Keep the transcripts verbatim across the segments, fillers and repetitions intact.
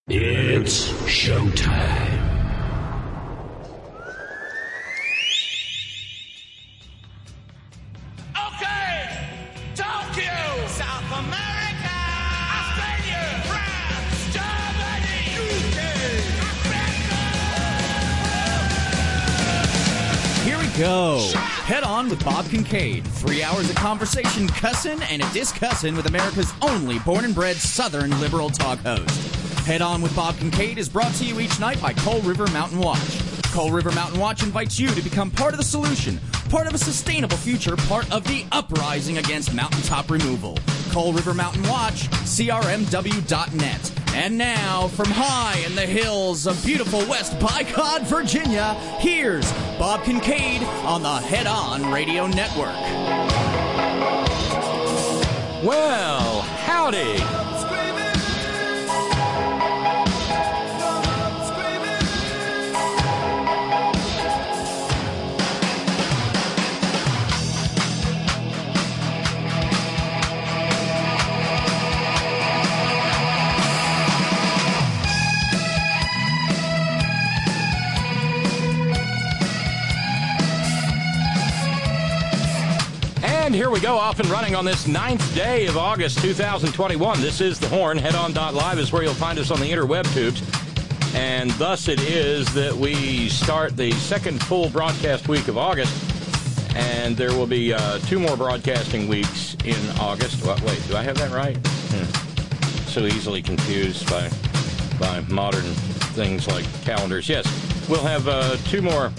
It's showtime. Okay, Tokyo, South America, Australia, France, Germany, U K, America. Here we go. Head On with Bob Kincaid. Three hours of conversation, cussin' and a discussin' with America's only born and bred Southern liberal talk host. Head On with Bob Kincaid is brought to you each night by Coal River Mountain Watch. Coal River Mountain Watch invites you to become part of the solution, part of a sustainable future, part of the uprising against mountaintop removal. Coal River Mountain Watch, C R M W dot net. And now, from high in the hills of beautiful West Bicod, Virginia, here's Bob Kincaid on the Head On Radio Network. Well, howdy. And here we go, off and running on this ninth day of August two thousand twenty-one. This is The Horn. Head On dot live is where you'll find us on the interweb tubes. And thus it is that we start the second full broadcast week of August. And there will be uh, two more broadcasting weeks in August. What, wait, do I have that right? Hmm. So easily confused by, by modern things like calendars. Yes, we'll have uh, two more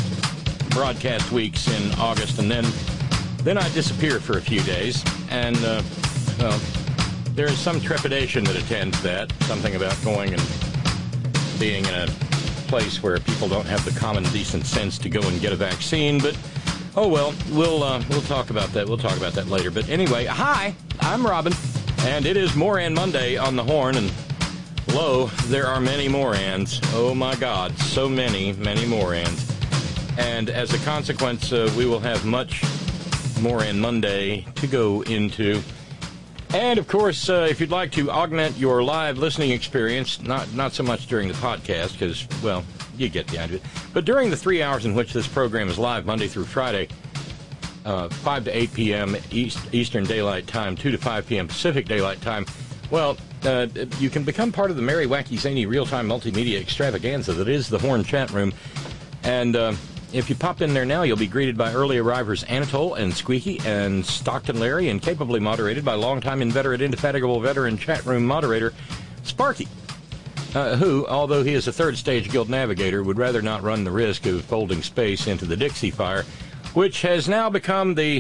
broadcast weeks in August, and then Then I disappear for a few days, and, uh, well, there is some trepidation that attends that, something about going and being in a place where people don't have the common decent sense to go and get a vaccine, but, oh well, we'll, uh, we'll talk about that, we'll talk about that later. But anyway, hi, I'm Robin, and it is Moran Monday on the Horn, and lo, there are many Morans. Oh my God, so many, many Morans. And as a consequence, uh, we will have much Moran Monday to go into. And of course, uh, if you'd like to augment your live listening experience, not not so much during the podcast, because, well, you get the idea, but during the three hours in which this program is live, Monday through Friday, uh, five to eight p.m. East, Eastern Daylight Time, two to five p.m. Pacific Daylight Time, well, uh, you can become part of the merry, wacky, zany, real-time multimedia extravaganza that is the Horn Chat Room. And uh, if you pop in there now, you'll be greeted by early arrivers Anatole and Squeaky and Stockton Larry, and capably moderated by longtime inveterate, indefatigable veteran chat room moderator Sparky, uh, who, although he is a third-stage guild navigator, would rather not run the risk of folding space into the Dixie Fire, which has now become the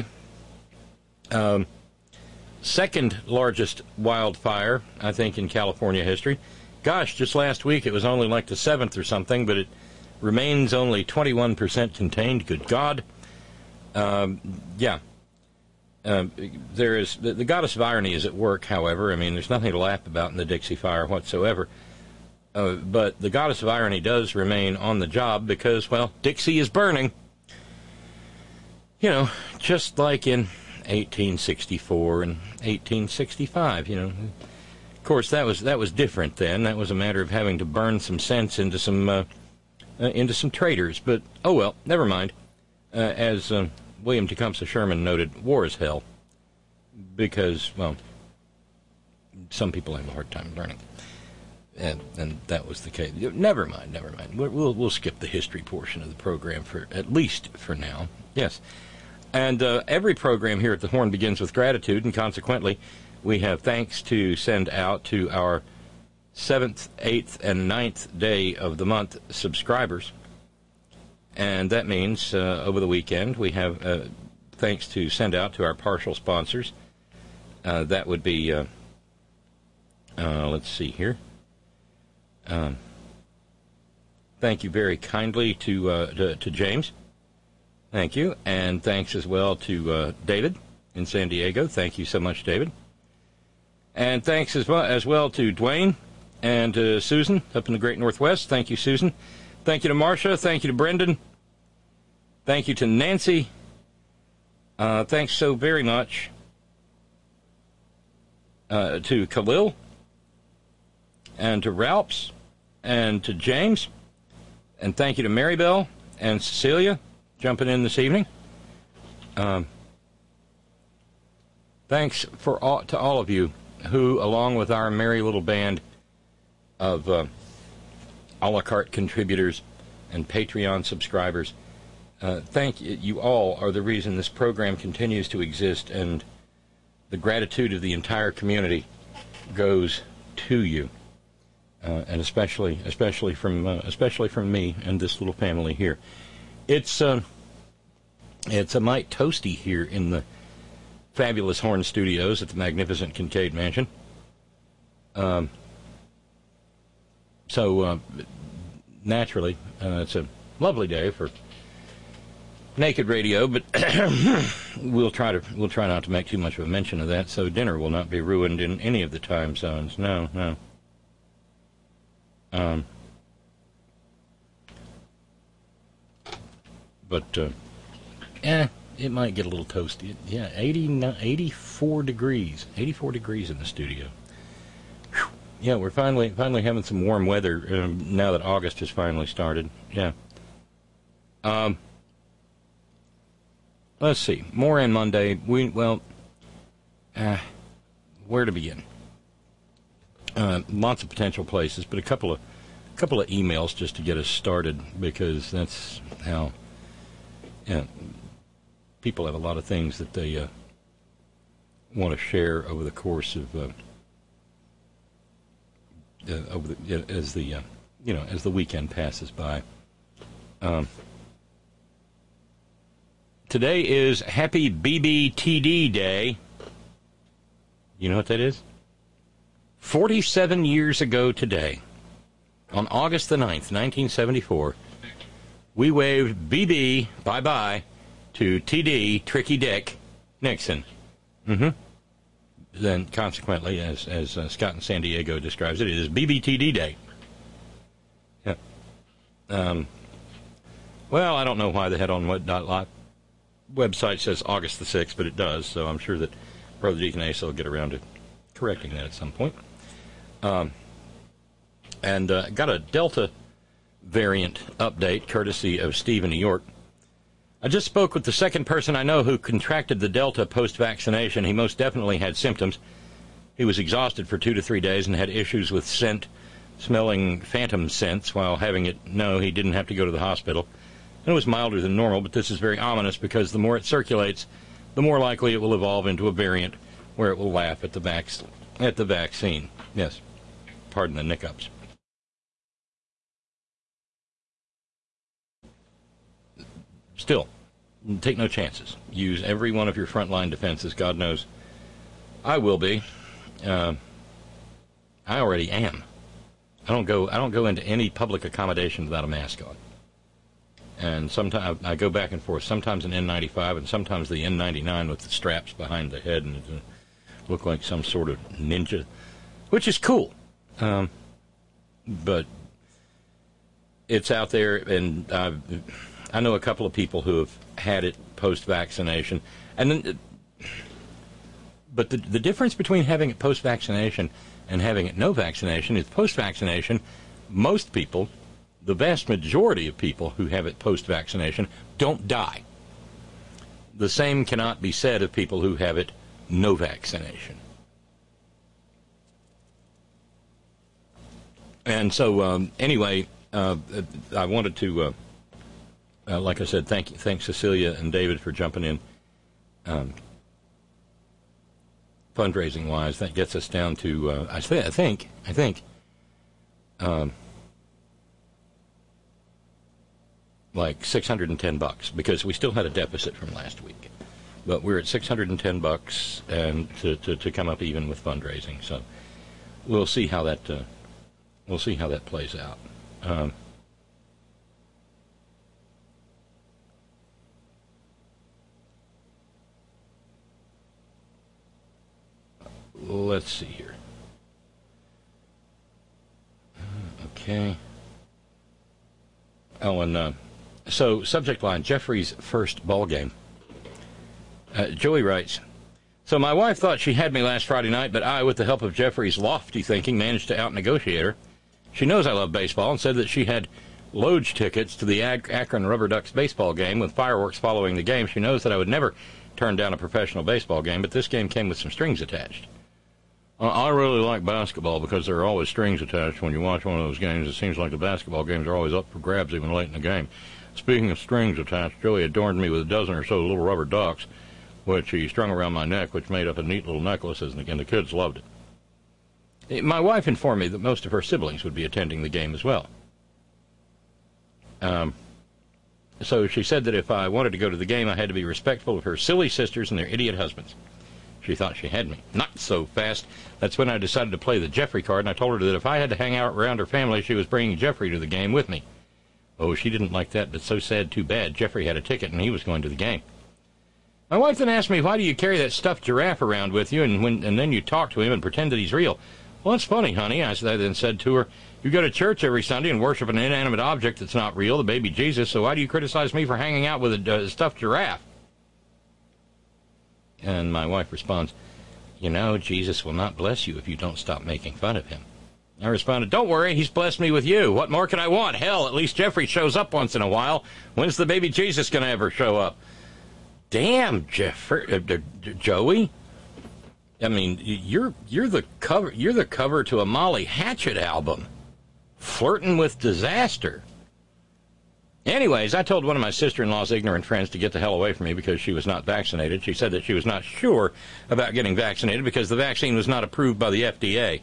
um, second-largest wildfire, I think, in California history. Gosh, just last week it was only like the seventh or something, but it remains only twenty-one percent contained. Good God. Um, yeah. Uh, there is the, the goddess of irony is at work, however. I mean, there's nothing to laugh about in the Dixie Fire whatsoever. Uh, but the goddess of irony does remain on the job because, well, Dixie is burning. You know, just like in eighteen sixty-four and eighteen sixty-five, you know. Of course, that was that was different then. That was a matter of having to burn some sense into some uh, Uh, into some traitors, but oh well, never mind. Uh, as uh, William Tecumseh Sherman noted, war is hell, because, well, some people have a hard time learning, and, and that was the case. Never mind, never mind. We'll, we'll we'll skip the history portion of the program for at least for now. Yes, and uh, every program here at the Horn begins with gratitude, and consequently, we have thanks to send out to our seventh, eighth, and ninth day of the month subscribers. And that means uh, over the weekend we have uh, thanks to send out to our partial sponsors. Uh, that would be, uh, uh, let's see here. Um, thank you very kindly to, uh, to, to James. Thank you. And thanks as well to uh, David in San Diego. Thank you so much, David. And thanks as well, as well to Dwayne and uh, Susan up in the Great Northwest. Thank you, Susan. Thank you to Marcia. Thank you to Brendan. Thank you to Nancy. Uh, thanks so very much uh, to Khalil. and to Ralphs, and to James, and thank you to Marybelle and Cecilia jumping in this evening. Um, thanks for all, to all of you who, along with our merry little band of uh, a la carte contributors and Patreon subscribers, uh, thank you. You all are the reason this program continues to exist, and the gratitude of the entire community goes to you, uh, and especially, especially from, uh, especially from me and this little family here. It's, uh, it's a mite toasty here in the fabulous Horn Studios at the magnificent Kincaid Mansion. Um, so, uh, naturally, uh, it's a lovely day for naked radio, but we'll try to we'll try not to make too much of a mention of that, so dinner will not be ruined in any of the time zones. No, no. Um, but uh, eh, it might get a little toasty. Yeah, eighty, eighty-four degrees, eighty-four degrees in the studio. Whew. Yeah, we're finally finally having some warm weather um, now that August has finally started. Yeah. Um. Let's see. More on Monday. We well, uh, where to begin? Uh, lots of potential places, but a couple of couple of emails just to get us started, because that's how. Yeah, people have a lot of things that they uh, want to share over the course of uh, uh, over the, as the uh, you know as the weekend passes by. Um, Today is Happy B B T D Day. You know what that is? forty-seven years ago today, on August the ninth, nineteen seventy-four, we waved B B bye-bye to T D, Tricky Dick, Nixon. Mm-hmm. Then, consequently, as, as uh, Scott in San Diego describes it, it is B B T D Day. Yeah. Um. Well, I don't know why the Head On What dot live website says August the sixth, but it does, so I'm sure that Brother Deacon Asa will get around to correcting that at some point. Um, and uh, got a Delta variant update, courtesy of Steve in New York. I just spoke with the second person I know who contracted the Delta post-vaccination. He most definitely had symptoms. He was exhausted for two to three days and had issues with scent, smelling phantom scents while having it. No, he didn't have to go to the hospital. It was milder than normal, but this is very ominous because the more it circulates, the more likely it will evolve into a variant where it will laugh at the vac- at the vaccine. Yes, pardon the hiccups. Still, take no chances. Use every one of your frontline defenses. God knows I will be. Uh, I already am. I don't go. I don't go into any public accommodation without a mask on. And sometimes I go back and forth, sometimes an N ninety-five and sometimes the N ninety-nine with the straps behind the head, and it look like some sort of ninja, which is cool. Um, but it's out there, and I've, I know a couple of people who have had it post-vaccination. And then, but the, the difference between having it post-vaccination and having it no vaccination is post-vaccination, most people, the vast majority of people who have it post-vaccination, don't die. The same cannot be said of people who have it no vaccination. And so, um, anyway, uh, I wanted to, uh, uh, like I said, thank you, thanks Cecilia and David for jumping in. Um, fundraising-wise, that gets us down to, uh, I, th- I think, I think, um, like six hundred ten bucks, because we still had a deficit from last week. But we're at six hundred ten bucks and to, to, to come up even with fundraising. So we'll see how that uh, we'll see how that plays out. Um, let's see here. Okay. Oh, and uh, so subject line, Jeffrey's first ball game. Uh, Joey writes, So my wife thought she had me last Friday night, but I, with the help of Jeffrey's lofty thinking, managed to out-negotiate her. She knows I love baseball and said that she had Loge tickets to the Ac- Akron Rubber Ducks baseball game with fireworks following the game. She knows that I would never turn down a professional baseball game, but this game came with some strings attached. Uh, I really like basketball because there are always strings attached when you watch one of those games. It seems like the basketball games are always up for grabs even late in the game. Speaking of strings attached, Joey adorned me with a dozen or so little rubber ducks, which he strung around my neck, which made up a neat little necklace, and the kids loved it. My wife informed me that most of her siblings would be attending the game as well. Um, so she said that if I wanted to go to the game, I had to be respectful of her silly sisters and their idiot husbands. She thought she had me. Not so fast. That's when I decided to play the Jeffrey card, and I told her that if I had to hang out around her family, she was bringing Jeffrey to the game with me. Oh, she didn't like that, but so sad, too bad. Jeffrey had a ticket, and he was going to the game. My wife then asked me, why do you carry that stuffed giraffe around with you, and when and then you talk to him and pretend that he's real? Well, it's funny, honey, I then said to her. You go to church every Sunday and worship an inanimate object that's not real, the baby Jesus, so why do you criticize me for hanging out with a uh, stuffed giraffe? And my wife responds, you know, Jesus will not bless you if you don't stop making fun of him. I responded, don't worry, he's blessed me with you. What more could I want? Hell, at least Jeffrey shows up once in a while. When's the baby Jesus going to ever show up? Damn, Jeffrey, uh, uh, Joey. I mean, you're you're the cover you're the cover to a Molly Hatchet album. Flirting with disaster. Anyways, I told one of my sister-in-law's ignorant friends to get the hell away from me because she was not vaccinated. She said that she was not sure about getting vaccinated because the vaccine was not approved by the F D A.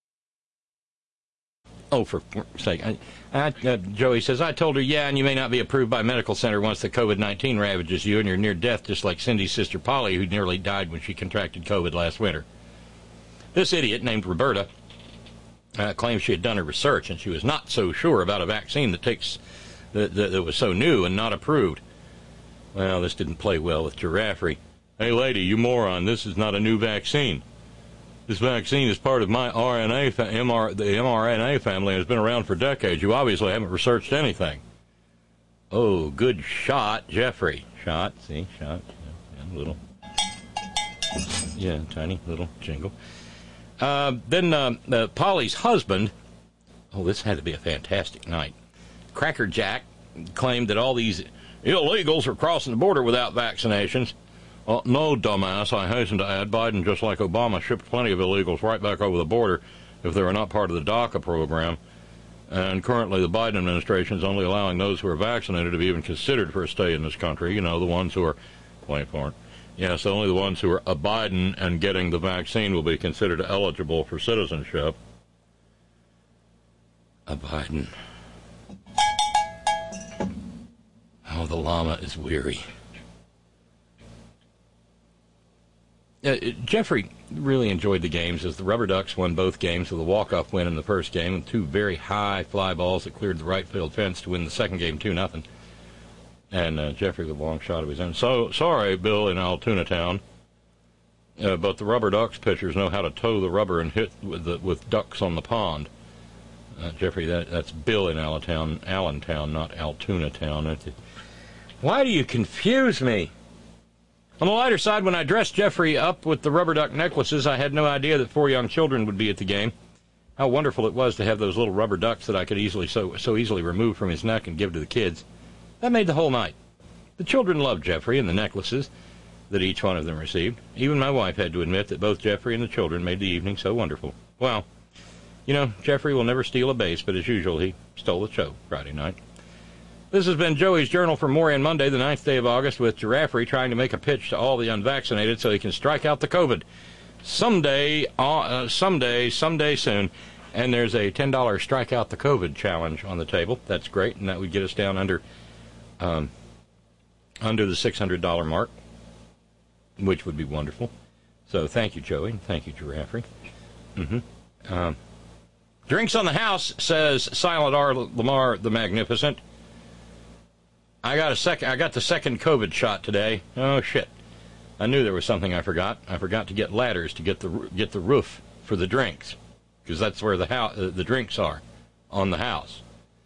Oh, for sake. I, I, uh, Joey says, I told her, yeah, and you may not be approved by a medical center once the COVID nineteen ravages you and you're near death, just like Cindy's sister Polly, who nearly died when she contracted COVID last winter. This idiot named Roberta uh, claimed she had done her research, and she was not so sure about a vaccine that takes that, that, that was so new and not approved. Well, this didn't play well with Giraffery. Hey, lady, you moron, this is not a new vaccine. This vaccine is part of my R N A, fa- M R, the mRNA family, and has been around for decades. You obviously haven't researched anything. Oh, good shot, Jeffrey. Shot, see, shot. Yeah, yeah, little. Yeah, tiny little jingle. Uh, then uh, uh, Polly's husband, oh, this had to be a fantastic night. Cracker Jack claimed that all these illegals were crossing the border without vaccinations. Uh, no, dumbass, I hasten to add, Biden, just like Obama, shipped plenty of illegals right back over the border if they were not part of the DACA program. And currently the Biden administration is only allowing those who are vaccinated to be even considered for a stay in this country. You know, the ones who are, wait for it. Yes, only the ones who are abiding and getting the vaccine will be considered eligible for citizenship. Abiding. Oh, the llama is weary. Uh, Jeffrey really enjoyed the games as the Rubber Ducks won both games with a walk-off win in the first game and two very high fly balls that cleared the right field fence to win the second game two nothing. And uh, Jeffrey with a long shot of his own. So, sorry, Bill in Altoona Town, uh, but the Rubber Ducks pitchers know how to toe the rubber and hit with, the, with ducks on the pond. Uh, Jeffrey, that, that's Bill in Allentown, Allentown, not Altoona Town. That's, why do you confuse me? On the lighter side, when I dressed Jeffrey up with the rubber duck necklaces, I had no idea that four young children would be at the game. How wonderful it was to have those little rubber ducks that I could easily so so easily remove from his neck and give to the kids. That made the whole night. The children loved Jeffrey and the necklaces that each one of them received. Even my wife had to admit that both Jeffrey and the children made the evening so wonderful. Well, you know, Jeffrey will never steal a base, but as usual, he stole the show Friday night. This has been Joey's Journal for Morian Monday, the ninth day of August, with Giraffery trying to make a pitch to all the unvaccinated so he can strike out the COVID. Someday, uh, someday, someday soon. And there's a ten dollars strike out the COVID challenge on the table. That's great, and that would get us down under um, under the six hundred dollars mark, which would be wonderful. So thank you, Joey. Thank you, Giraffery. Mm-hmm. Um, Drinks on the House, says Silent R. Lamar the Magnificent. I got a second. I got the second COVID shot today. Oh shit! I knew there was something I forgot. I forgot to get ladders to get the get the roof for the drinks, because that's where the house uh, the drinks are, on the house.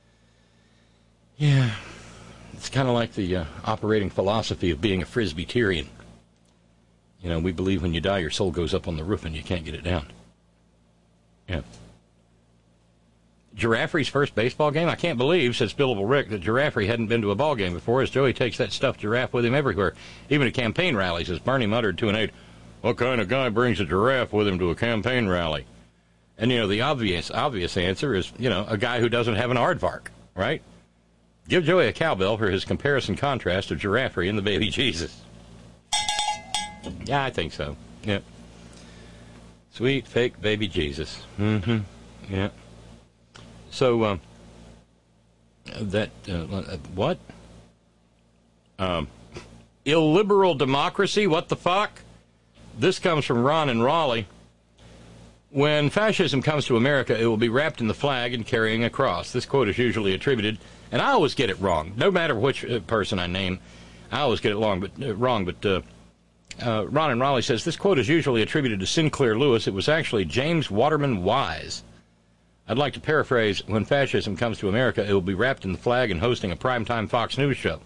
Yeah, it's kind of like the uh, operating philosophy of being a Frisbeeterian. You know, we believe when you die, your soul goes up on the roof and you can't get it down. Yeah. Giraffe's first baseball game? I can't believe, says Billable Rick, that Giraffe hadn't been to a ball game before, as Joey takes that stuffed giraffe with him everywhere, even at campaign rallies, as Bernie muttered two and eight. What kind of guy brings a giraffe with him to a campaign rally? And, you know, the obvious obvious answer is, you know, a guy who doesn't have an aardvark, right? Give Joey a cowbell for his comparison contrast of Giraffe and the baby Jesus. Yeah, I think so. Yeah. Sweet, fake baby Jesus. Mm-hmm. Yeah. So, um, that, uh, what? Um, illiberal democracy? What the fuck? This comes from Ron in Raleigh. When fascism comes to America, it will be wrapped in the flag and carrying a cross. This quote is usually attributed, and I always get it wrong. No matter which uh, person I name, I always get it wrong. But uh, wrong. But uh, uh, Ron in Raleigh says this quote is usually attributed to Sinclair Lewis. It was actually James Waterman Wise. I'd like to paraphrase, when fascism comes to America, it will be wrapped in the flag and hosting a primetime Fox News show.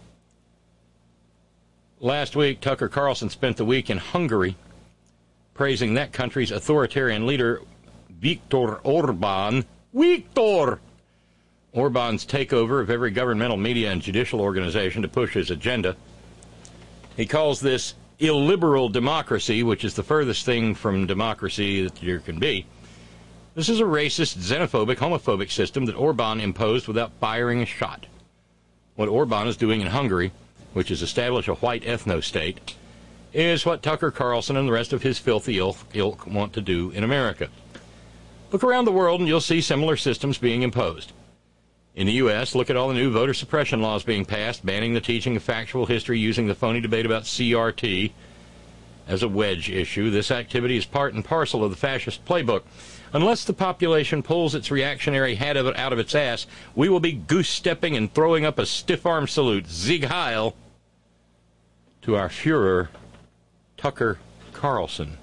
Last week, Tucker Carlson spent the week in Hungary, praising that country's authoritarian leader, Viktor Orban. Viktor! Orban's takeover of every governmental media and judicial organization to push his agenda. He calls this illiberal democracy, which is the furthest thing from democracy that there can be. This is a racist, xenophobic, homophobic system that Orban imposed without firing a shot. What Orban is doing in Hungary, which is establish a white ethno-state, is what Tucker Carlson and the rest of his filthy ilk, ilk want to do in America. Look around the world and you'll see similar systems being imposed. In the U S, look at all the new voter suppression laws being passed, banning the teaching of factual history, using the phony debate about C R T as a wedge issue. This activity is part and parcel of the fascist playbook. Unless the population pulls its reactionary head of it out of its ass, we will be goose-stepping and throwing up a stiff-arm salute, Sieg Heil, to our Führer, Tucker Carlson.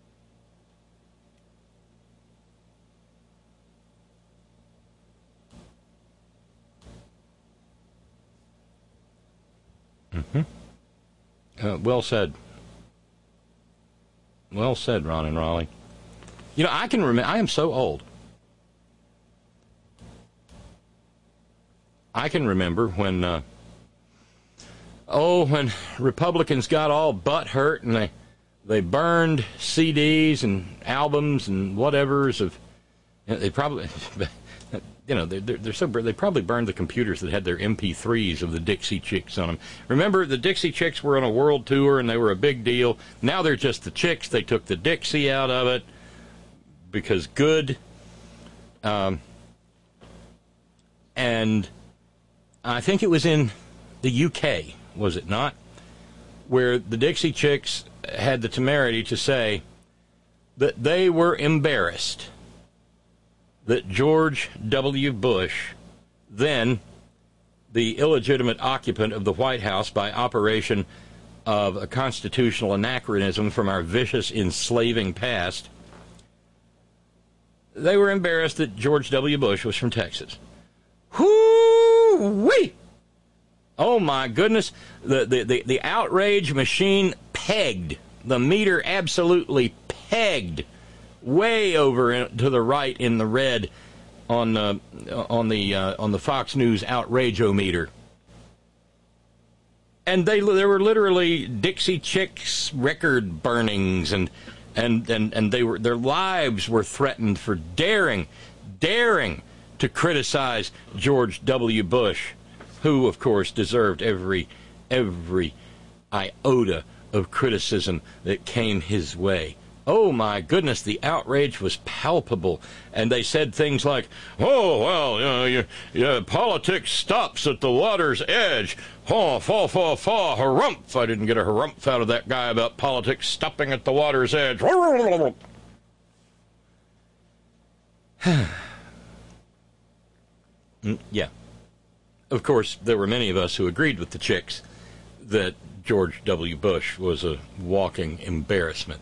Mm-hmm. Uh, well said. Well said, Ron and Raleigh. You know, I can remember, I am so old. I can remember when, uh, oh, when Republicans got all butthurt and they, they burned C Ds and albums and whatevers of, you know, they probably, you know, they're, they're so, they probably burned the computers that had their M P threes of the Dixie Chicks on them. Remember, the Dixie Chicks were on a world tour and they were a big deal. Now they're just the Chicks. They took the Dixie out of it because good. Um, and I think it was in the U K, was it not, where the Dixie Chicks had the temerity to say that they were embarrassed that George W. Bush, then the illegitimate occupant of the White House by operation of a constitutional anachronism from our vicious, enslaving past, they were embarrassed that George W. Bush was from Texas. Whoo-wee! Oh, my goodness. The, the, the, the outrage machine pegged. The meter absolutely pegged way over in, to the right in the red on, uh, on, the, uh, on the Fox News outrage-o-meter. And they there were literally Dixie Chicks record burnings, and and, and, and they were their lives were threatened for daring, daring to criticize George W. Bush, who, of course, deserved every every iota of criticism that came his way. Oh, my goodness, the outrage was palpable. And they said things like, oh, well, you know, you, you, politics stops at the water's edge. Oh, fa, fa, fa, harumph. I didn't get a harumph out of that guy about politics stopping at the water's edge. Yeah. Of course, there were many of us who agreed with the Chicks that George W. Bush was a walking embarrassment.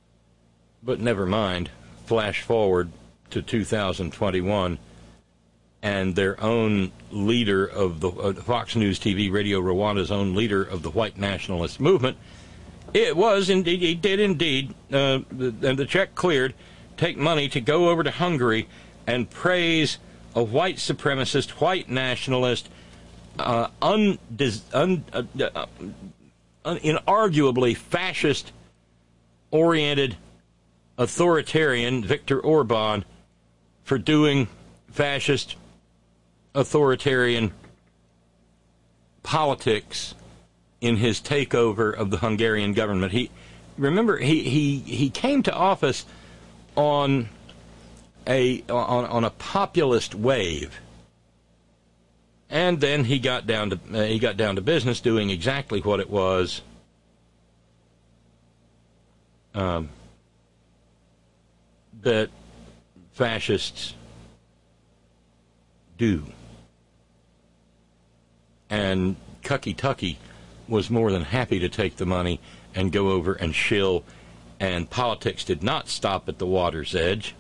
But never mind. Flash forward to two thousand twenty-one. and their own leader of the uh, Fox News T V, Radio Rwanda's own leader of the white nationalist movement, it was indeed, he did indeed, uh, and the check cleared, take money to go over to Hungary and praise a white supremacist, white nationalist, uh, un, un, uh, uh, un, inarguably fascist-oriented authoritarian Viktor Orban for doing fascist authoritarian politics in his takeover of the Hungarian government. He, remember, he, he, he came to office on a on, on a populist wave, and then he got down to uh, he got down to business, doing exactly what it was um, that fascists do. And Cucky Tucky was more than happy to take the money and go over and shill, and politics did not stop at the water's edge.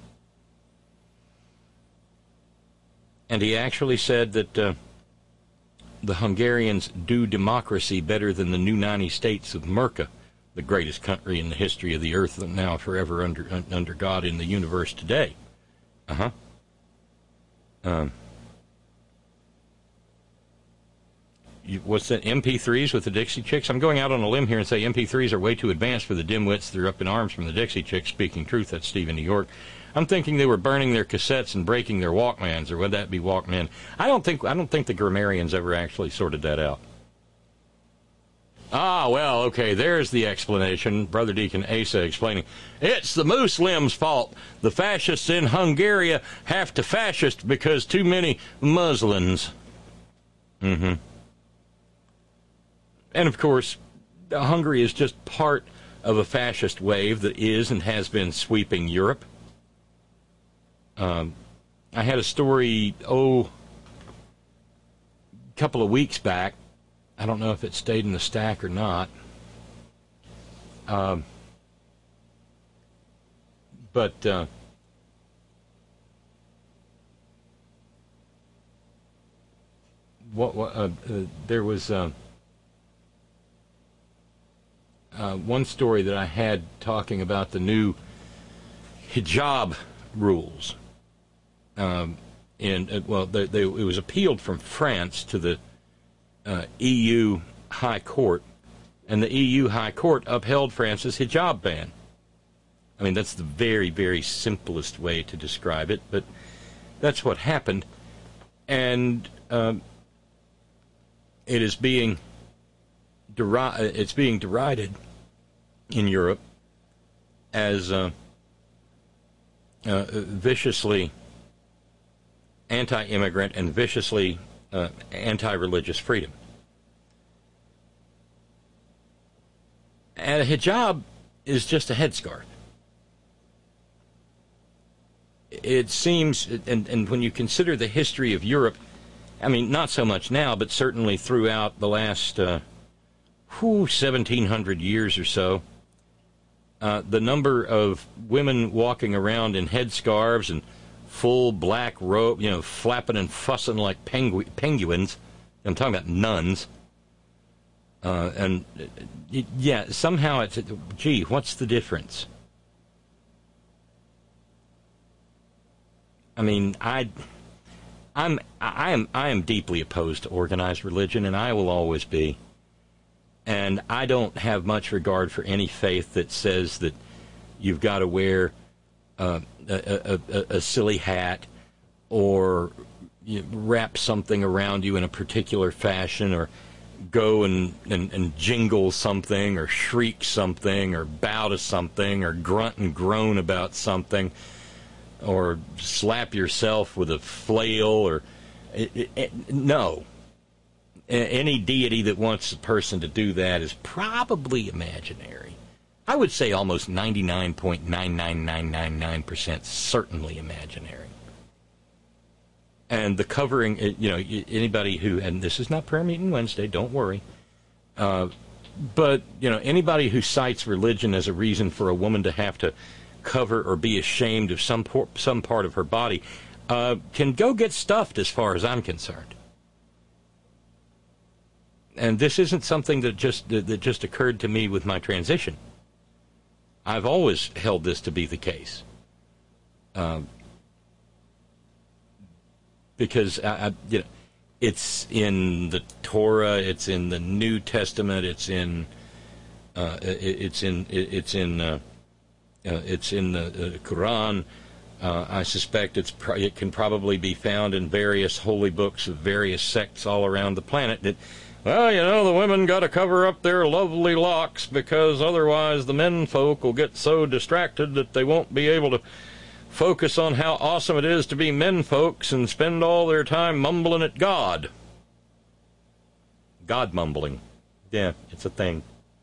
And he actually said that uh, the Hungarians do democracy better than the new ninety states of Merca, the greatest country in the history of the earth, and now forever under under God in the universe today. Uh-huh. Um. You, what's that, M P threes with the Dixie Chicks? I'm going out on a limb here and say M P threes are way too advanced for the dimwits that are up in arms from the Dixie Chicks. Speaking truth, that's Steve in New York. I'm thinking they were burning their cassettes and breaking their Walkmans, or would that be Walkmen? I don't think I don't think the grammarians ever actually sorted that out. Ah, well, okay, there's the explanation. Brother Deacon Asa explaining. It's the Muslims' fault. The fascists in Hungary have to fascist because too many Muslims. Mm-hmm. And, of course, Hungary is just part of a fascist wave that is and has been sweeping Europe. Um, I had a story, oh, a couple of weeks back. I don't know if it stayed in the stack or not. Um, but uh, what, what uh, uh, there was uh, uh, one story that I had talking about the new hijab rules. Um, and uh, well, they, they, it was appealed from France to the uh, E U High Court, and the E U High Court upheld France's hijab ban. I mean, that's the very, very simplest way to describe it, but that's what happened. And um, it is being deri- it's being derided in Europe as uh, uh, viciously anti-immigrant and viciously uh, anti-religious freedom. And a hijab is just a headscarf. It seems, and, and when you consider the history of Europe, I mean, not so much now, but certainly throughout the last uh, whew, seventeen hundred years or so, uh, the number of women walking around in headscarves and full black robe, you know, flapping and fussing like pengu- penguins. I'm talking about nuns. Uh, and, uh, yeah, somehow it's, gee, what's the difference? I mean, I, I'm, I am, I am deeply opposed to organized religion, and I will always be. And I don't have much regard for any faith that says that you've got to wear uh, a, a, a, a silly hat or you wrap something around you in a particular fashion, or go and, and, and jingle something, or shriek something, or bow to something, or grunt and groan about something, or slap yourself with a flail, or it, it, it, no. Any deity that wants a person to do that is probably imaginary. I would say almost ninety-nine point nine nine nine nine nine percent certainly imaginary. And the covering, you know, anybody who, and this is not prayer meeting Wednesday, don't worry, uh, but, you know, anybody who cites religion as a reason for a woman to have to cover or be ashamed of some por- some part of her body, uh, can go get stuffed as far as I'm concerned. And this isn't something that just that, that just occurred to me with my transition. I've always held this to be the case. Uh, because I, I, you know, it's in the Torah, it's in the New Testament, it's in uh, it, it's in it, it's in uh, uh, it's in the uh, Quran. Uh, I suspect it's pro- it can probably be found in various holy books of various sects all around the planet. That, well, you know, the women got to cover up their lovely locks because otherwise the men folk will get so distracted that they won't be able to focus on how awesome it is to be men folks and spend all their time mumbling at God. God mumbling. Yeah, it's a thing.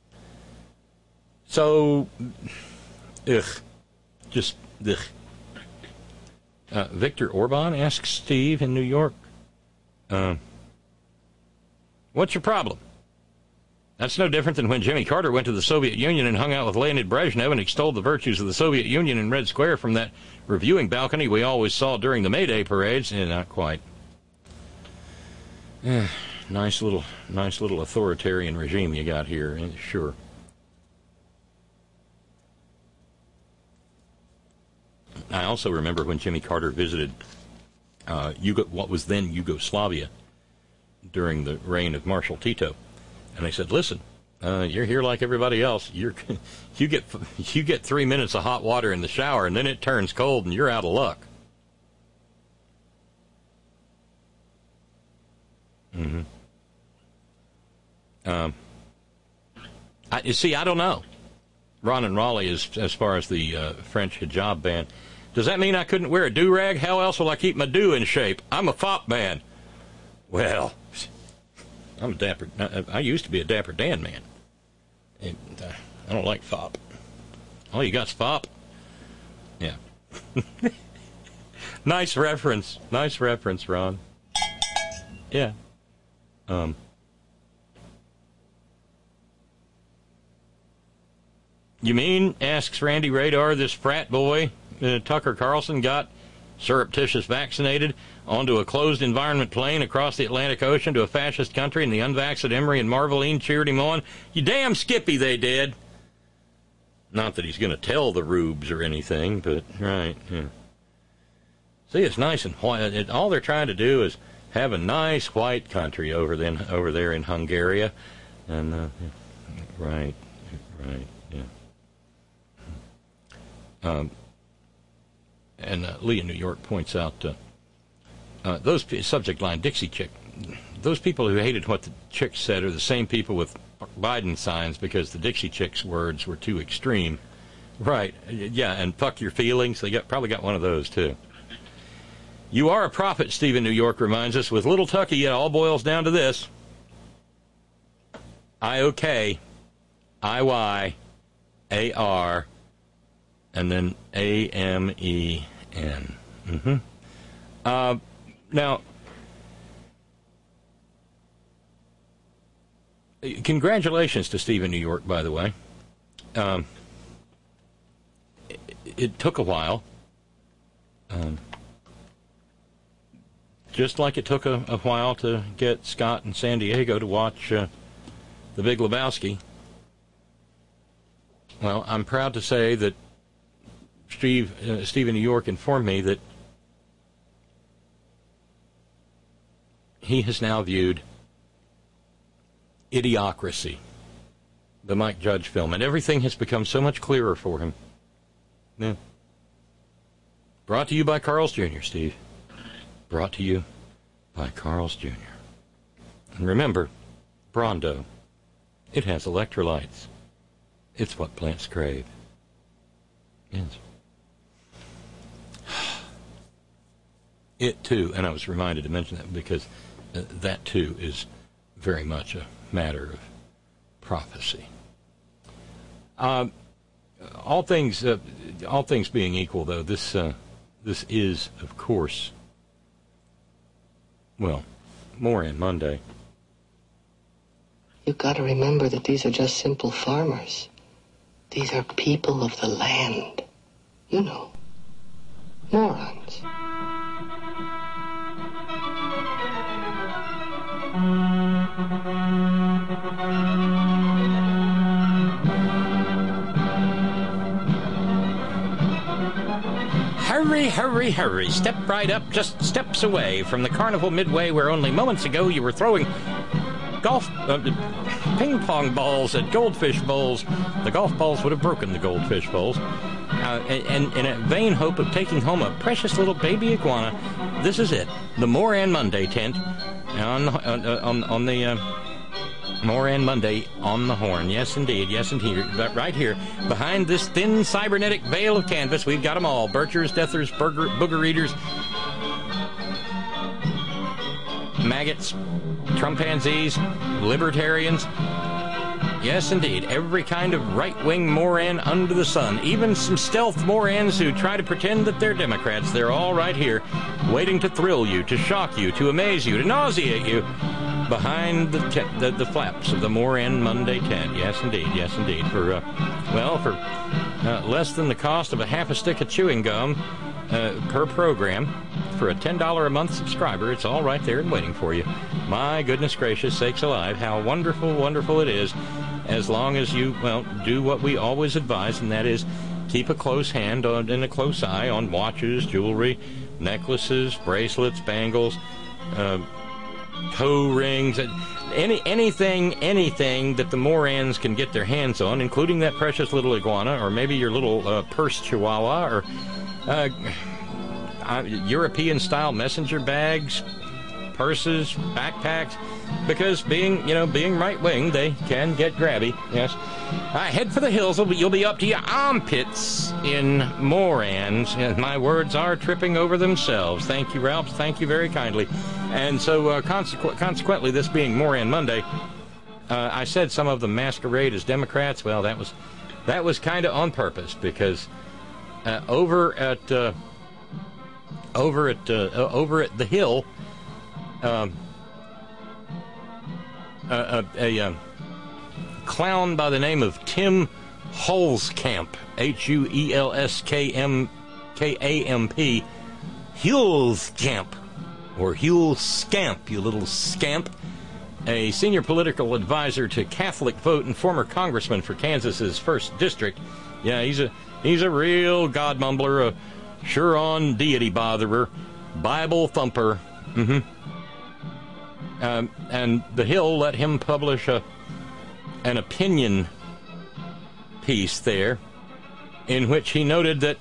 So, ugh. Just, ugh. Uh, Victor Orban asks Steve in New York, uh, what's your problem? That's no different than when Jimmy Carter went to the Soviet Union and hung out with Leonid Brezhnev and extolled the virtues of the Soviet Union in Red Square from that reviewing balcony we always saw during the May Day parades. Eh, not quite. Eh, nice little, nice little authoritarian regime you got here, eh, sure. I also remember when Jimmy Carter visited uh, Yugo- what was then Yugoslavia during the reign of Marshal Tito. And they said, listen, uh, you're here like everybody else. You're, you get you get three minutes of hot water in the shower, and then it turns cold, and you're out of luck. Mm-hmm. Um, I, you see, I don't know. Ron and Raleigh, is, as far as the uh, French hijab ban, does that mean I couldn't wear a do-rag? How else will I keep my do in shape? I'm a fop man. Well... I'm a dapper. I used to be a Dapper Dan man. And, uh, I don't like fop. Oh, you got fop? Yeah. Nice reference. Nice reference, Ron. Yeah. Um. You mean, asks Randy Radar, this frat boy, uh, Tucker Carlson, got surreptitious vaccinated onto a closed environment plane across the Atlantic Ocean to a fascist country, and the unvaxxed Emery and Marveline cheered him on? You damn Skippy, they did. Not that he's going to tell the rubes or anything, but, right, yeah. See, it's nice and white. It, all they're trying to do is have a nice white country over then over there in Hungary. And, uh, yeah. right, right, yeah. Um, and uh, Lee in New York points out, uh, Uh, those subject line, Dixie chick, those people who hated what the chick said are the same people with Biden signs because the Dixie chick's words were too extreme. Right, yeah, and fuck your feelings. They got probably got one of those, too. You are a prophet, Stephen New York reminds us. With Little Tucky, it all boils down to this. I O K, I Y, A R, and then A M E N. Mm-hmm. Uh... Now, congratulations to Steve in New York, by the way. Um, it, it took a while. Um, just like it took a, a while to get Scott in San Diego to watch uh, The Big Lebowski. Well, I'm proud to say that Steve, uh, Steve in New York informed me that he has now viewed Idiocracy, the Mike Judge film, and everything has become so much clearer for him. Yeah. Brought to you by Carl's Junior, Steve. Brought to you by Carl's Junior And remember, Brawndo, it has electrolytes. It's what plants crave. Yes. It, too, and I was reminded to mention that because uh, that, too, is very much a matter of prophecy. Uh, all things, uh, all things being equal, though, this uh, this is, of course, well, more in Monday. You've got to remember that these are just simple farmers. These are people of the land. You know, morons. Hurry, hurry, hurry. Step right up, just steps away from the Carnival Midway where only moments ago you were throwing golf, uh, ping pong balls at goldfish bowls. The golf balls would have broken the goldfish bowls. Uh, and, and in a vain hope of taking home a precious little baby iguana, this is it. The Moran Monday tent on, on, on, on the... Uh, Moran Monday on the Horn. Yes, indeed. Yes, indeed. Right here, behind this thin cybernetic veil of canvas, we've got them all. Birchers, Deathers, burger, booger eaters, maggots, Trumpanzees, libertarians. Yes, indeed. Every kind of right-wing Moran under the sun. Even some stealth Morans who try to pretend that they're Democrats. They're all right here, waiting to thrill you, to shock you, to amaze you, to nauseate you. Behind the, te- the the flaps of the Moran Monday tent. Yes, indeed. Yes, indeed. For, uh, well, for uh, less than the cost of a half a stick of chewing gum uh, per program, for a ten dollars a month subscriber, it's all right there and waiting for you. My goodness gracious sakes alive, how wonderful, wonderful it is, as long as you, well, do what we always advise, and that is keep a close hand on, and a close eye on watches, jewelry, necklaces, bracelets, bangles, uh, toe rings, any anything, anything that the Morans can get their hands on, including that precious little iguana, or maybe your little uh, purse chihuahua, or uh, uh, European-style messenger bags, purses, backpacks, because being, you know, being right-wing, they can get grabby, yes. Uh, head for the hills, you'll be up to your armpits in Morans. And my words are tripping over themselves. Thank you, Ralph. Thank you very kindly. And so, uh, consequ- consequently, this being Moran Monday, uh, I said some of them masquerade as Democrats. Well, that was that was kind of on purpose, because uh, over at uh, over at uh, over at the Hill, um, uh, a, a, a clown by the name of Tim Hulskamp, H U E L S K M K A M P, Hulskamp. Or Huel Scamp, you little scamp, a senior political advisor to Catholic Vote and former congressman for Kansas's first district. Yeah, he's a he's a real God mumbler, a sure-on deity botherer, Bible thumper. Mm-hmm. Um, and the Hill let him publish a an opinion piece there, in which he noted that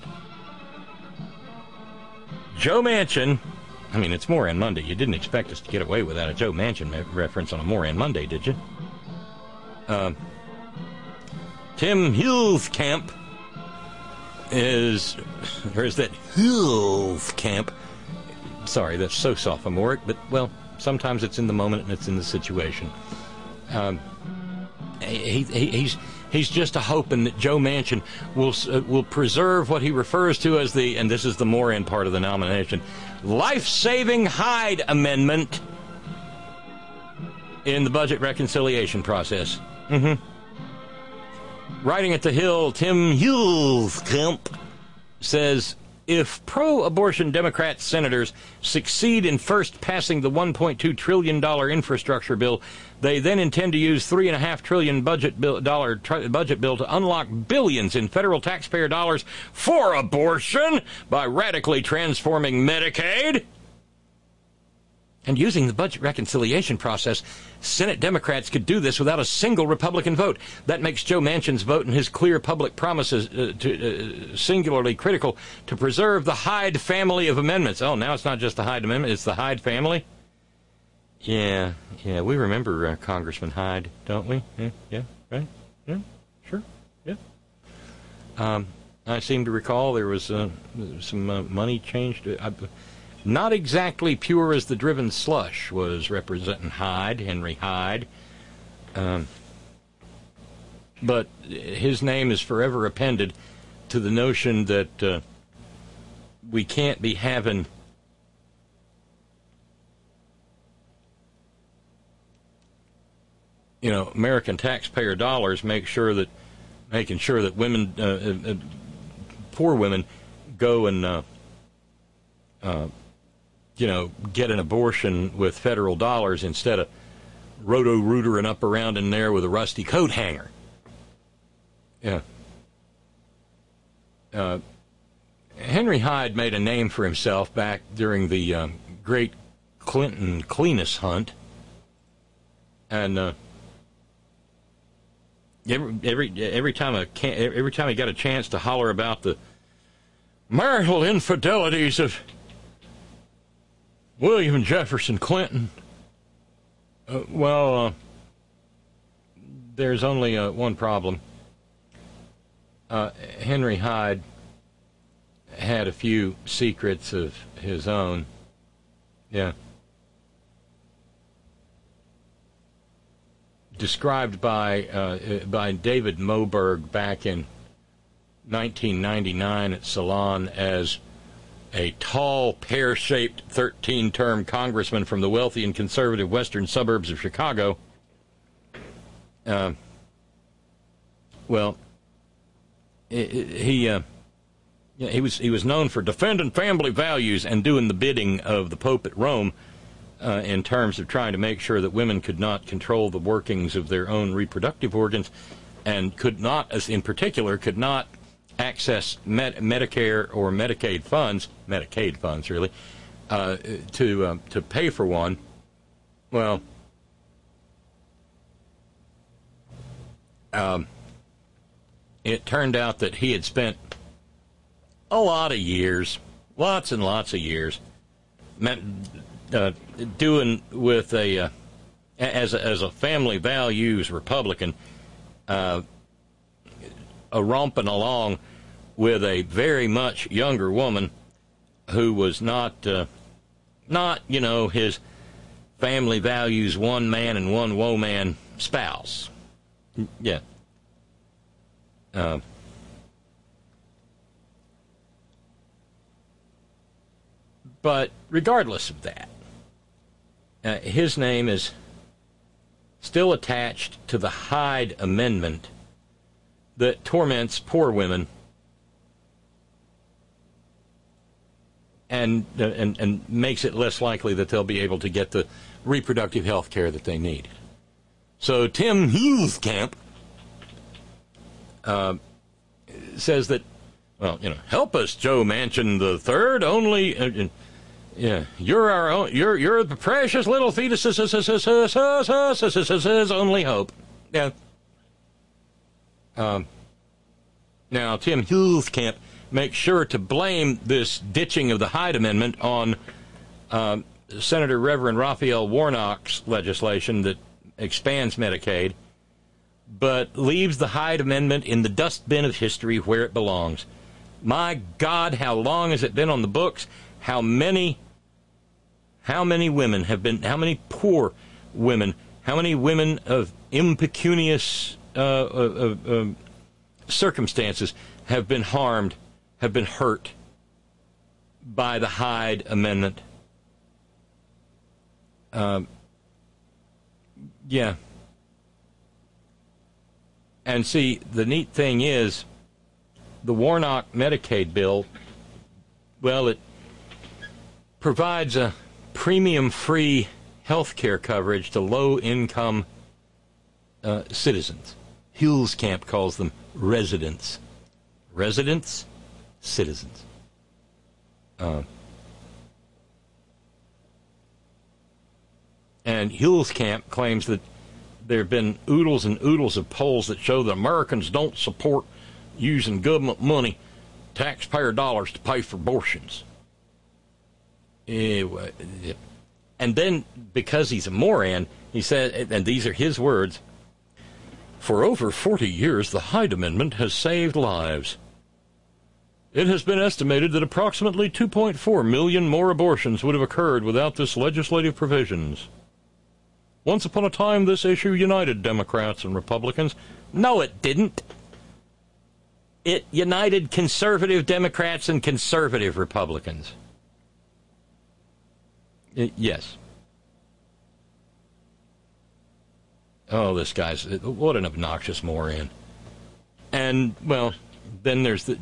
Joe Manchin. I mean, it's Moran Monday. You didn't expect us to get away without a Joe Manchin reference on a Moran Monday, did you? Uh, Tim Hulskamp is, or is that Hulskamp? Sorry, that's so sophomoric, but, well, sometimes it's in the moment and it's in the situation. Um, he, he, he's... He's just a hoping that Joe Manchin will uh, will preserve what he refers to as the, and this is the Moran part of the nomination, life-saving Hyde Amendment in the budget reconciliation process. Mm-hmm. Writing at the Hill, Tim Hulskamp says, if pro-abortion Democrat senators succeed in first passing the one point two trillion dollars infrastructure bill, they then intend to use three point five trillion dollars budget bill, dollar tr- budget bill to unlock billions in federal taxpayer dollars for abortion by radically transforming Medicaid. And using the budget reconciliation process, Senate Democrats could do this without a single Republican vote. That makes Joe Manchin's vote and his clear public promises uh, to, uh, singularly critical to preserve the Hyde family of amendments. Oh, now it's not just the Hyde Amendment, it's the Hyde family? Yeah, yeah, we remember uh, Congressman Hyde, don't we? Yeah, yeah, right? Yeah, sure, yeah. Um, I seem to recall there was uh, some uh, money changed. I, Not exactly pure as the driven slush was representing Hyde, Henry Hyde. Um, but his name is forever appended to the notion that uh, we can't be having you know, American taxpayer dollars make sure that making sure that women, uh, uh, poor women, go and uh, uh, you know, get an abortion with federal dollars instead of roto-rootering up around in there with a rusty coat hanger. Yeah. Uh, Henry Hyde made a name for himself back during the um, great Clinton cleanest hunt. And uh, every every every time a every time he got a chance to holler about the marital infidelities of William Jefferson Clinton, uh, well, uh, there's only uh, one problem. Uh, Henry Hyde had a few secrets of his own. Yeah. Described by uh, by David Moberg back in nineteen ninety-nine at Salon as a tall, pear-shaped thirteen-term congressman from the wealthy and conservative western suburbs of Chicago. Uh, well, he uh, he was he was known for defending family values and doing the bidding of the Pope at Rome. Uh, in terms of trying to make sure that women could not control the workings of their own reproductive organs, and could not, as in particular, could not access Med- Medicare or Medicaid funds, Medicaid funds really, uh, to uh, to pay for one. Well, um, it turned out that he had spent a lot of years, lots and lots of years, met, Uh, doing with a uh, as a, as a family values Republican, uh, a romping along with a very much younger woman who was not uh, not you know his family values one man and one woman spouse. Yeah. Uh, but regardless of that. Uh, his name is still attached to the Hyde Amendment that torments poor women and, uh, and and makes it less likely that they'll be able to get the reproductive health care that they need. So Tim Huelskamp uh, says that, well, you know, help us, Joe Manchin the Third. Only. Uh, Yeah, you're our own, you're you're the precious little fetus's only hope. Yeah. Um. Now, Tim Huelskamp makes sure to blame this ditching of the Hyde Amendment on um, Senator Reverend Raphael Warnock's legislation that expands Medicaid, but leaves the Hyde Amendment in the dustbin of history where it belongs. My God, how long has it been on the books? How many, how many women have been, how many poor women, how many women of impecunious uh, uh, uh, circumstances have been harmed, have been hurt by the Hyde Amendment? Um, yeah. And see, the neat thing is, the Warnock Medicaid bill, well, it provides a premium-free health care coverage to low-income uh, citizens. Huelskamp calls them residents. Residents, citizens. Uh, and Huelskamp claims that there have been oodles and oodles of polls that show that Americans don't support using government money, taxpayer dollars, to pay for abortions. Anyway, and then, because he's a moron, he said, and these are his words, "For over forty years, the Hyde Amendment has saved lives. It has been estimated that approximately two point four million more abortions would have occurred without this legislative provisions. Once upon a time, this issue united Democrats and Republicans." No, it didn't. It united conservative Democrats and conservative Republicans. It, yes. Oh, this guy's, what an obnoxious moron. And, well, then there's the...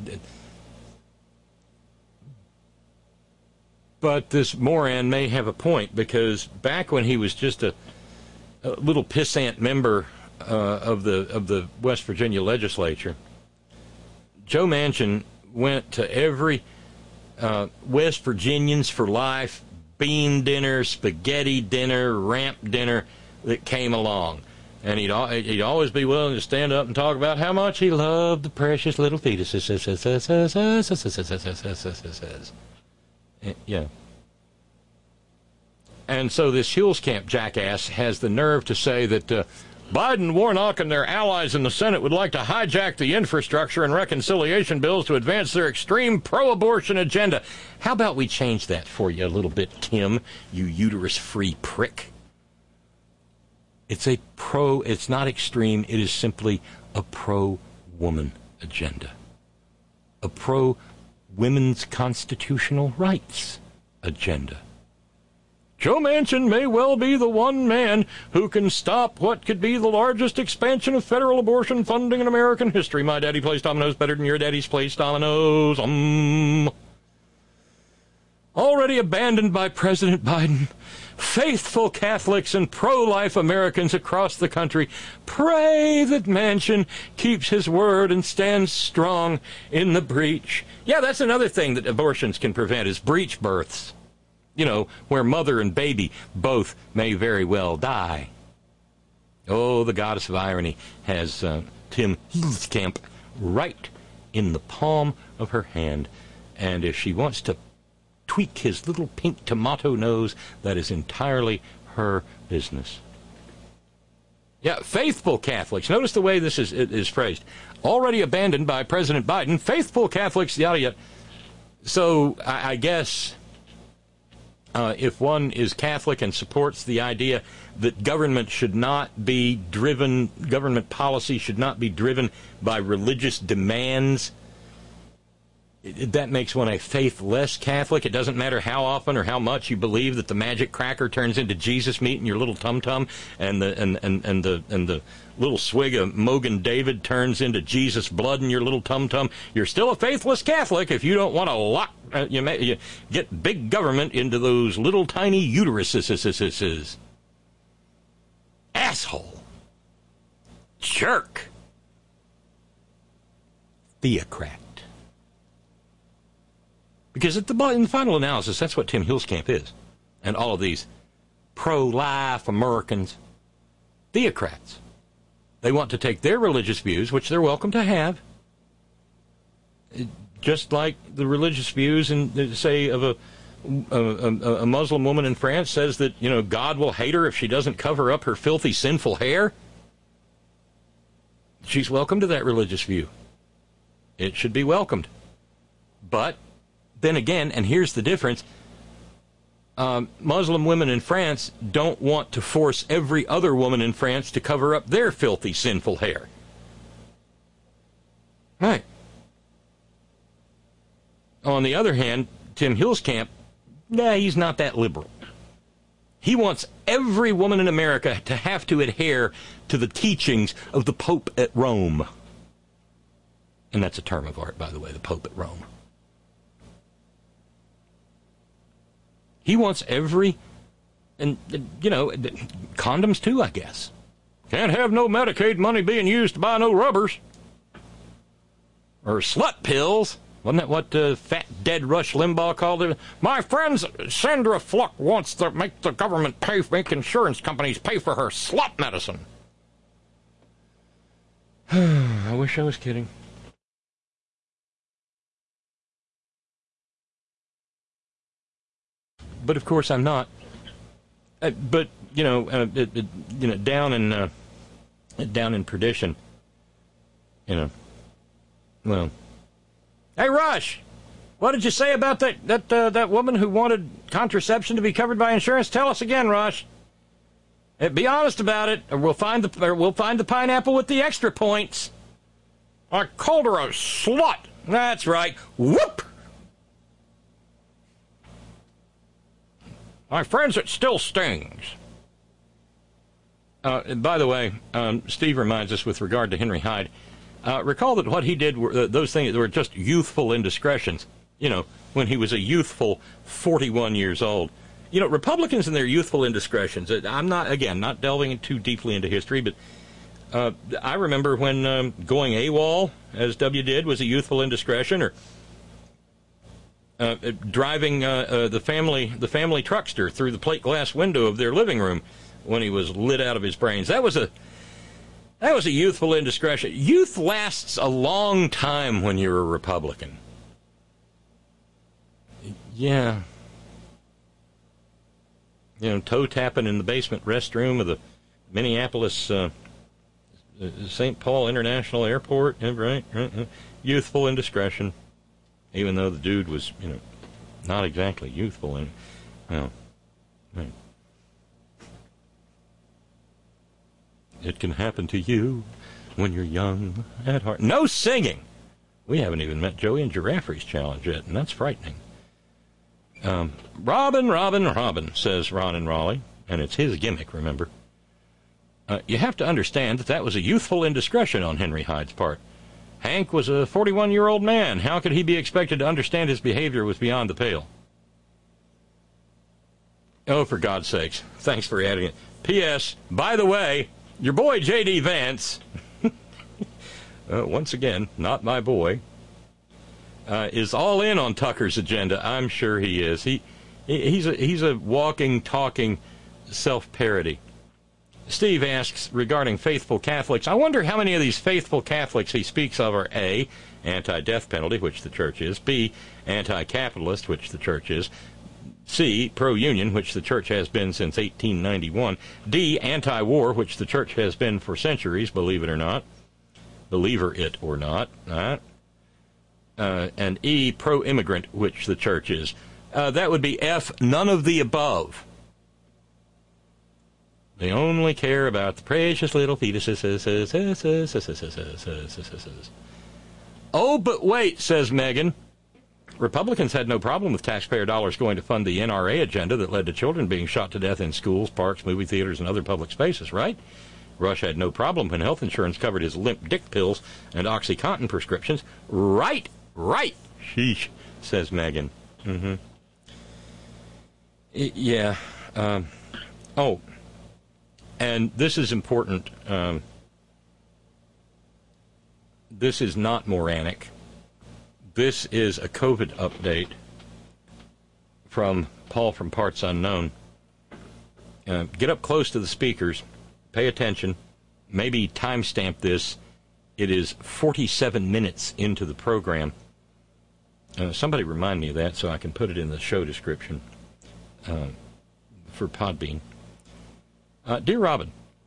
But this moron may have a point, because back when he was just a a little pissant member uh, of the of the West Virginia legislature, Joe Manchin went to every uh, West Virginians for Life bean dinner, spaghetti dinner, ramp dinner that came along. And he'd, he'd always be willing to stand up and talk about how much he loved the precious little fetuses. Yeah. And so this Huelskamp jackass has the nerve to say that uh, Biden, Warnock, and their allies in the Senate would like to hijack the infrastructure and reconciliation bills to advance their extreme pro-abortion agenda. How about we change that for you a little bit, Tim, you uterus-free prick? It's a pro, it's not extreme, it is simply a pro-woman agenda. A pro-women's constitutional rights agenda. Joe Manchin may well be the one man who can stop what could be the largest expansion of federal abortion funding in American history. My daddy plays dominoes better than your daddy's plays dominoes. Um. Already abandoned by President Biden, faithful Catholics and pro-life Americans across the country pray that Manchin keeps his word and stands strong in the breach. Yeah, that's another thing that abortions can prevent is breech births. You know, where mother and baby both may very well die. Oh, the goddess of irony has uh, Tim Huelskamp right in the palm of her hand. And if she wants to tweak his little pink tomato nose, that is entirely her business. Yeah, faithful Catholics. Notice the way this is, is phrased. Already abandoned by President Biden, faithful Catholics, yada, yada. So, I, I guess, uh, if one is Catholic and supports the idea that government should not be driven, government policy should not be driven by religious demands, that makes one a faithless Catholic. It doesn't matter how often or how much you believe that the magic cracker turns into Jesus meat in your little tum-tum, and the and, and, and the and the little swig of Mogan David turns into Jesus blood in your little tum-tum. You're still a faithless Catholic if you don't want to lock uh, you, may, you get big government into those little tiny uteruses. Asshole. Jerk. Theocrat. Because at the, in the final analysis, that's what Tim Huelskamp is. And all of these pro-life Americans, theocrats. They want to take their religious views, which they're welcome to have, just like the religious views, in, say, of a, a, a Muslim woman in France says that, you know, God will hate her if she doesn't cover up her filthy, sinful hair. She's welcome to that religious view. It should be welcomed. But then again, and here's the difference, um, Muslim women in France don't want to force every other woman in France to cover up their filthy, sinful hair. Right. On the other hand, Tim Huelskamp, nah, he's not that liberal. He wants every woman in America to have to adhere to the teachings of the Pope at Rome. And that's a term of art, by the way, the Pope at Rome. He wants every, and, you know, condoms too, I guess. Can't have no Medicaid money being used to buy no rubbers. Or slut pills. Wasn't that what uh, fat, dead Rush Limbaugh called it? My friend Sandra Fluck wants to make the government pay, make insurance companies pay for her slut medicine. I wish I was kidding. But of course I'm not. Uh, but you know, uh, it, it, you know, down in uh, down in perdition. You know. Well. Hey, Rush, what did you say about that that uh, that woman who wanted contraception to be covered by insurance? Tell us again, Rush. Uh, be honest about it, or we'll find the or we'll find the pineapple with the extra points. I called her a slut. That's right. Whoop. My friends, it still stings. Uh, and by the way, um, Steve reminds us with regard to Henry Hyde, uh, recall that what he did, were uh, those things were just youthful indiscretions. You know, when he was a youthful forty-one years old. You know, Republicans and their youthful indiscretions. I'm not, again, not delving too deeply into history, but uh, I remember when um, going AWOL, as W did, was a youthful indiscretion, or uh, driving uh, uh, the family the family truckster through the plate glass window of their living room when he was lit out of his brains. That was a that was a youthful indiscretion. Youth lasts a long time when you're a Republican. Yeah. You know, toe tapping in the basement restroom of the Minneapolis uh, Saint Paul International Airport, right, right, right? Youthful indiscretion, even though the dude was, you know, not exactly youthful. And well, right. It can happen to you when you're young at heart. No singing. We haven't even met Joey and Giraffe's challenge yet, and that's frightening. Um, Robin, Robin, Robin, says Ron in Raleigh, and it's his gimmick, remember. Uh, you have to understand that that was a youthful indiscretion on Henry Hyde's part. Hank was a forty-one-year-old man. How could he be expected to understand his behavior was beyond the pale? Oh, for God's sakes. Thanks for adding it. P S. By the way, your boy J D. Vance, uh, once again, not my boy, Uh, is all in on Tucker's agenda. I'm sure he is. He, he he's a he's a walking, talking self-parody. Steve asks regarding faithful Catholics, I wonder how many of these faithful Catholics he speaks of are A, anti-death penalty, which the church is, B, anti-capitalist, which the church is, C, pro-union, which the church has been since eighteen ninety-one, D, anti-war, which the church has been for centuries, believe it or not, believer it or not, uh, uh, and E, pro-immigrant, which the church is. Uh, that would be F, none of the above. They only care about the precious little fetuses. Oh, but wait, says Megan. Republicans had no problem with taxpayer dollars going to fund the N R A agenda that led to children being shot to death in schools, parks, movie theaters, and other public spaces, right? Rush had no problem when health insurance covered his limp dick pills and OxyContin prescriptions. Right, right, sheesh, says Megan. Mm-hmm. I, yeah. Um, oh, and this is important. Um, this is not moranic. This is a COVID update from Paul from Parts Unknown. Uh, get up close to the speakers. Pay attention. Maybe timestamp this. It is forty-seven minutes into the program. Uh, somebody remind me of that so I can put it in the show description uh, for Podbean. Uh, Dear Robin,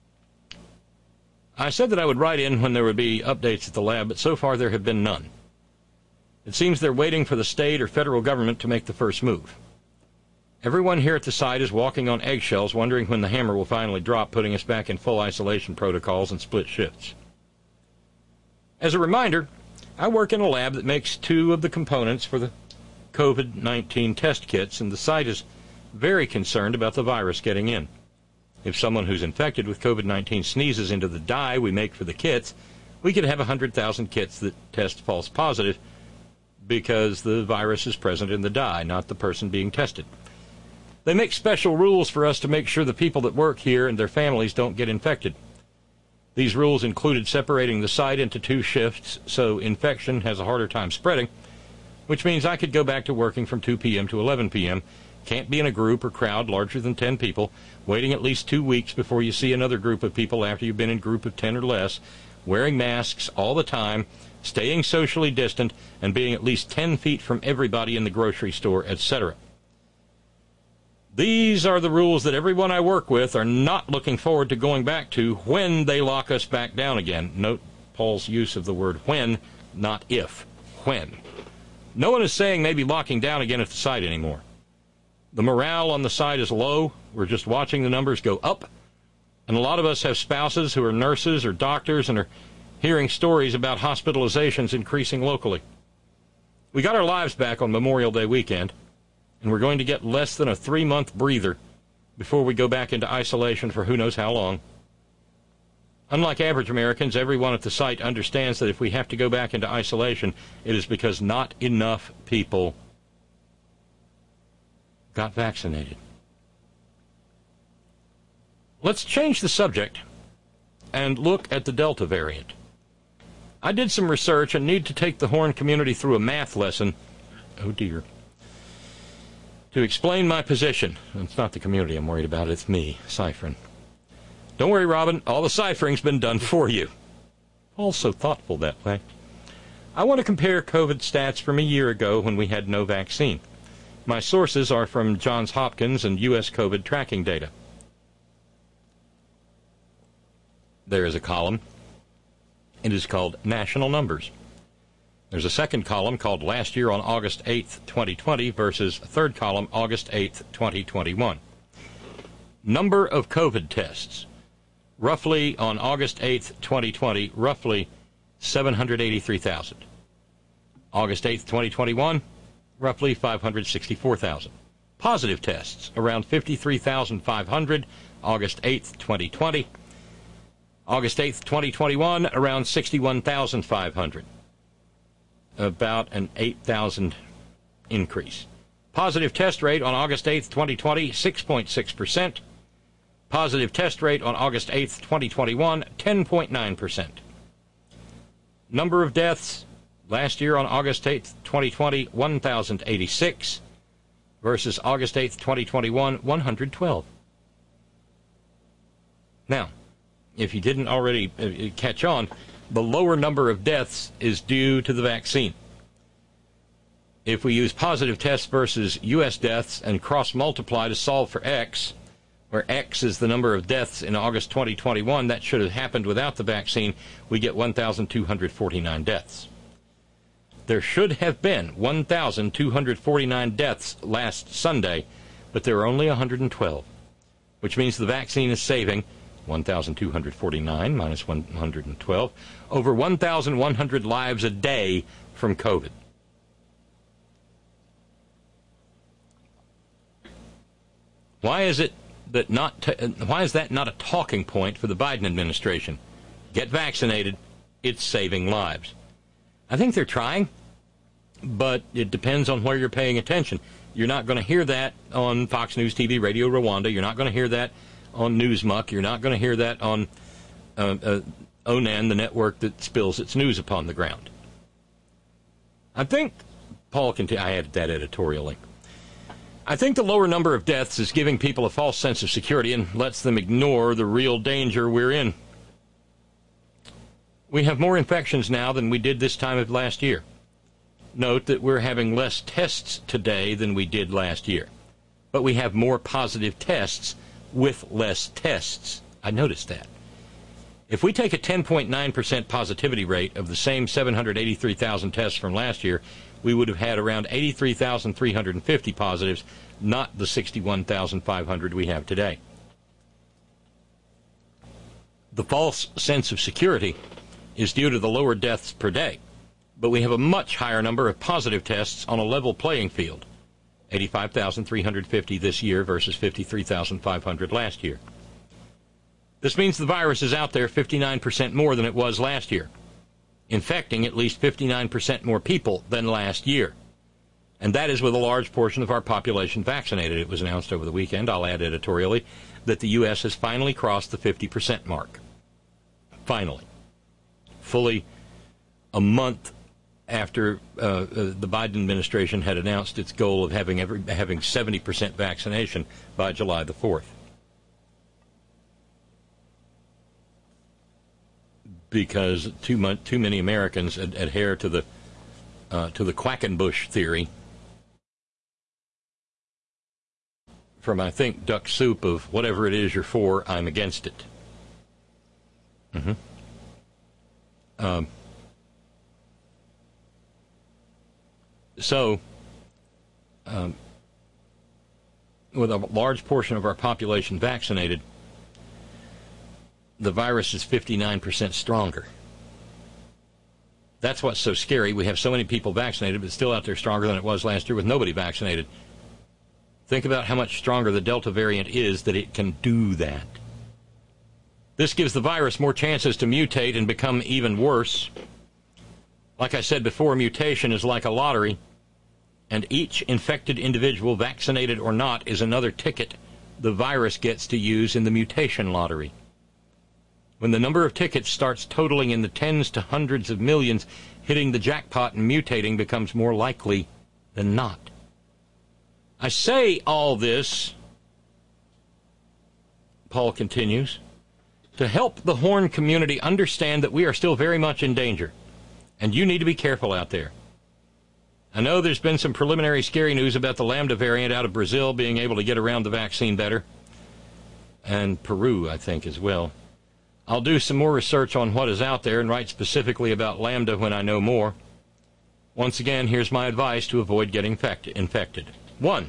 I said that I would write in when there would be updates at the lab, but so far there have been none. It seems they're waiting for the state or federal government to make the first move. Everyone here at the site is walking on eggshells, wondering when the hammer will finally drop, putting us back in full isolation protocols and split shifts. As a reminder, I work in a lab that makes two of the components for the COVID nineteen test kits, and the site is very concerned about the virus getting in. If someone who's infected with COVID nineteen sneezes into the dye we make for the kits, we could have one hundred thousand kits that test false positive because the virus is present in the dye, not the person being tested. They make special rules for us to make sure the people that work here and their families don't get infected. These rules included separating the site into two shifts so infection has a harder time spreading, which means I could go back to working from two p.m. to eleven p.m., can't be in a group or crowd larger than ten people, waiting at least two weeks before you see another group of people after you've been in a group of ten or less, wearing masks all the time, staying socially distant, and being at least ten feet from everybody in the grocery store, et cetera. These are the rules that everyone I work with are not looking forward to going back to when they lock us back down again. Note Paul's use of the word when, not if. When. No one is saying maybe locking down again at the site anymore. The morale on the site is low. We're just watching the numbers go up. And a lot of us have spouses who are nurses or doctors and are hearing stories about hospitalizations increasing locally. We got our lives back on Memorial Day weekend, and we're going to get less than a three-month breather before we go back into isolation for who knows how long. Unlike average Americans, everyone at the site understands that if we have to go back into isolation, it is because not enough people got vaccinated. Let's change the subject and look at the Delta variant. I did some research and need to take the Horn community through a math lesson. Oh, dear. To explain my position. It's not the community I'm worried about, it's me, ciphering. Don't worry, Robin, all the ciphering's been done for you. All so thoughtful that way. I want to compare COVID stats from a year ago when we had no vaccine. My sources are from Johns Hopkins and U S COVID tracking data. There is a column. It is called National Numbers. There's a second column called Last Year on August eighth, twenty twenty versus a third column August eighth, twenty twenty-one. Number of COVID tests. Roughly on August eighth, twenty twenty, roughly seven hundred eighty-three thousand. August eighth, twenty twenty-one, roughly five hundred sixty-four thousand. Positive tests, around fifty-three thousand five hundred, August eighth, twenty twenty. August eighth, twenty twenty-one, around sixty-one thousand five hundred. About an eight thousand increase. Positive test rate on August eighth, twenty twenty, six point six percent. Positive test rate on August eighth, twenty twenty-one, ten point nine percent. Number of deaths, last year on August eighth, twenty twenty, one thousand eighty-six, versus August eighth, twenty twenty-one, one hundred twelve. Now, if you didn't already uh, catch on, the lower number of deaths is due to the vaccine. If we use positive tests versus U S deaths and cross-multiply to solve for X, where X is the number of deaths in August twenty twenty-one, that should have happened without the vaccine, we get one thousand two hundred forty-nine deaths. There should have been one thousand two hundred forty-nine deaths last Sunday, but there are only one hundred twelve, which means the vaccine is saving one thousand two hundred forty-nine minus one hundred twelve, over one thousand one hundred lives a day from COVID. Why is it that not? T- why is that not a talking point for the Biden administration? Get vaccinated; it's saving lives. I think they're trying, but it depends on where you're paying attention. You're not going to hear that on Fox News T V, Radio Rwanda. You're not going to hear that on Newsmuck. You're not going to hear that on uh, uh, O N A N, the network that spills its news upon the ground. I think, Paul can t- I added that editorial link. I think the lower number of deaths is giving people a false sense of security and lets them ignore the real danger we're in. We have more infections now than we did this time of last year. Note that we're having less tests today than we did last year. But we have more positive tests with less tests. I noticed that. If we take a ten point nine percent positivity rate of the same seven hundred eighty-three thousand tests from last year, we would have had around eighty-three thousand three hundred fifty positives, not the sixty-one thousand five hundred we have today. The false sense of security is due to the lower deaths per day, but we have a much higher number of positive tests on a level playing field. eighty-five thousand three hundred fifty this year versus fifty-three thousand five hundred last year. This means the virus is out there fifty-nine percent more than it was last year, infecting at least fifty-nine percent more people than last year. And that is with a large portion of our population vaccinated. It was announced over the weekend, I'll add editorially, that the U S has finally crossed the fifty percent mark. Finally. Fully a month after uh, uh, the Biden administration had announced its goal of having every, having seventy percent vaccination by July the fourth. Because too much, too many Americans ad- adhere to the uh, to the Quackenbush theory from, I think, duck soup of whatever it is you're for, I'm against it. Mm-hmm. Um, so, um, with a large portion of our population vaccinated, the virus is fifty-nine percent stronger. That's what's so scary. We have so many people vaccinated, but it's still out there stronger than it was last year with nobody vaccinated. Think about how much stronger the Delta variant is, that it can do that. This gives the virus more chances to mutate and become even worse. Like I said before, mutation is like a lottery, and each infected individual, vaccinated or not, is another ticket the virus gets to use in the mutation lottery. When the number of tickets starts totaling in the tens to hundreds of millions, hitting the jackpot and mutating becomes more likely than not. I say all this, Paul continues, to help the Horn community understand that we are still very much in danger, and you need to be careful out there. I know there's been some preliminary scary news about the Lambda variant out of Brazil being able to get around the vaccine better, and Peru, I think, as well. I'll do some more research on what is out there and write specifically about Lambda when I know more. Once again, here's my advice to avoid getting infected. One,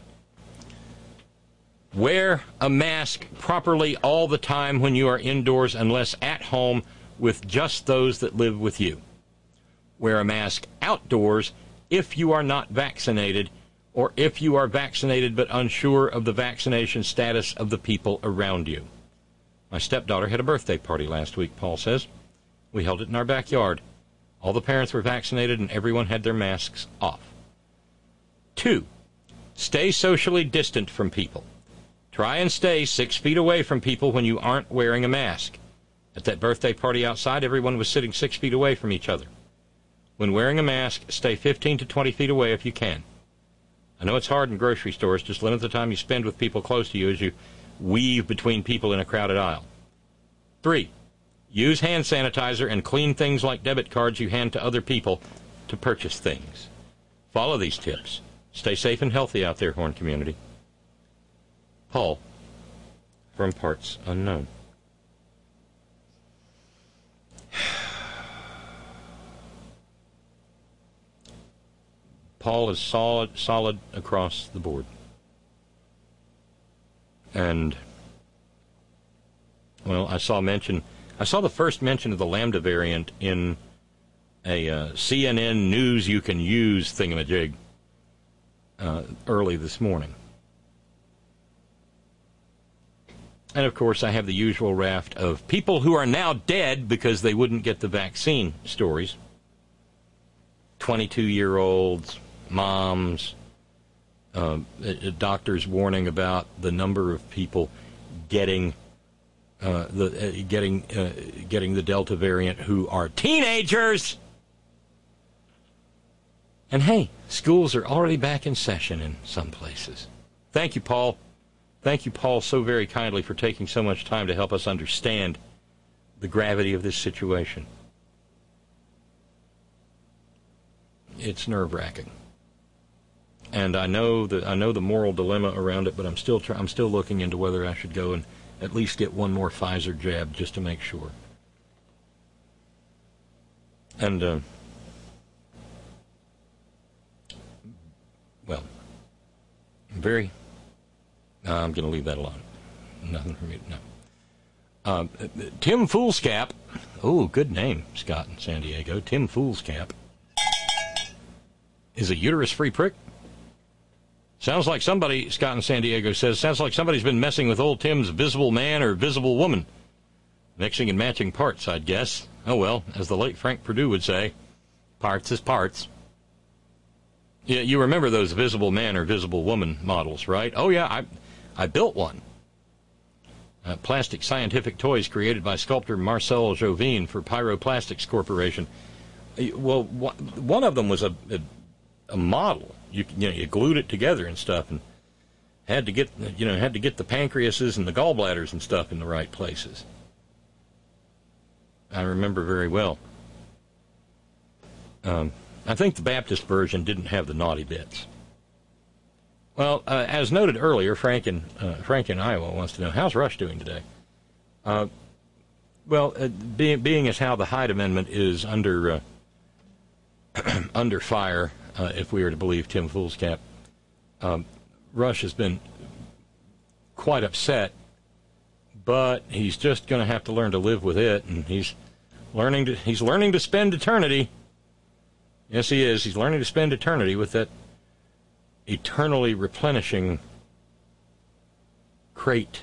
wear a mask properly all the time when you are indoors unless at home with just those that live with you. Wear a mask outdoors if you are not vaccinated, or if you are vaccinated but unsure of the vaccination status of the people around you. My stepdaughter had a birthday party last week, Paul says. We held it in our backyard. All the parents were vaccinated and everyone had their masks off. Two, stay socially distant from people. Try and stay six feet away from people when you aren't wearing a mask. At that birthday party outside, everyone was sitting six feet away from each other. When wearing a mask, stay fifteen to twenty feet away if you can. I know it's hard in grocery stores. Just limit the time you spend with people close to you as you weave between people in a crowded aisle. Three, use hand sanitizer and clean things like debit cards you hand to other people to purchase things. Follow these tips. Stay safe and healthy out there, Horn community. Paul, from Parts Unknown. Paul is solid, solid across the board. And, well, I saw mention, I saw the first mention of the Lambda variant in a uh, C N N News You Can Use thingamajig uh, early this morning. And, of course, I have the usual raft of people who are now dead because they wouldn't get the vaccine stories. twenty-two-year-olds, moms, uh, doctors warning about the number of people getting uh, the uh, getting uh, getting the Delta variant who are teenagers. And hey, schools are already back in session in some places. Thank you, Paul. Thank you, Paul, so very kindly for taking so much time to help us understand the gravity of this situation. It's nerve-wracking. And I know the I know the moral dilemma around it, but I'm still try, I'm still looking into whether I should go and at least get one more Pfizer jab just to make sure. And uh, well, very. Uh, I'm going to leave that alone. Nothing for me to know. Uh, Tim Foolscap. Oh, good name, Scott in San Diego. Tim Foolscap is a uterus-free prick. Sounds like somebody, Scott in San Diego says, sounds like somebody's been messing with old Tim's visible man or visible woman. Mixing and matching parts, I'd guess. Oh, well, as the late Frank Perdue would say, parts is parts. Yeah, you remember those visible man or visible woman models, right? Oh, yeah, I, I built one. Uh, plastic scientific toys created by sculptor Marcel Jovin for Pyroplastics Corporation. Well, one of them was a, a, a model. You, you know, you glued it together and stuff, and had to get you know had to get the pancreases and the gallbladders and stuff in the right places. I remember very well. Um, I think the Baptist version didn't have the naughty bits. Well, uh, as noted earlier, Frank in uh, Frank in Iowa wants to know, how's Rush doing today? Uh, well, uh, being being as how the Hyde Amendment is under uh, under fire. Uh, if we are to believe Tim Foolscap, um, Rush has been quite upset, but he's just going to have to learn to live with it, and he's learning to he's learning to spend eternity. Yes, he is. He's learning to spend eternity with that eternally replenishing crate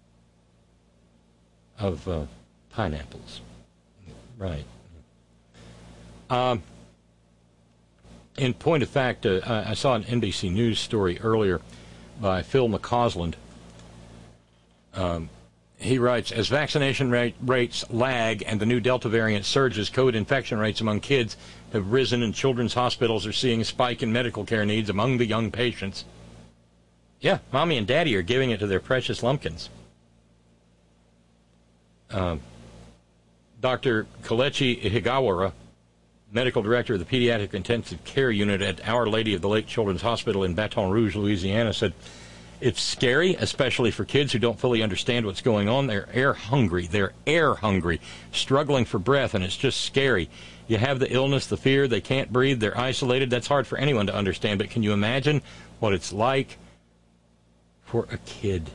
of uh, pineapples. Right. Um. In point of fact, uh, I saw an N B C News story earlier by Phil McCausland Um, he writes, as vaccination rate, rates lag and the new Delta variant surges, COVID infection rates among kids have risen, and children's hospitals are seeing a spike in medical care needs among the young patients. Yeah, mommy and daddy are giving it to their precious lumpkins. Uh, Doctor Kelechi Higawara, medical director of the Pediatric Intensive Care Unit at Our Lady of the Lake Children's Hospital in Baton Rouge, Louisiana, said, it's scary, especially for kids who don't fully understand what's going on. They're air hungry. They're air hungry, struggling for breath, and it's just scary. You have the illness, the fear, they can't breathe, they're isolated. That's hard for anyone to understand, but can you imagine what it's like for a kid?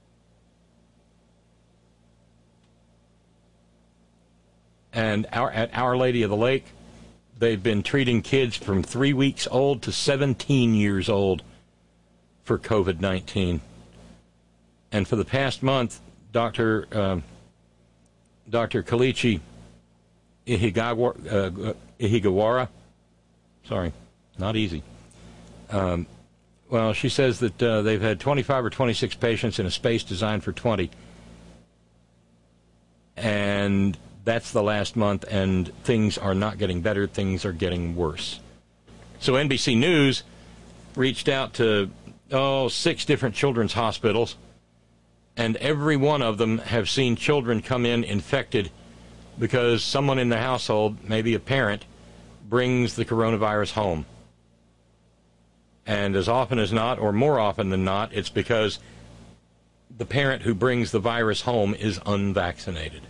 And our, at Our Lady of the Lake, they've been treating kids from three weeks old to seventeen years old for COVID nineteen. And for the past month, Doctor Um, Doctor Kelechi Ihigawara, uh, Ihigawara, sorry, not easy. Um, well, she says that uh, they've had twenty-five or twenty-six patients in a space designed for twenty. And that's the last month, and things are not getting better. Things are getting worse. So N B C News reached out to, oh, six different children's hospitals, and every one of them have seen children come in infected because someone in the household, maybe a parent, brings the coronavirus home. And as often as not, or more often than not, it's because the parent who brings the virus home is unvaccinated.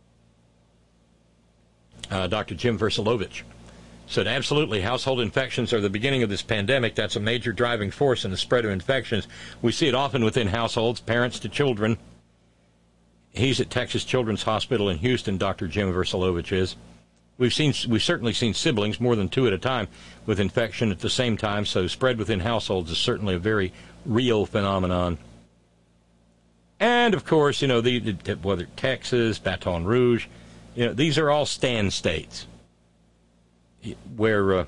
Uh, Doctor Jim Versalovic said, absolutely, household infections are the beginning of this pandemic. That's a major driving force in the spread of infections. We see it often within households, parents to children. He's at Texas Children's Hospital in Houston, Doctor Jim Versalovic is. We've seen, we've certainly seen siblings, more than two at a time, with infection at the same time, so spread within households is certainly a very real phenomenon. And, of course, you know, the, the, whether Texas, Baton Rouge, you know, these are all stand states where, uh,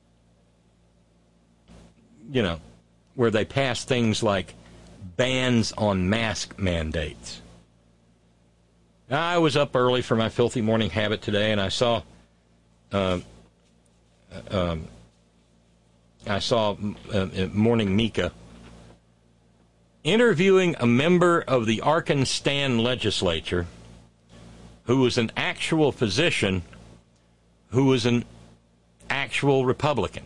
you know, where they pass things like bans on mask mandates. I was up early for my filthy morning habit today, and I saw, uh, um, I saw uh, Morning Mika interviewing a member of the Arkansas legislature who was an actual physician, who was an actual Republican.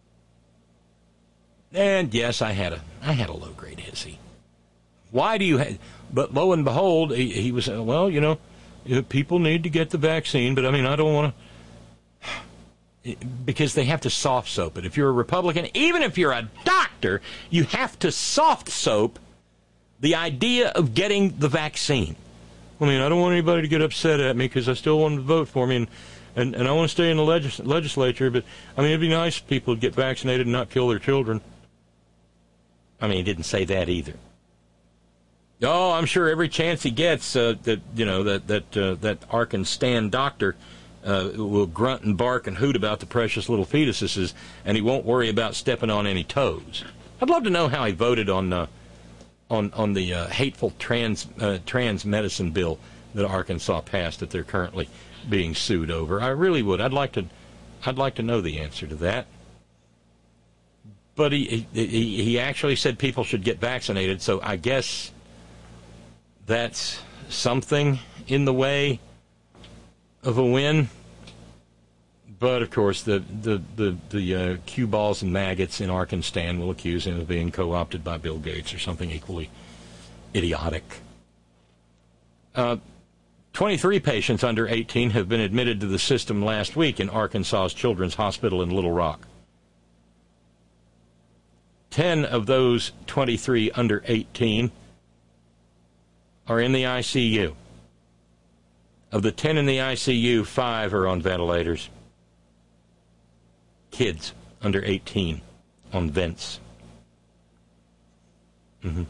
And yes, I had a I had a low grade hissy. Why do you have? But lo and behold, he, he was well, you know, people need to get the vaccine, but I mean, I don't want to, because they have to soft soap it. If you're a Republican, even if you're a doctor, you have to soft soap the idea of getting the vaccine. I mean, I don't want anybody to get upset at me because I still want them to vote for me, and, and, and I want to stay in the legis- legislature, but, I mean, it'd be nice if people would get vaccinated and not kill their children. I mean, he didn't say that either. Oh, I'm sure every chance he gets uh, that, you know, that that uh, that Arkansas doctor uh, will grunt and bark and hoot about the precious little fetuses, and he won't worry about stepping on any toes. I'd love to know how he voted on uh, on on the uh, hateful trans uh, trans medicine bill that Arkansas passed that they're currently being sued over. I really would. I'd like to. I'd like to know the answer to that. But he he he actually said people should get vaccinated, so I guess that's something in the way of a win. But, of course, the the, the, the uh, cue balls and maggots in Arkansas will accuse him of being co-opted by Bill Gates or something equally idiotic. Uh, twenty-three patients under eighteen have been admitted to the system last week in Arkansas's Children's Hospital in Little Rock. Ten of those twenty-three under eighteen are in the I C U. Of the ten in the I C U, five are on ventilators. Kids under eighteen on vents. Mm-hmm.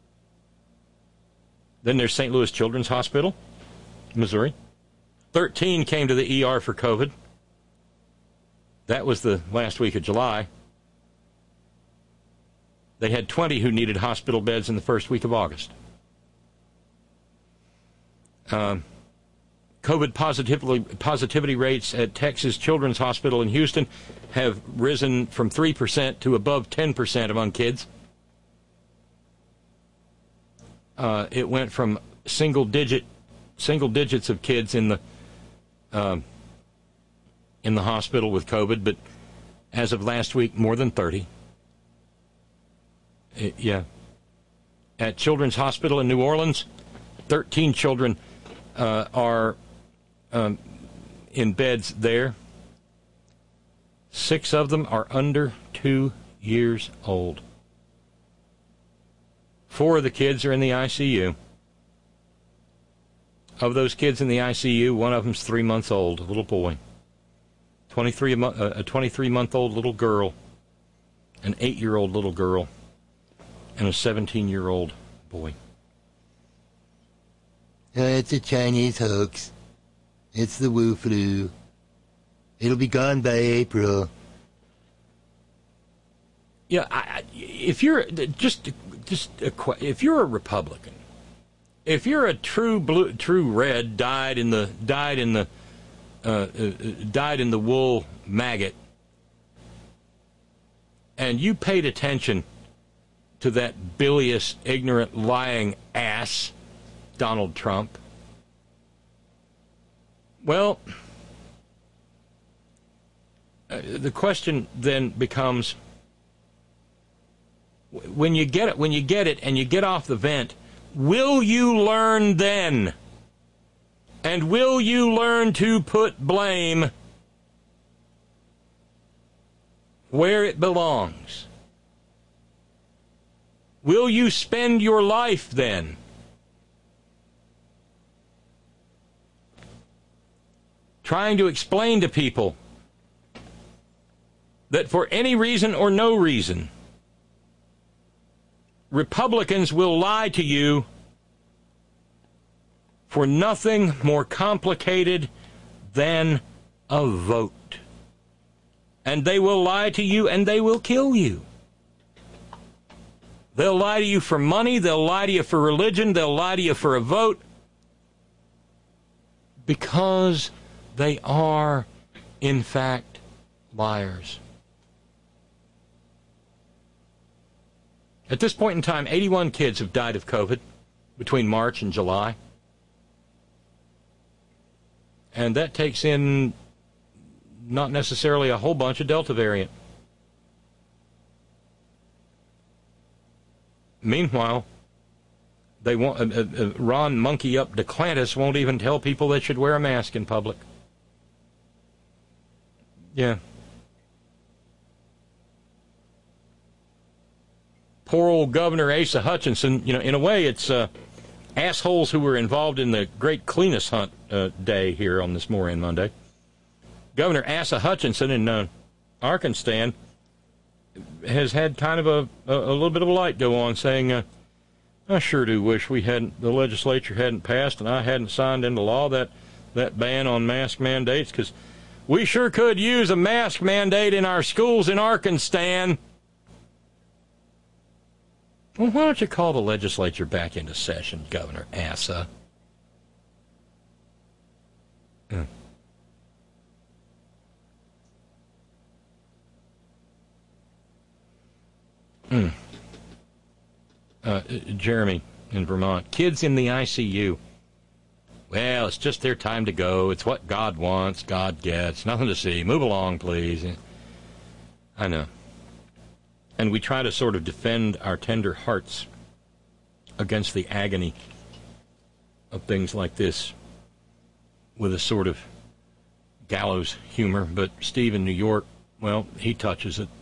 Then there's Saint Louis Children's Hospital, Missouri. thirteen came to the E R for COVID. That was the last week of July. They had twenty who needed hospital beds in the first week of August. Um, COVID positivity, positivity rates at Texas Children's Hospital in Houston have risen from three percent to above ten percent among kids. Uh, it went from single digit, single digits of kids in the um, in the hospital with COVID, but as of last week, more than thirty. It, yeah. At Children's Hospital in New Orleans, thirteen children uh, are um, in beds there. Six of them are under two years old. Four of the kids are in the I C U. Of those kids in the I C U, one of them's three months old, a little boy. twenty-three, a twenty-three-month-old little girl, an eight-year-old little girl, and a seventeen-year-old boy. Uh, it's a Chinese hoax. It's the Wu flu. It'll be gone by April. Yeah, I, I, if you're just just a, if you're a Republican, if you're a true blue, true red, dyed in the dyed in the uh, uh, dyed in the wool maggot, and you paid attention to that bilious, ignorant, lying ass, Donald Trump, well, uh, the question then becomes, when you get it, when you get it, and you get off the vent, will you learn then? And will you learn to put blame where it belongs? Will you spend your life then trying to explain to people that for any reason or no reason, Republicans will lie to you for nothing more complicated than a vote? And they will lie to you and they will kill you. They'll lie to you for money, they'll lie to you for religion, they'll lie to you for a vote, because they are, in fact, liars. At this point in time, eighty-one kids have died of COVID between March and July. And that takes in not necessarily a whole bunch of Delta variant. Meanwhile, they want uh, uh, Ron Monkey Up DeClantis won't even tell people they should wear a mask in public. Yeah. Poor old Governor Asa Hutchinson. You know, in a way, it's uh, assholes who were involved in the great cleanest hunt uh, day here on this Moran Monday. Governor Asa Hutchinson in uh, Arkansas has had kind of a, a, a little bit of a light go on, saying, uh, I sure do wish we hadn't, the legislature hadn't passed and I hadn't signed into law that, that ban on mask mandates, because we sure could use a mask mandate in our schools in Arkansas. Well, why don't you call the legislature back into session, Governor Asa? Mm. Mm. Uh, Jeremy in Vermont. Kids in the I C U. Well, it's just their time to go. It's what God wants, God gets. Nothing to see. Move along, please. I know. And we try to sort of defend our tender hearts against the agony of things like this with a sort of gallows humor. But Steve in New York, well, he touches it.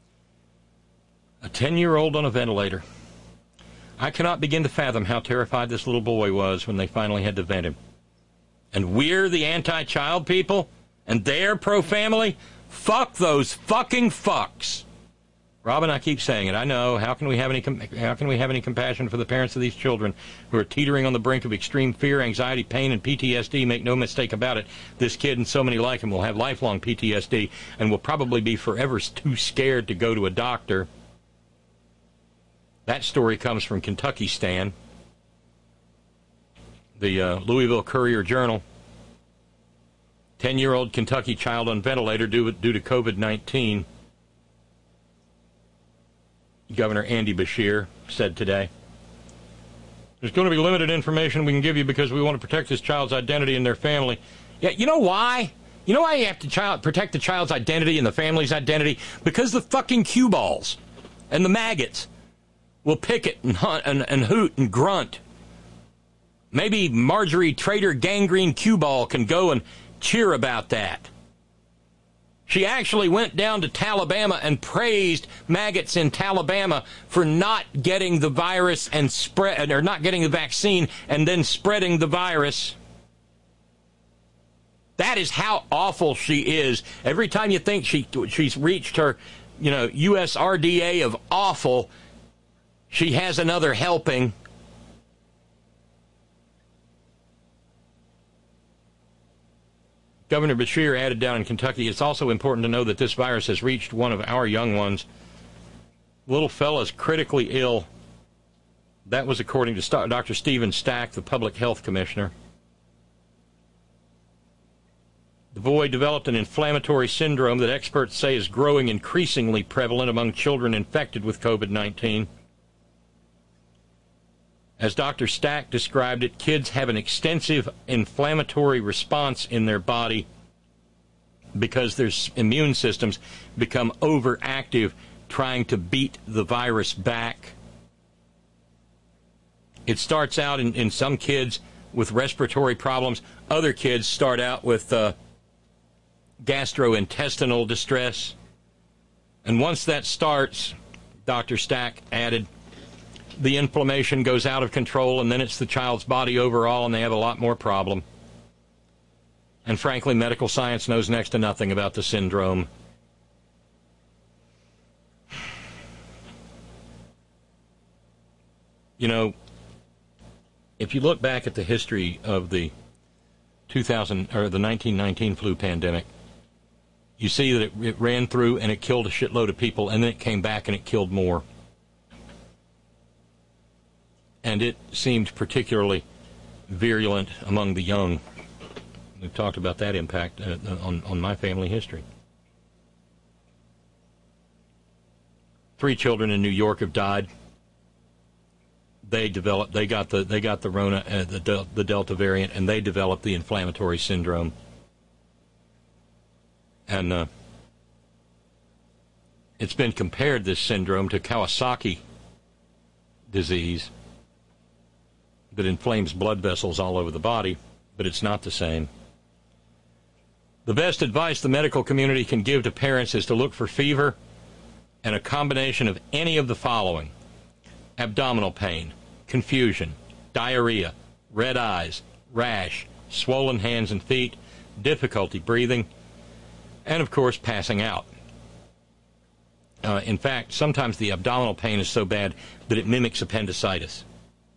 A ten-year-old on a ventilator. I cannot begin to fathom how terrified this little boy was when they finally had to vent him. And we're the anti-child people? And they're pro-family? Fuck those fucking fucks. Robin, I keep saying it. I know. How can we have any com- how can we have any compassion for the parents of these children who are teetering on the brink of extreme fear, anxiety, pain, and P T S D? Make no mistake about it. This kid and so many like him will have lifelong P T S D and will probably be forever too scared to go to a doctor. That story comes from Kentucky Stan. The uh, Louisville Courier-Journal. ten-year-old Kentucky child on ventilator due, due to COVID nineteen. Governor Andy Beshear said today. There's going to be limited information we can give you because we want to protect this child's identity and their family. Yeah, you know why? You know why you have to child, protect the child's identity and the family's identity? Because the fucking cue balls and the maggots will picket and hunt and, and hoot and grunt. Maybe Marjorie Trader Gangrene Cue Ball can go and cheer about that. She actually went down to Alabama and praised maggots in Alabama for not getting the virus and spread, or not getting the vaccine and then spreading the virus. That is how awful she is. Every time you think she she's reached her, you know, U S R D A of awful, she has another helping. Governor Beshear added down in Kentucky, it's also important to know that this virus has reached one of our young ones. Little fella's critically ill. That was according to Doctor Stephen Stack, the public health commissioner. The boy developed an inflammatory syndrome that experts say is growing increasingly prevalent among children infected with COVID nineteen. As Doctor Stack described it, kids have an extensive inflammatory response in their body because their immune systems become overactive trying to beat the virus back. It starts out in, in some kids with respiratory problems. Other kids start out with uh, gastrointestinal distress. And once that starts, Doctor Stack added, the inflammation goes out of control, and then it's the child's body overall, and they have a lot more problem. And frankly, medical science knows next to nothing about the syndrome. You know, if you look back at the history of the two thousand or the nineteen nineteen flu pandemic, you see that it, it ran through and it killed a shitload of people, and then it came back and it killed more. And it seemed particularly virulent among the young. We've talked about that impact uh, on, on my family history. Three children in New York have died. They developed. They got the. They got the Rona, uh, the del, the Delta variant, and they developed the inflammatory syndrome. And uh, it's been compared, this syndrome, to Kawasaki disease that inflames blood vessels all over the body, but it's not the same. The best advice the medical community can give to parents is to look for fever and a combination of any of the following: abdominal pain, confusion, diarrhea, red eyes, rash, swollen hands and feet, difficulty breathing, and, of course, passing out. Uh, in fact, sometimes the abdominal pain is so bad that it mimics appendicitis.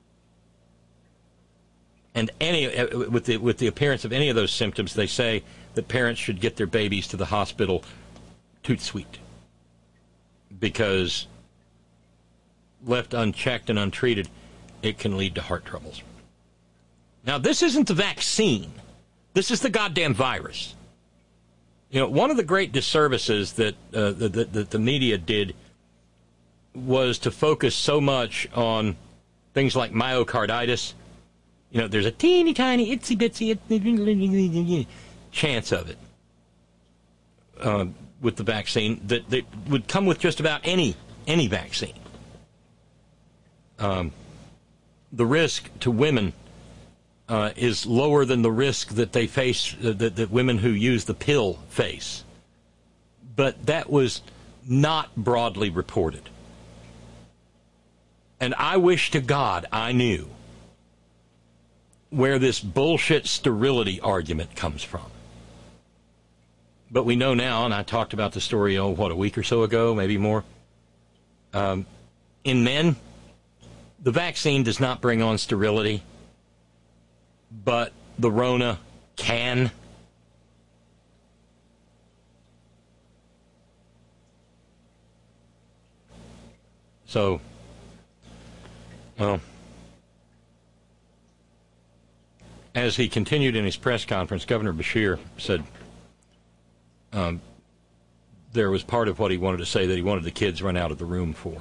And any uh, with the with the appearance of any of those symptoms, they say that parents should get their babies to the hospital tout de suite, because left unchecked and untreated, it can lead to heart troubles. Now, this isn't the vaccine. This is the goddamn virus. You know, one of the great disservices that uh, the, the, the, the media did was to focus so much on things like myocarditis. You know, there's a teeny tiny, itsy bitsy chance of it uh, with the vaccine that, that would come with just about any any vaccine. Um, the risk to women uh, is lower than the risk that they face, uh, that, that women who use the pill face. But that was not broadly reported. And I wish to God I knew where this bullshit sterility argument comes from. But we know now, and I talked about the story, oh, what, a week or so ago, maybe more. Um, in men, the vaccine does not bring on sterility, but the Rona can. So, well, as he continued in his press conference, Governor Beshear said um, there was part of what he wanted to say that he wanted the kids run out of the room for.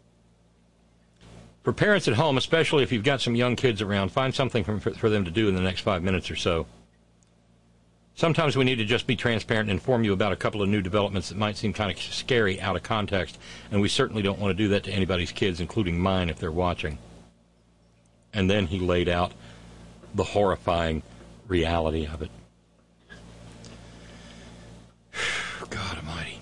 For parents at home, especially if you've got some young kids around, find something for, for them to do in the next five minutes or so. Sometimes we need to just be transparent and inform you about a couple of new developments that might seem kind of scary out of context, and we certainly don't want to do that to anybody's kids, including mine, if they're watching. And then he laid out the horrifying reality of it. God almighty.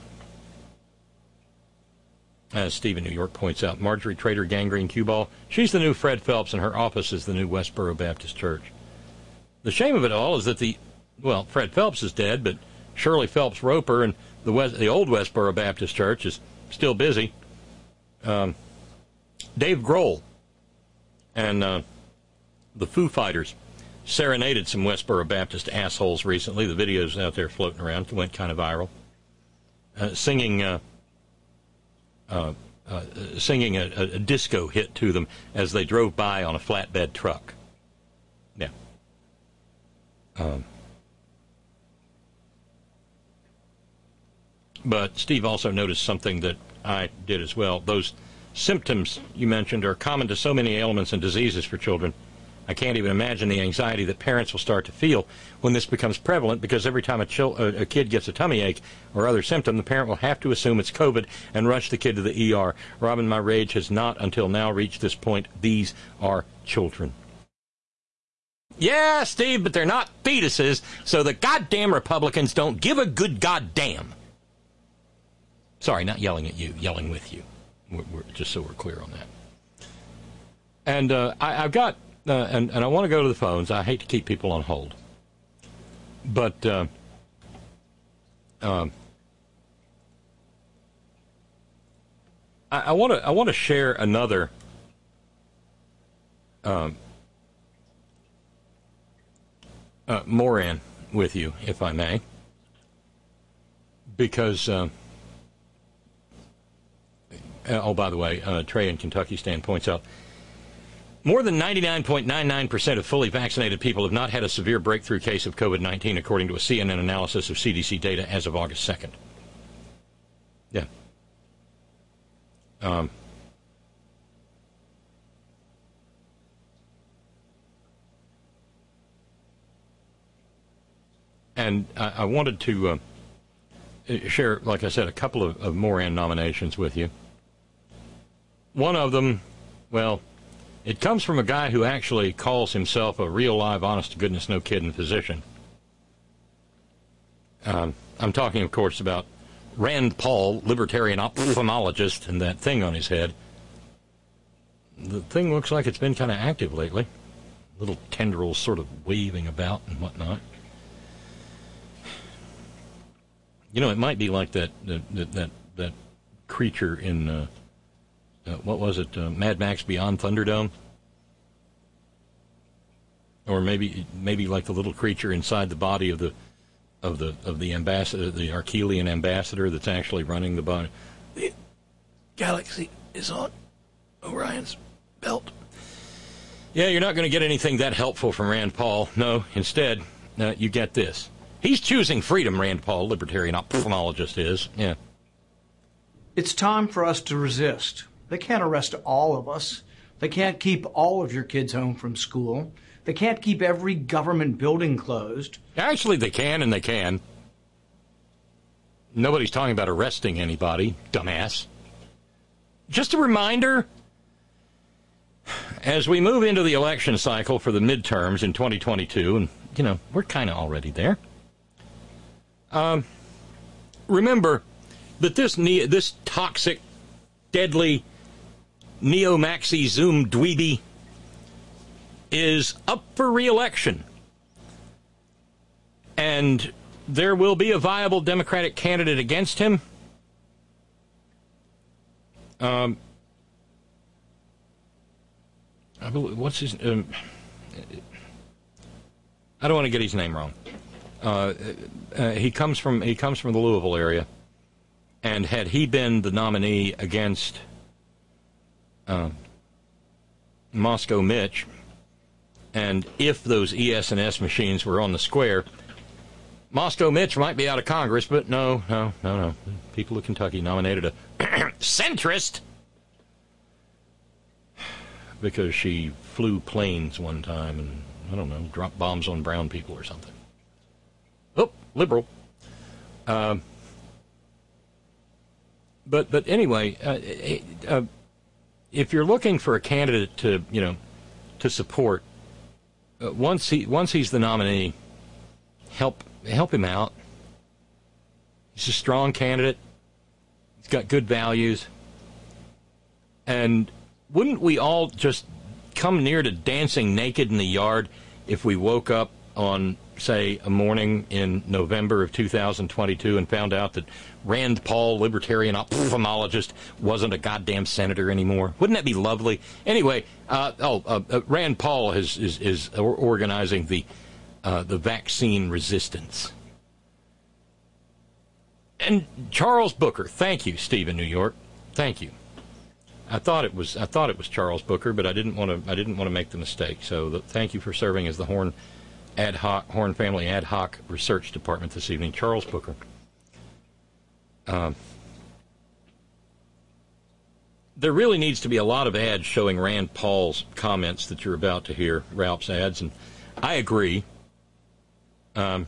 As Steve in New York points out, Marjorie Trader Gangrene Q-Ball, she's the new Fred Phelps, and her office is the new Westboro Baptist Church. The shame of it all is that the, well, Fred Phelps is dead, but Shirley Phelps Roper and the West, the old Westboro Baptist Church is still busy. Um, Dave Grohl and uh, the Foo Fighters serenaded some Westboro Baptist assholes recently. The video's out there floating around. It went kind of viral. Uh, singing uh, uh, uh, singing a, a, a disco hit to them as they drove by on a flatbed truck. Yeah. Um, but Steve also noticed something that I did as well. Those symptoms you mentioned are common to so many ailments and diseases for children. I can't even imagine the anxiety that parents will start to feel when this becomes prevalent, because every time a, chil- a kid gets a tummy ache or other symptom, the parent will have to assume it's COVID and rush the kid to the E R. Robin, my rage has not until now reached this point. These are children. Yeah, Steve, but they're not fetuses, so the goddamn Republicans don't give a good goddamn. Sorry, not yelling at you, yelling with you. We're, we're, just so we're clear on that. And uh, I, I've got... Uh, and, and I want to go to the phones. I hate to keep people on hold. But uh, um, I, I want to I want to share another um, uh, Moran with you, if I may, because uh, oh, by the way, uh, Trey in Kentucky Stan points out, more than ninety-nine point nine nine percent of fully vaccinated people have not had a severe breakthrough case of COVID nineteen, according to a C N N analysis of C D C data as of August second. Yeah. Um, and I, I wanted to uh, share, like I said, a couple of, of Moran nominations with you. One of them, well... it comes from a guy who actually calls himself a real, live, honest-to-goodness, no-kidding physician. Um, I'm talking, of course, about Rand Paul, libertarian ophthalmologist, and that thing on his head. The thing looks like it's been kind of active lately. Little tendrils sort of waving about and whatnot. You know, it might be like that that that, that creature in... Uh, Uh, what was it, uh, Mad Max Beyond Thunderdome? Or maybe maybe like the little creature inside the body of the of the of the ambassador, the Archelian ambassador that's actually running the body. The galaxy is on Orion's belt. Yeah, you're not going to get anything that helpful from Rand Paul. No, instead, uh, you get this. He's choosing freedom, Rand Paul, libertarian ophthalmologist is. Yeah. It's time for us to resist. They can't arrest all of us. They can't keep all of your kids home from school. They can't keep every government building closed. Actually, they can, and they can. Nobody's talking about arresting anybody, dumbass. Just a reminder, as we move into the election cycle for the midterms in twenty twenty-two, and, you know, we're kind of already there, um, remember that this ne- this toxic, deadly, neo-maxi Zoom dweeby is up for re-election. And there will be a viable Democratic candidate against him. Um, I believe, what's his... Um, I don't want to get his name wrong. Uh, uh, he comes from he comes from the Louisville area. And had he been the nominee against... Uh, Moscow Mitch, And if those E S and S machines were on the square, Mosto Mitch might be out of Congress, but no, no, no, no. People of Kentucky nominated a centrist because she flew planes one time and, I don't know, dropped bombs on brown people or something. Oh, liberal. Um, but but anyway, uh, uh, if you're looking for a candidate to, you know, to support, uh, once he once he's the nominee, help help him out. He's a strong candidate. He's got good values. And wouldn't we all just come near to dancing naked in the yard if we woke up on, say, a morning in November of two thousand twenty-two and found out that Rand Paul, libertarian ophthalmologist, wasn't a goddamn senator anymore? Wouldn't that be lovely? Anyway, uh, oh, uh, uh, Rand Paul is is, is organizing the uh, the vaccine resistance. And Charles Booker, thank you, Steve in New York, thank you. I thought it was I thought it was Charles Booker, but I didn't want to I didn't want to make the mistake. So the, thank you for serving as the Horn ad hoc Horn Family ad hoc research department this evening, Charles Booker. Um, there really needs to be a lot of ads showing Rand Paul's comments that you're about to hear, Ralph's ads, and I agree. Um,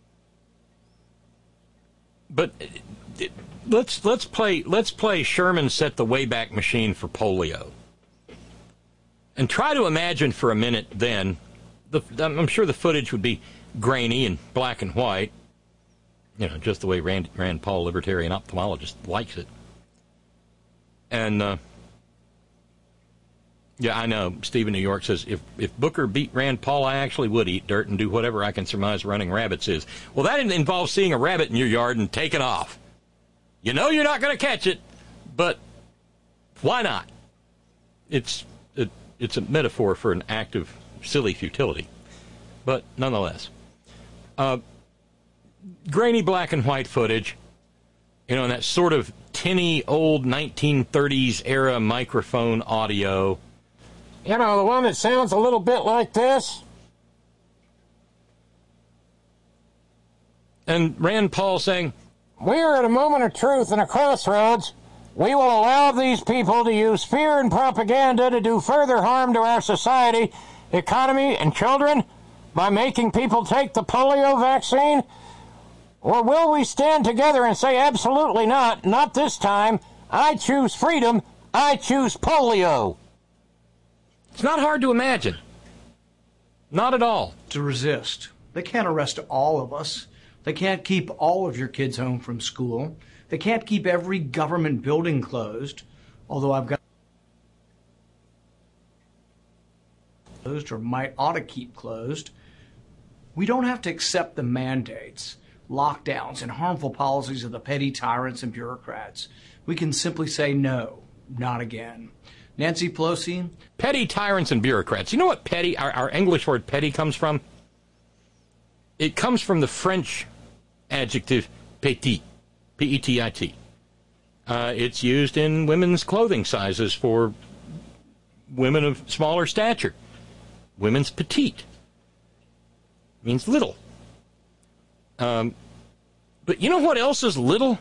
but let's let's play let's play Sherman Set the Wayback Machine for polio, and try to imagine for a minute. Then, the, I'm sure the footage would be grainy and black and white, you know, just the way Rand, Rand Paul, libertarian ophthalmologist, likes it. And uh, yeah, I know. Steve in New York says, if, if Booker beat Rand Paul, I actually would eat dirt and do whatever I can surmise running rabbits is. Well, that involves seeing a rabbit in your yard and taking off. You know you're not going to catch it, but why not? It's it, it's a metaphor for an act of silly futility. But nonetheless, uh, grainy black and white footage, you know, and that sort of tinny old nineteen thirties era microphone audio. You know, the one that sounds a little bit like this. And Rand Paul saying, "We are at a moment of truth and a crossroads. We will allow these people to use fear and propaganda to do further harm to our society, economy, and children by making people take the polio vaccine? Or will we stand together and say, absolutely not, not this time. I choose freedom. I choose polio." It's not hard to imagine. Not at all. To resist. They can't arrest all of us. They can't keep all of your kids home from school. They can't keep every government building closed, although I've got closed or might ought to keep closed. We don't have to accept the mandates, lockdowns, and harmful policies of the petty tyrants and bureaucrats. We can simply say no, not again. Nancy Pelosi. Petty tyrants and bureaucrats. You know what petty, our, our English word petty comes from? It comes from the French adjective petit, P E T I T. Uh, it's used in women's clothing sizes for women of smaller stature. Women's petite means little. Um, but you know what else is little?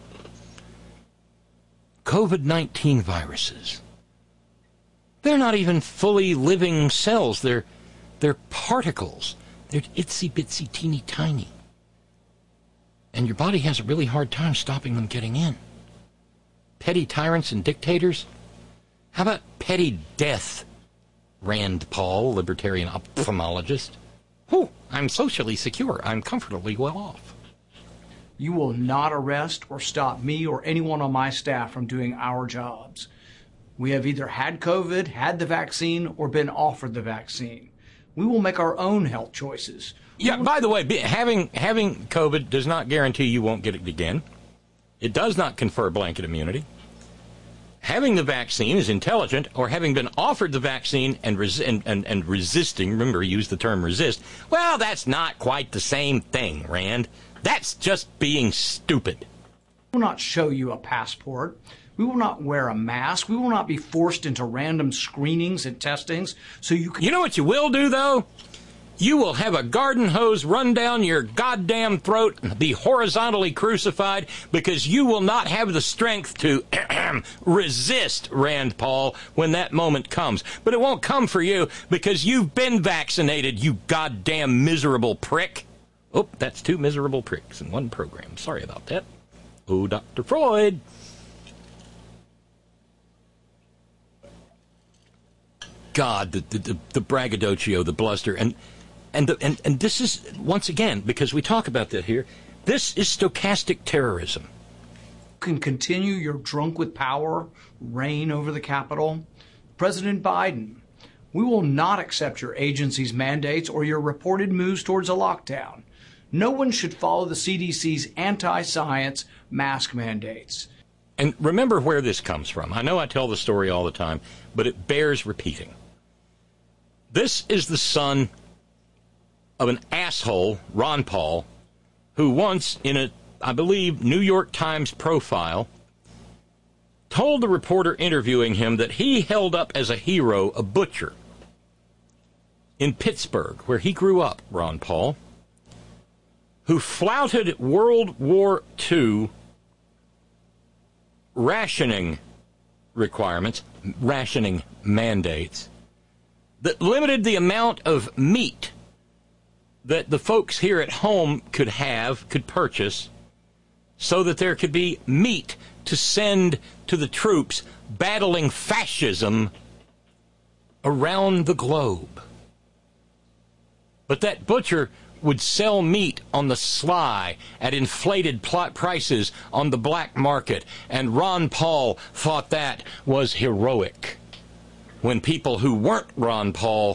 COVID nineteen viruses. They're not even fully living cells. They're, they're particles. They're itsy-bitsy, teeny tiny. And your body has a really hard time stopping them getting in. Petty tyrants and dictators? How about petty death? Rand Paul, libertarian ophthalmologist. Whew, I'm socially secure. I'm comfortably well off. You will not arrest or stop me or anyone on my staff from doing our jobs. We have either had COVID, had the vaccine, or been offered the vaccine. We will make our own health choices. Yeah, by the way, having having COVID does not guarantee you won't get it again. It does not confer blanket immunity. Having the vaccine is intelligent, or having been offered the vaccine and, res- and, and, and resisting, remember, use the term resist, well, that's not quite the same thing, Rand. That's just being stupid. We will not show you a passport. We We will not wear a mask. We will not be forced into random screenings and testings. So you can. You know what you will do, though? You will have a garden hose run down your goddamn throat and be horizontally crucified because you will not have the strength to resist Rand Paul when that moment comes. But it won't come for you because you've been vaccinated, you goddamn miserable prick. Oh, that's two miserable pricks in one program. Sorry about that. Oh, Doctor Freud. God, the, the, the, the braggadocio, the bluster, and... And, the, and and this is, once again, because we talk about that here, this is stochastic terrorism. You can continue your drunk with power reign over the Capitol. President Biden, we will not accept your agency's mandates or your reported moves towards a lockdown. No one should follow the C D C's anti-science mask mandates. And remember where this comes from. I know I tell the story all the time, but it bears repeating. This is the son of an asshole, Ron Paul, who once, in a, I believe, New York Times profile, told the reporter interviewing him that he held up as a hero a butcher in Pittsburgh, where he grew up, Ron Paul, who flouted World War Two rationing requirements, rationing mandates, that limited the amount of meat that the folks here at home could have, could purchase, so that there could be meat to send to the troops battling fascism around the globe. But that butcher would sell meat on the sly at inflated plot prices on the black market, and Ron Paul thought that was heroic, when people who weren't Ron Paul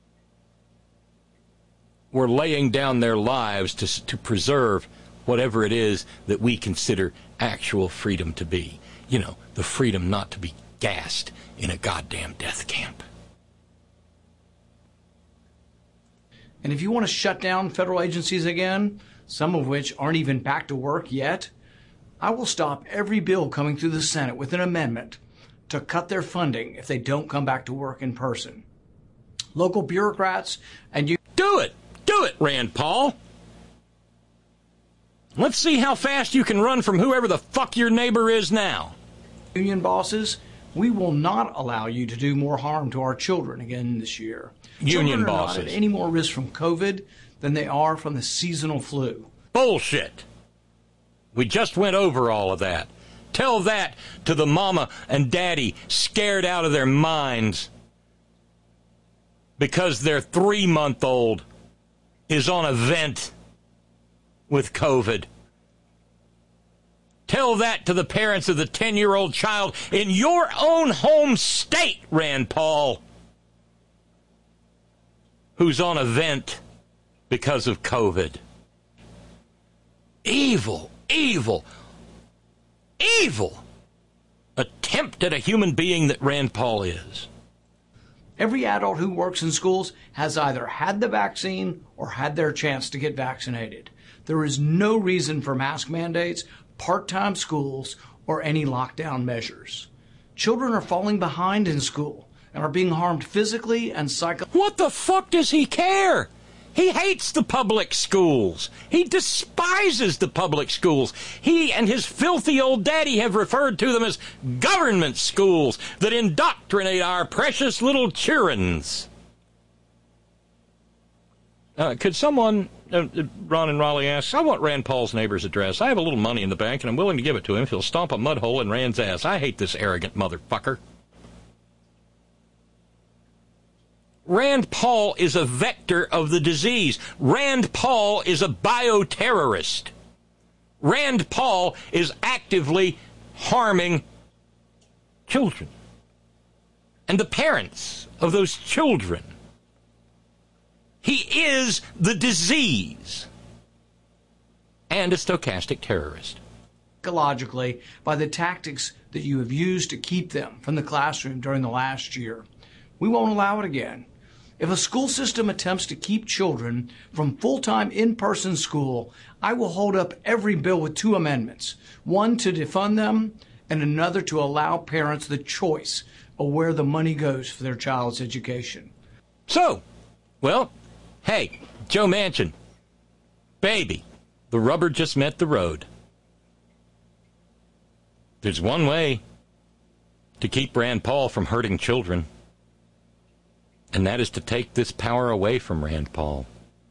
were laying down their lives to to preserve whatever it is that we consider actual freedom to be. You know, the freedom not to be gassed in a goddamn death camp. And if you want to shut down federal agencies again, some of which aren't even back to work yet, I will stop every bill coming through the Senate with an amendment to cut their funding if they don't come back to work in person. Local bureaucrats and you... Do it! Do it, Rand Paul. Let's see how fast you can run from whoever the fuck your neighbor is now. Union bosses, we will not allow you to do more harm to our children again this year. Union children bosses. are not at any more risk from COVID than they are from the seasonal flu. Bullshit. We just went over all of that. Tell that to the mama and daddy scared out of their minds because their three-month-old is on a vent with COVID. Tell that to the parents of the ten-year-old child in your own home state, Rand Paul, who's on a vent because of COVID. Evil, evil, evil attempt at a human being that Rand Paul is. Every adult who works in schools has either had the vaccine or had their chance to get vaccinated. There is no reason for mask mandates, part-time schools, or any lockdown measures. Children are falling behind in school and are being harmed physically and psychologically. What the fuck does he care? He hates the public schools. He despises the public schools. He and his filthy old daddy have referred to them as government schools that indoctrinate our precious little childrens. Uh, could someone, uh, Ron and Raleigh asks, I want Rand Paul's neighbor's address. I have a little money in the bank and I'm willing to give it to him if he'll stomp a mud hole in Rand's ass. I hate this arrogant motherfucker. Rand Paul is a vector of the disease. Rand Paul is a bioterrorist. Rand Paul is actively harming children and the parents of those children. He is the disease and a stochastic terrorist. Psychologically, by the tactics that you have used to keep them from the classroom during the last year. We won't allow it again. If a school system attempts to keep children from full-time in-person school, I will hold up every bill with two amendments. One to defund them and another to allow parents the choice of where the money goes for their child's education. So, well, hey, Joe Manchin, baby, the rubber just met the road. There's one way to keep Rand Paul from hurting children, and that is to take this power away from Rand Paul.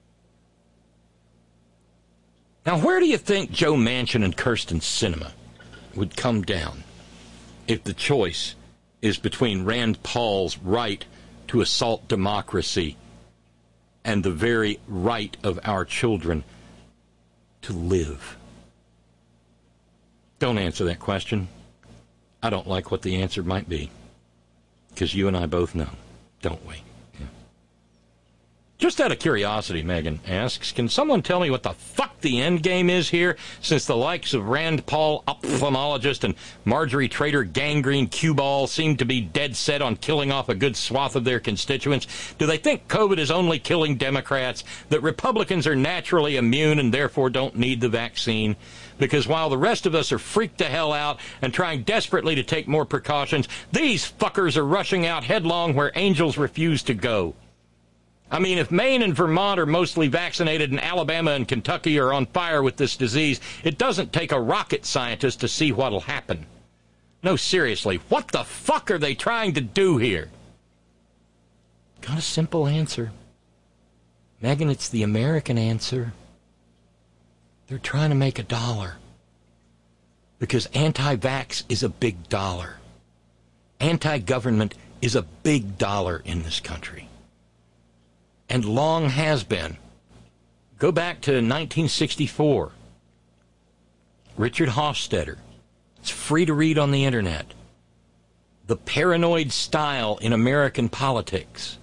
Now, where do you think Joe Manchin and Kyrsten Sinema would come down if the choice is between Rand Paul's right to assault democracy and the very right of our children to live? Don't answer that question. I don't like what the answer might be, because you and I both know, don't we? Yeah. Just out of curiosity, Megan asks, can someone tell me what the fuck the end game is here, since the likes of Rand Paul ophthalmologist and Marjorie Trader gangrene cue ball seem to be dead set on killing off a good swath of their constituents? Do they think COVID is only killing Democrats, that Republicans are naturally immune and therefore don't need the vaccine? Because while the rest of us are freaked the hell out and trying desperately to take more precautions, these fuckers are rushing out headlong where angels refuse to go. I mean, if Maine and Vermont are mostly vaccinated and Alabama and Kentucky are on fire with this disease, it doesn't take a rocket scientist to see what'll happen. No, seriously, what the fuck are they trying to do here? Got a simple answer. Megan, it's the American answer. They're trying to make a dollar. Because anti-vax is a big dollar. Anti-government is a big dollar in this country. And long has been. Go back to nineteen sixty-four. Richard Hofstadter. It's free to read on the internet. The paranoid style in American politics.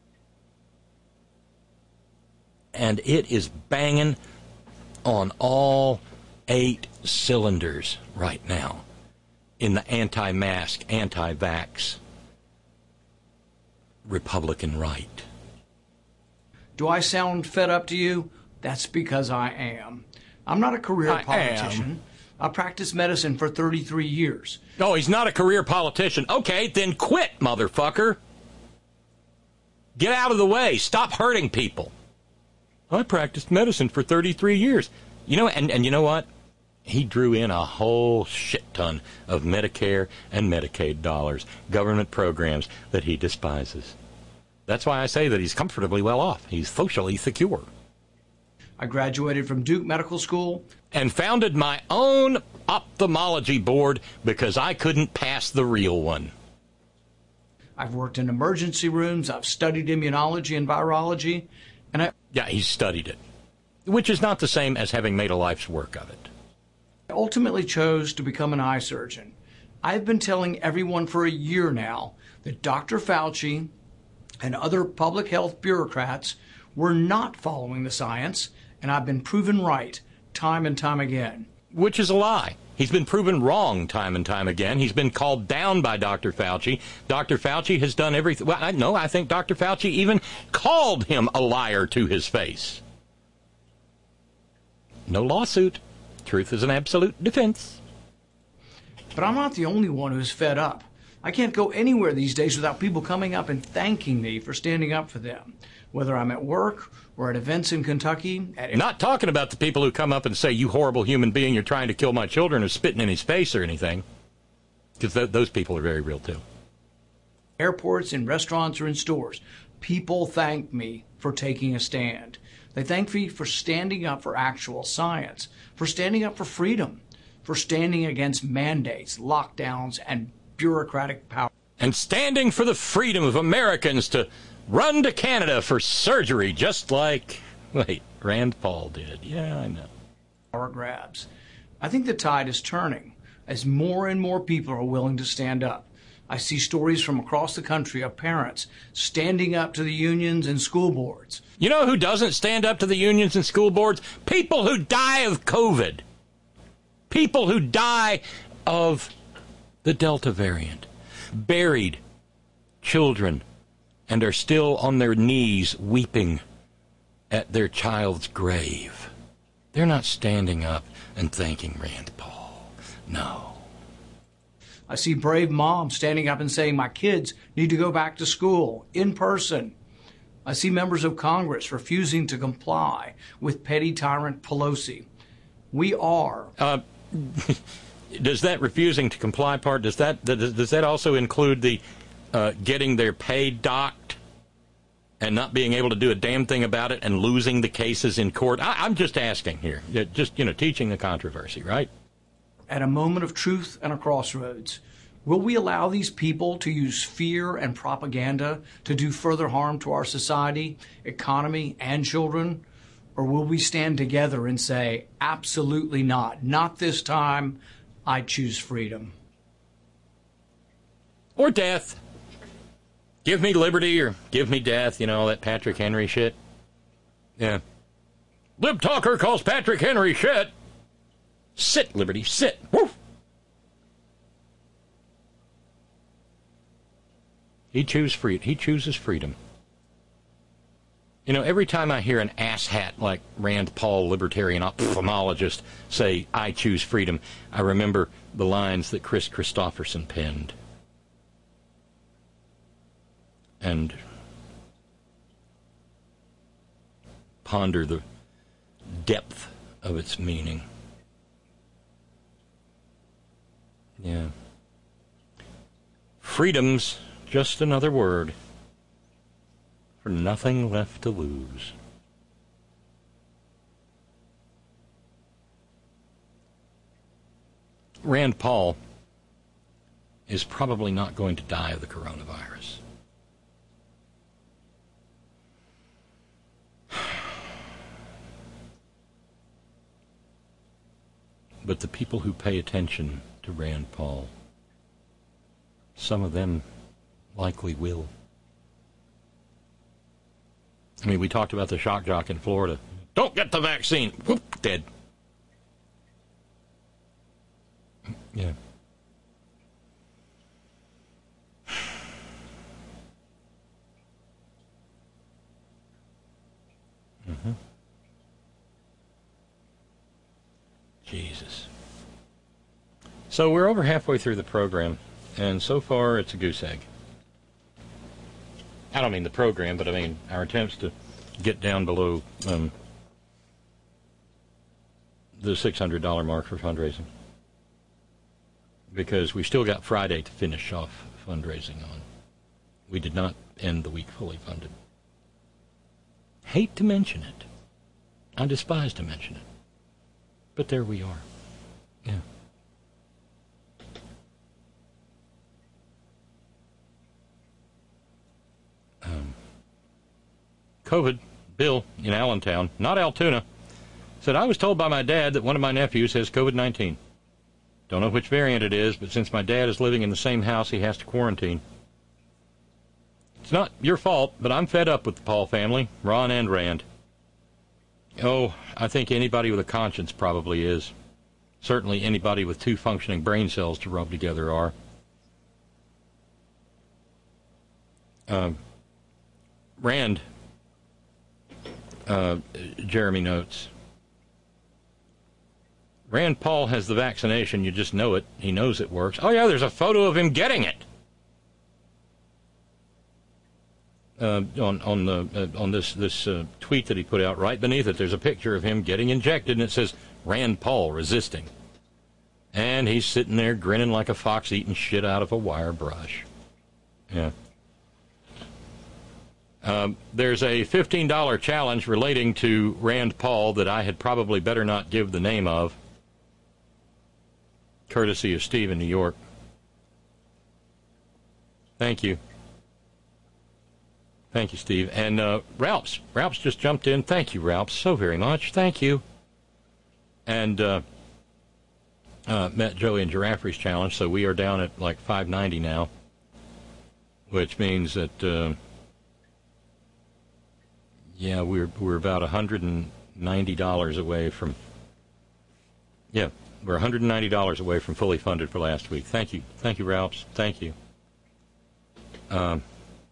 And it is banging on all eight cylinders right now in the anti-mask, anti-vax Republican right. Do I sound fed up to you? That's because I am. I'm not a career I politician. am. I practiced medicine for thirty-three years. Oh, he's not a career politician. Okay, then quit, motherfucker. Get out of the way. Stop hurting people. I practiced medicine for thirty-three years. You know, and, and you know what? He drew in a whole shit ton of Medicare and Medicaid dollars, government programs that he despises. That's why I say that he's comfortably well off. He's socially secure. I graduated from Duke Medical School. And founded my own ophthalmology board because I couldn't pass the real one. I've worked in emergency rooms. I've studied immunology and virology. And I Yeah, he studied it, which is not the same as having made a life's work of it. ultimately chose to become an eye surgeon. I've been telling everyone for a year now that Doctor Fauci and other public health bureaucrats were not following the science, and I've been proven right time and time again. Which is a lie. He's been proven wrong time and time again. He's been called down by Doctor Fauci. Doctor Fauci has done everything. Well, I know, I think Doctor Fauci even called him a liar to his face. No lawsuit. Truth is an absolute defense. But I'm not the only one who's fed up. I can't go anywhere these days without people coming up and thanking me for standing up for them. Whether I'm at work or at events in Kentucky. At Not talking about the people who come up and say, you horrible human being, you're trying to kill my children, or spitting in his face or anything. Because th- those people are very real, too. airports, in restaurants, or in stores. People thank me for taking a stand. They thank me for standing up for actual science, for standing up for freedom, for standing against mandates, lockdowns, and bureaucratic power. And standing for the freedom of Americans to run to Canada for surgery, just like, wait, Rand Paul did. Yeah, I know. Power grabs. I think the tide is turning as more and more people are willing to stand up. I see stories from across the country of parents standing up to the unions and school boards. You know who doesn't stand up to the unions and school boards? People who die of COVID. People who die of the Delta variant. Buried children and are still on their knees weeping at their child's grave. They're not standing up and thanking Rand Paul. No. I see brave moms standing up and saying my kids need to go back to school in person. I see members of Congress refusing to comply with petty tyrant Pelosi. We are. Uh, does that refusing to comply part, does that does, does that also include the uh, getting their pay docked and not being able to do a damn thing about it and losing the cases in court? I, I'm just asking here, just, you know, teaching the controversy, right? At a moment of truth and a crossroads, will we allow these people to use fear and propaganda to do further harm to our society, economy, and children? Or will we stand together and say, absolutely not, not this time, I choose freedom? Or death. Give me liberty or give me death, you know, all that Patrick Henry shit. Yeah. Lib Talker calls Patrick Henry shit. Sit, Liberty, sit. Woof. He chooses free. He chooses freedom. You know, every time I hear an asshat like Rand Paul, libertarian ophthalmologist, say, I choose freedom, I remember the lines that Chris Christopherson penned. And ponder the depth of its meaning. Yeah. Freedom's just another word for nothing left to lose. Rand Paul is probably not going to die of the coronavirus. But the people who pay attention to Rand Paul, some of them likely will. I mean, we talked about the shock jock in Florida. Don't get the vaccine. Whoop, dead. Yeah. Mm-hmm. Jesus. So we're over halfway through the program, and so far it's a goose egg. I don't mean the program, but I mean our attempts to get down below um, the six hundred dollars mark for fundraising. Because we still got Friday to finish off fundraising on. We did not end the week fully funded. Hate to mention it. I despise to mention it. But there we are. Yeah. Um, COVID, Bill in Allentown, not Altoona, said, I was told by my dad that one of my nephews has COVID nineteen. Don't know which variant it is, but since my dad is living in the same house, he has to quarantine. It's not your fault, but I'm fed up with the Paul family, Ron and Rand. Oh, I think anybody with a conscience probably is. Certainly anybody with two functioning brain cells to rub together are. Uh, Rand, uh, Jeremy notes, Rand Paul has the vaccination, you just know it. He knows it works. Oh, yeah, there's a photo of him getting it. Uh, on on the uh, on this this uh, tweet that he put out, right beneath it, there's a picture of him getting injected, and it says Rand Paul resisting, and he's sitting there grinning like a fox eating shit out of a wire brush. Yeah. Um, there's a fifteen dollars challenge relating to Rand Paul that I had probably better not give the name of, courtesy of Steve in New York. Thank you. Thank you, Steve. And uh, Ralphs. Ralphs just jumped in. Thank you, Ralphs, so very much. Thank you. And uh, uh, met Joey and Giraffe's challenge, so we are down at like five ninety now, which means that, uh, yeah, we're we're about one hundred ninety dollars away from, yeah, we're one hundred ninety dollars away from fully funded for last week. Thank you. Thank you, Ralphs. Thank you. Um.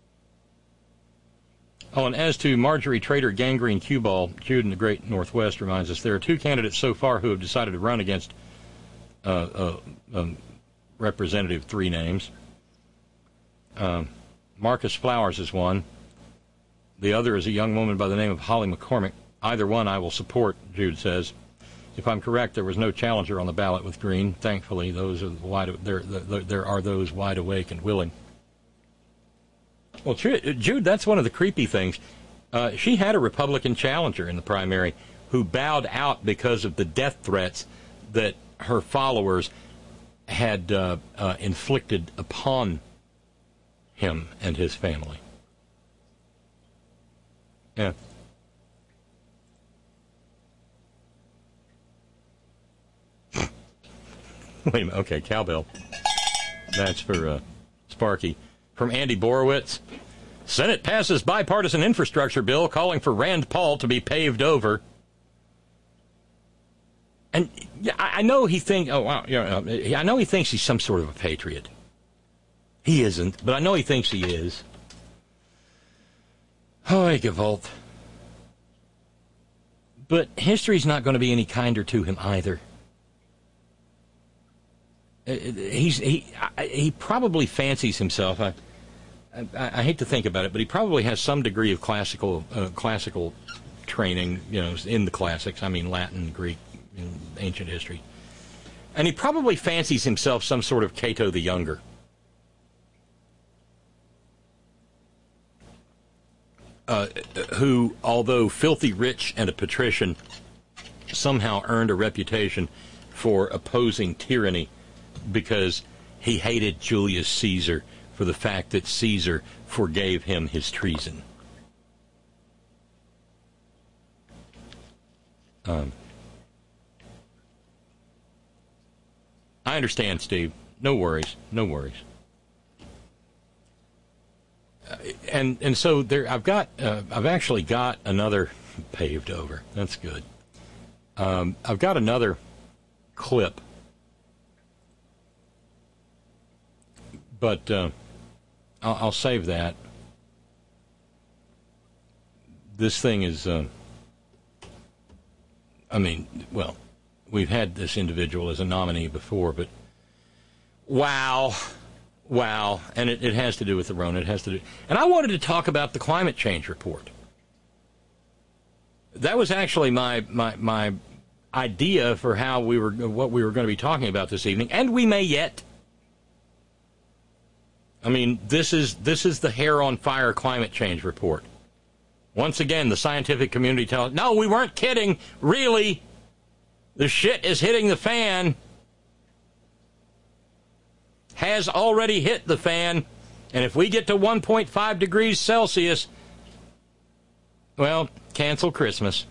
Oh, and as to Marjorie Trader Gangrene Q-Ball, Jude in the Great Northwest reminds us there are two candidates so far who have decided to run against uh, uh, um, representative three names. Um, Marcus Flowers is one. The other is a young woman by the name of Holly McCormick. Either one I will support, Jude says. If I'm correct, there was no challenger on the ballot with Green. Thankfully, those are wide. There, there, there are those wide awake and willing. Well, Jude, that's one of the creepy things. Uh, she had a Republican challenger in the primary who bowed out because of the death threats that her followers had uh, uh, inflicted upon him and his family. Yeah. Wait a minute. Okay, cowbell. That's for uh, Sparky. From Andy Borowitz. Senate passes bipartisan infrastructure bill calling for Rand Paul to be paved over. And yeah, I know he thinks. Oh wow! Yeah, I know he thinks he's some sort of a patriot. He isn't, but I know he thinks he is. Oh, Gewalt. But history's not going to be any kinder to him either. He's he he probably fancies himself. I, I I hate to think about it, but he probably has some degree of classical uh, classical training, you know, in the classics. I mean, Latin, Greek, in ancient history, and he probably fancies himself some sort of Cato the Younger. Uh, who, although filthy rich and a patrician, somehow earned a reputation for opposing tyranny because he hated Julius Caesar for the fact that Caesar forgave him his treason. Um, I understand, Steve. No worries. No worries. Uh, and and so there, I've got, uh, I've actually got another paved over. That's good. Um, I've got another clip, but uh, I'll, I'll save that. This thing is, uh, I mean, well, we've had this individual as a nominee before, but wow. Wow, and it, it has to do with the Rona. It has to do, and I wanted to talk about the climate change report. That was actually my my my idea for how we were what we were going to be talking about this evening, and we may yet. I mean, this is this is the hair on fire climate change report. Once again, the scientific community telling, no, we weren't kidding. Really, the shit is hitting the fan. Has already hit the fan, and if we get to one point five degrees Celsius, well, cancel Christmas.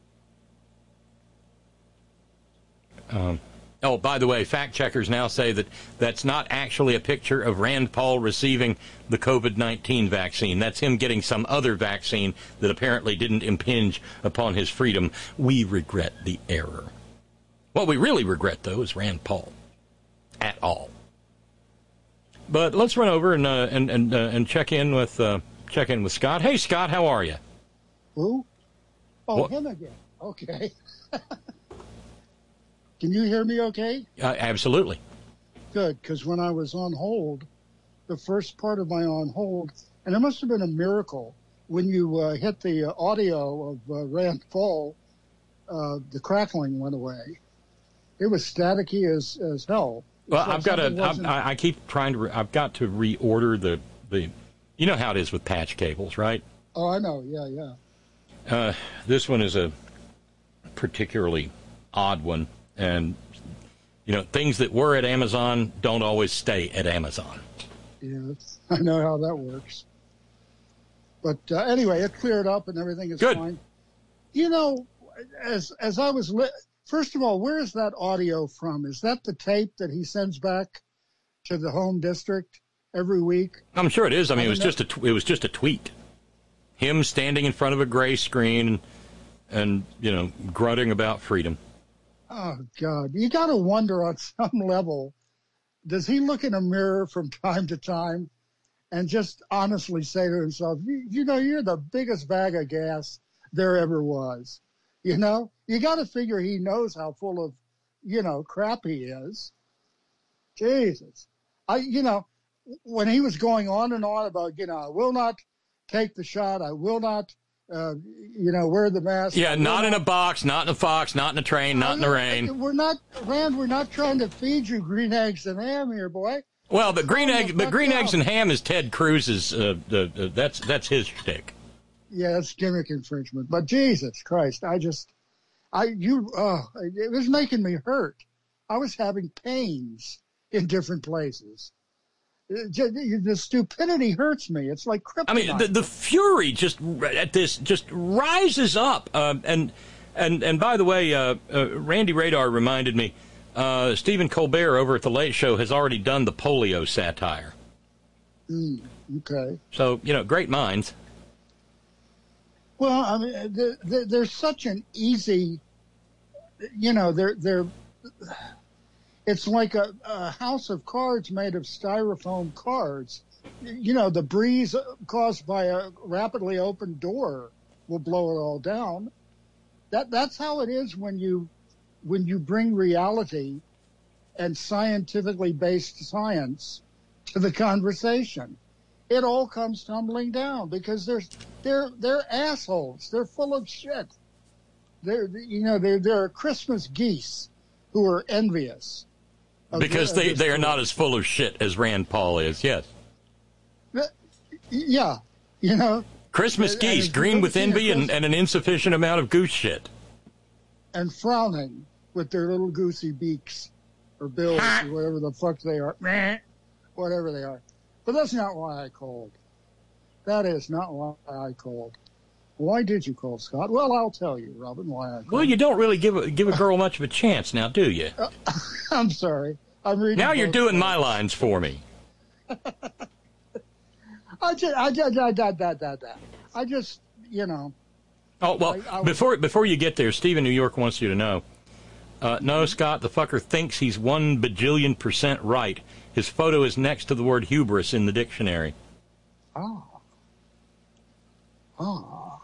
Um, oh, by the way, fact checkers now say that that's not actually a picture of Rand Paul receiving the COVID nineteen vaccine. That's him getting some other vaccine that apparently didn't impinge upon his freedom. We regret the error. What we really regret, though, is Rand Paul. At all. But let's run over and uh, and and uh, and check in with uh, check in with Scott. Hey, Scott, how are you? Who? Oh, what? Him again. Okay. Can you hear me? Okay. Uh, absolutely. Good, because when I was on hold, the first part of my on hold, and it must have been a miracle when you uh, hit the uh, audio of uh, Rand Paul, uh, the crackling went away. It was staticky as as hell. Well, like I've got to. I, I keep trying to. Re, I've got to reorder the the. You know how it is with patch cables, right? Oh, I know. Yeah, yeah. Uh, this one is a particularly odd one, and you know things that were at Amazon don't always stay at Amazon. Yeah, I know how that works. But uh, anyway, it cleared up and everything is Good. fine. You know, as as I was. Li- First of all, where is that audio from? Is that the tape that he sends back to the home district every week? I'm sure it is. I mean, I it was know. just a t- it was just a tweet. Him standing in front of a gray screen and, and you know grunting about freedom. Oh God, you got to wonder on some level, does he look in a mirror from time to time and just honestly say to himself, you, you know, you're the biggest bag of gas there ever was. You know, you got to figure he knows how full of, you know, crap he is. Jesus. I, you know, when he was going on and on about, you know, I will not take the shot, I will not, uh, you know, wear the mask. Yeah, not in a box, not in a fox, not in a train, not in the rain. We're not, Rand, we're not trying to feed you green eggs and ham here, boy. Well, but green Calm egg, the but fuck green down. eggs and ham is Ted Cruz's. Uh, uh, uh, that's that's his shtick. Yeah, that's gimmick infringement. But Jesus Christ, I just, I you, uh, it was making me hurt. I was having pains in different places. It just, the stupidity hurts me. It's like kryptonite. I mean, the, the fury just at this just rises up. Uh, and and and by the way, uh, uh, Randy Radar reminded me. Uh, Stephen Colbert over at The Late Show has already done the polio satire. Mm, okay. So, you know, great minds. Well, I mean, they're, they're, they're such an easy, you know, they're, they're, it's like a, a house of cards made of styrofoam cards. You know, the breeze caused by a rapidly opened door will blow it all down. That, that's how it is when you, when you bring reality and scientifically based science to the conversation. It all comes tumbling down because they're they're they're assholes. They're full of shit. They're you know they're they're Christmas geese who are envious. of Because the- they, of they are this not as full of shit as Rand Paul is, yes. group. Yeah, you know. Christmas And- geese, and green with you know, envy and, and an insufficient amount of goose shit. and frowning with their little goosey beaks or bills or whatever the fuck they are. Meh, whatever they are. But that's not why I called. That is not why I called. Why did you call, Scott? Well, I'll tell you, Robin, why I called. Well, you don't really give a, give a girl much of a chance now, do you? I'm sorry. I'm reading. Now you're both doing sides. my lines for me. I just, I just, I, I, I, I, I just, you know. Oh, well, I- I- before before you get there, Steve in New York wants you to know. Uh, no, Scott, the fucker thinks he's one bajillion percent right. His photo is next to the word hubris in the dictionary. Oh. Oh.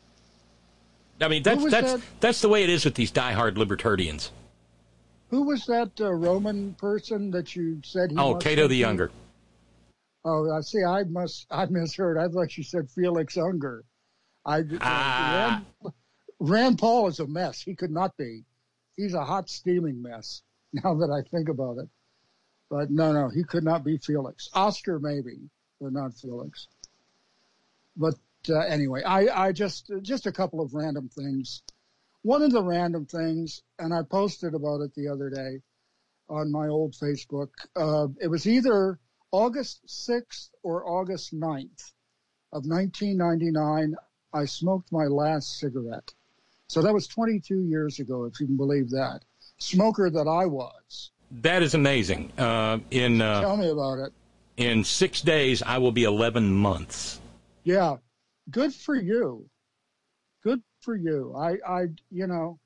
I mean, that's was that's that? that's the way it is with these diehard libertarians. Who was that uh, Roman person that you said he Oh, must Cato have the been? Younger. Oh, I see. I must. I misheard. I thought you said Felix Unger. I. Ah. Rand, Rand Paul is a mess. He could not be. He's a hot steaming mess. Now that I think about it, but no, no, he could not be Felix. Oscar maybe, but not Felix. But uh, anyway, I, I just just a couple of random things. One of the random things, and I posted about it the other day on my old Facebook. Uh, it was either August sixth or August ninth of nineteen ninety-nine. I smoked my last cigarette. So that was twenty-two years ago, if you can believe that. Smoker that I was. That is amazing. Uh, in uh, Tell me about it. in six days, I will be eleven months. Yeah, good for you. Good for you. I, I, you know,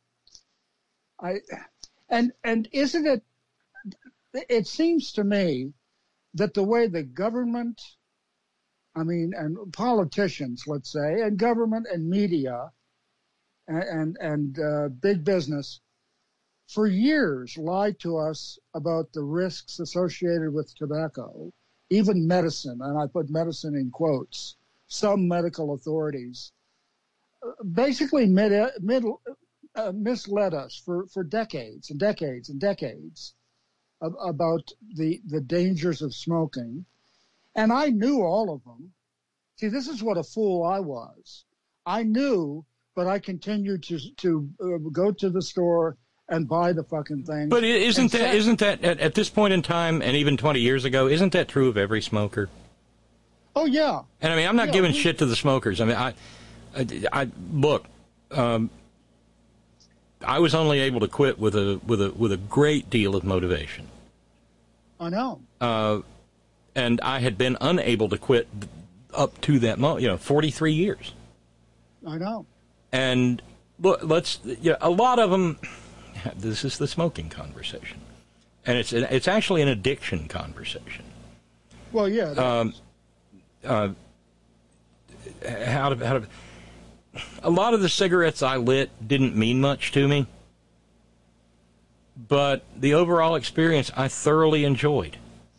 I, and and isn't it? It seems to me that the way the government, I mean, and politicians, let's say, and government and media, and and, and uh, big business, for years lied to us about the risks associated with tobacco, even medicine, and I put medicine in quotes. Some medical authorities basically mid, mid, uh, misled us for, for decades and decades and decades of, about the, the dangers of smoking. And I knew all of them. See, this is what a fool I was. I knew, but I continued to, to uh, go to the store and buy the fucking thing. But isn't And that set- isn't that at, at this point in time, and even twenty years ago, isn't that true of every smoker? Oh, yeah. And I mean, I'm not Yeah, giving we- shit to the smokers. I mean, I, I, I look. Um, I was only able to quit with a with a with a great deal of motivation, I know. uh, and I had been unable to quit up to that moment. You know, forty-three years. I know. And look, let's. You know, a lot of them. This is the smoking conversation, and it's it's actually an addiction conversation. Well, yeah. that- Um, uh, how to, how to, a lot of the cigarettes I lit didn't mean much to me, but the overall experience I thoroughly enjoyed.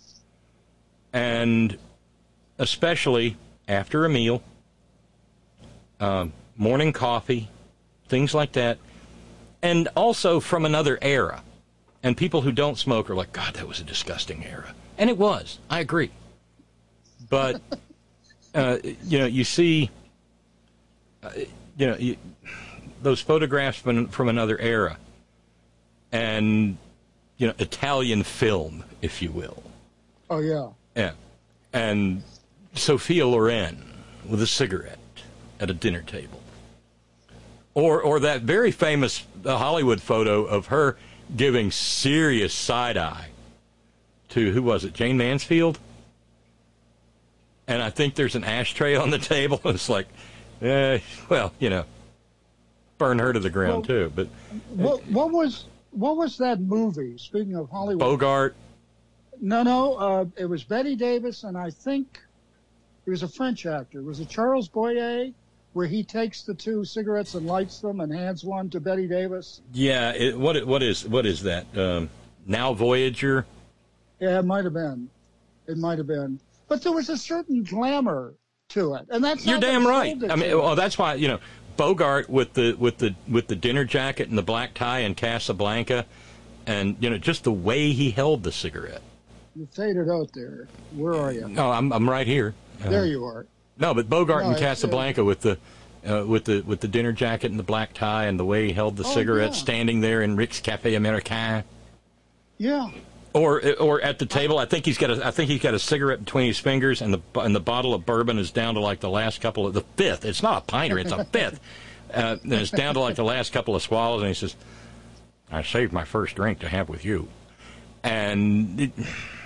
And especially after a meal, um, morning coffee, things like that, and also from another era. And people who don't smoke are like, God, that was a disgusting era. And it was. I agree. But, uh, you know, you see, uh, you know, you, those photographs from, from another era and, you know, Italian film, if you will. Oh, yeah. Yeah. And Sophia Loren with a cigarette at a dinner table. Or or that very famous uh, Hollywood photo of her giving serious side-eye to, who was it, Jane Mansfield? And I think there's an ashtray on the table. It's like, eh, well, you know, burn her to the ground, well, too. But what, what was what was that movie, speaking of Hollywood? Bogart? No, no, uh, it was Betty Davis, and I think he was a French actor. Was it Charles Boyer, where he takes the two cigarettes and lights them and hands one to Betty Davis? Yeah, it, what what is what is that? Um, Now Voyager? Yeah, it might have been. It might have been. But there was a certain glamour to it, and that's you're damn right. I mean, to. well, that's why, you know, Bogart with the with the with the dinner jacket and the black tie in Casablanca, and you know, just the way he held the cigarette. You faded out there. Where are you? No, I'm I'm right here. There uh, you are. No, but Bogart no, in Casablanca with the uh, with the with the dinner jacket and the black tie and the way he held the oh, cigarette, yeah. standing there in Rick's Cafe Americain. Yeah. Or or at the table, I think he's got a I think he's got a cigarette between his fingers, and the and the bottle of bourbon is down to like the last couple of the fifth. It's not a pinter, it's a fifth. Uh, and it's down to like the last couple of swallows, and he says, "I saved my first drink to have with you," and it,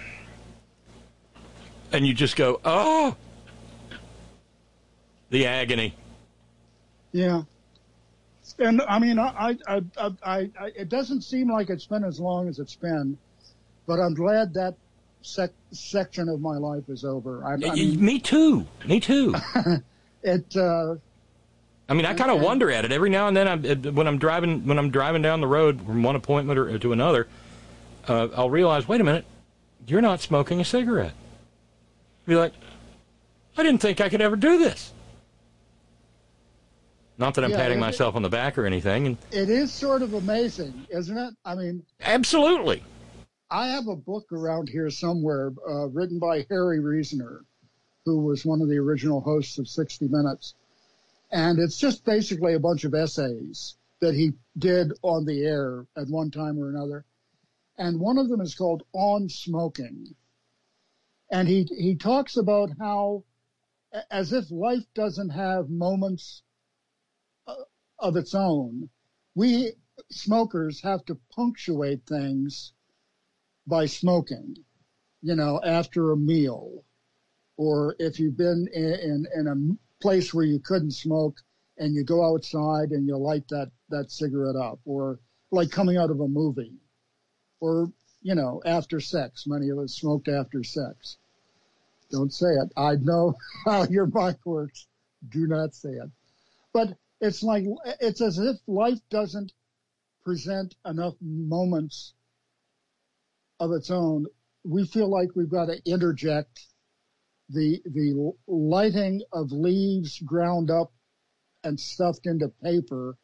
and you just go, "Oh, the agony." Yeah. And I mean, I, I, I, I, I, it doesn't seem like it's been as long as it's been. But I'm glad that sec- section of my life is over. I, I mean, Me too. Me too. it. Uh, I mean, I kind of wonder at it every now and then. I'm, it, when I'm driving, when I'm driving down the road from one appointment or, to another, uh, I'll realize, wait a minute, you're not smoking a cigarette. Be like, I didn't think I could ever do this. Not that I'm yeah, patting it, myself on the back or anything. And it is sort of amazing, isn't it? I mean, absolutely. I have a book around here somewhere uh, written by Harry Reasoner, who was one of the original hosts of sixty minutes. And it's just basically a bunch of essays that he did on the air at one time or another. And one of them is called On Smoking. And he, he talks about how, as if life doesn't have moments of its own, we smokers have to punctuate things by smoking, you know, after a meal, or if you've been in, in, in a place where you couldn't smoke and you go outside and you light that, that cigarette up, or like coming out of a movie, or, you know, after sex. Many of us smoked after sex. Don't say it. I know how your mic works. Do not say it. But it's like, it's as if life doesn't present enough moments of its own. We feel like we've got to interject the the lighting of leaves ground up and stuffed into paper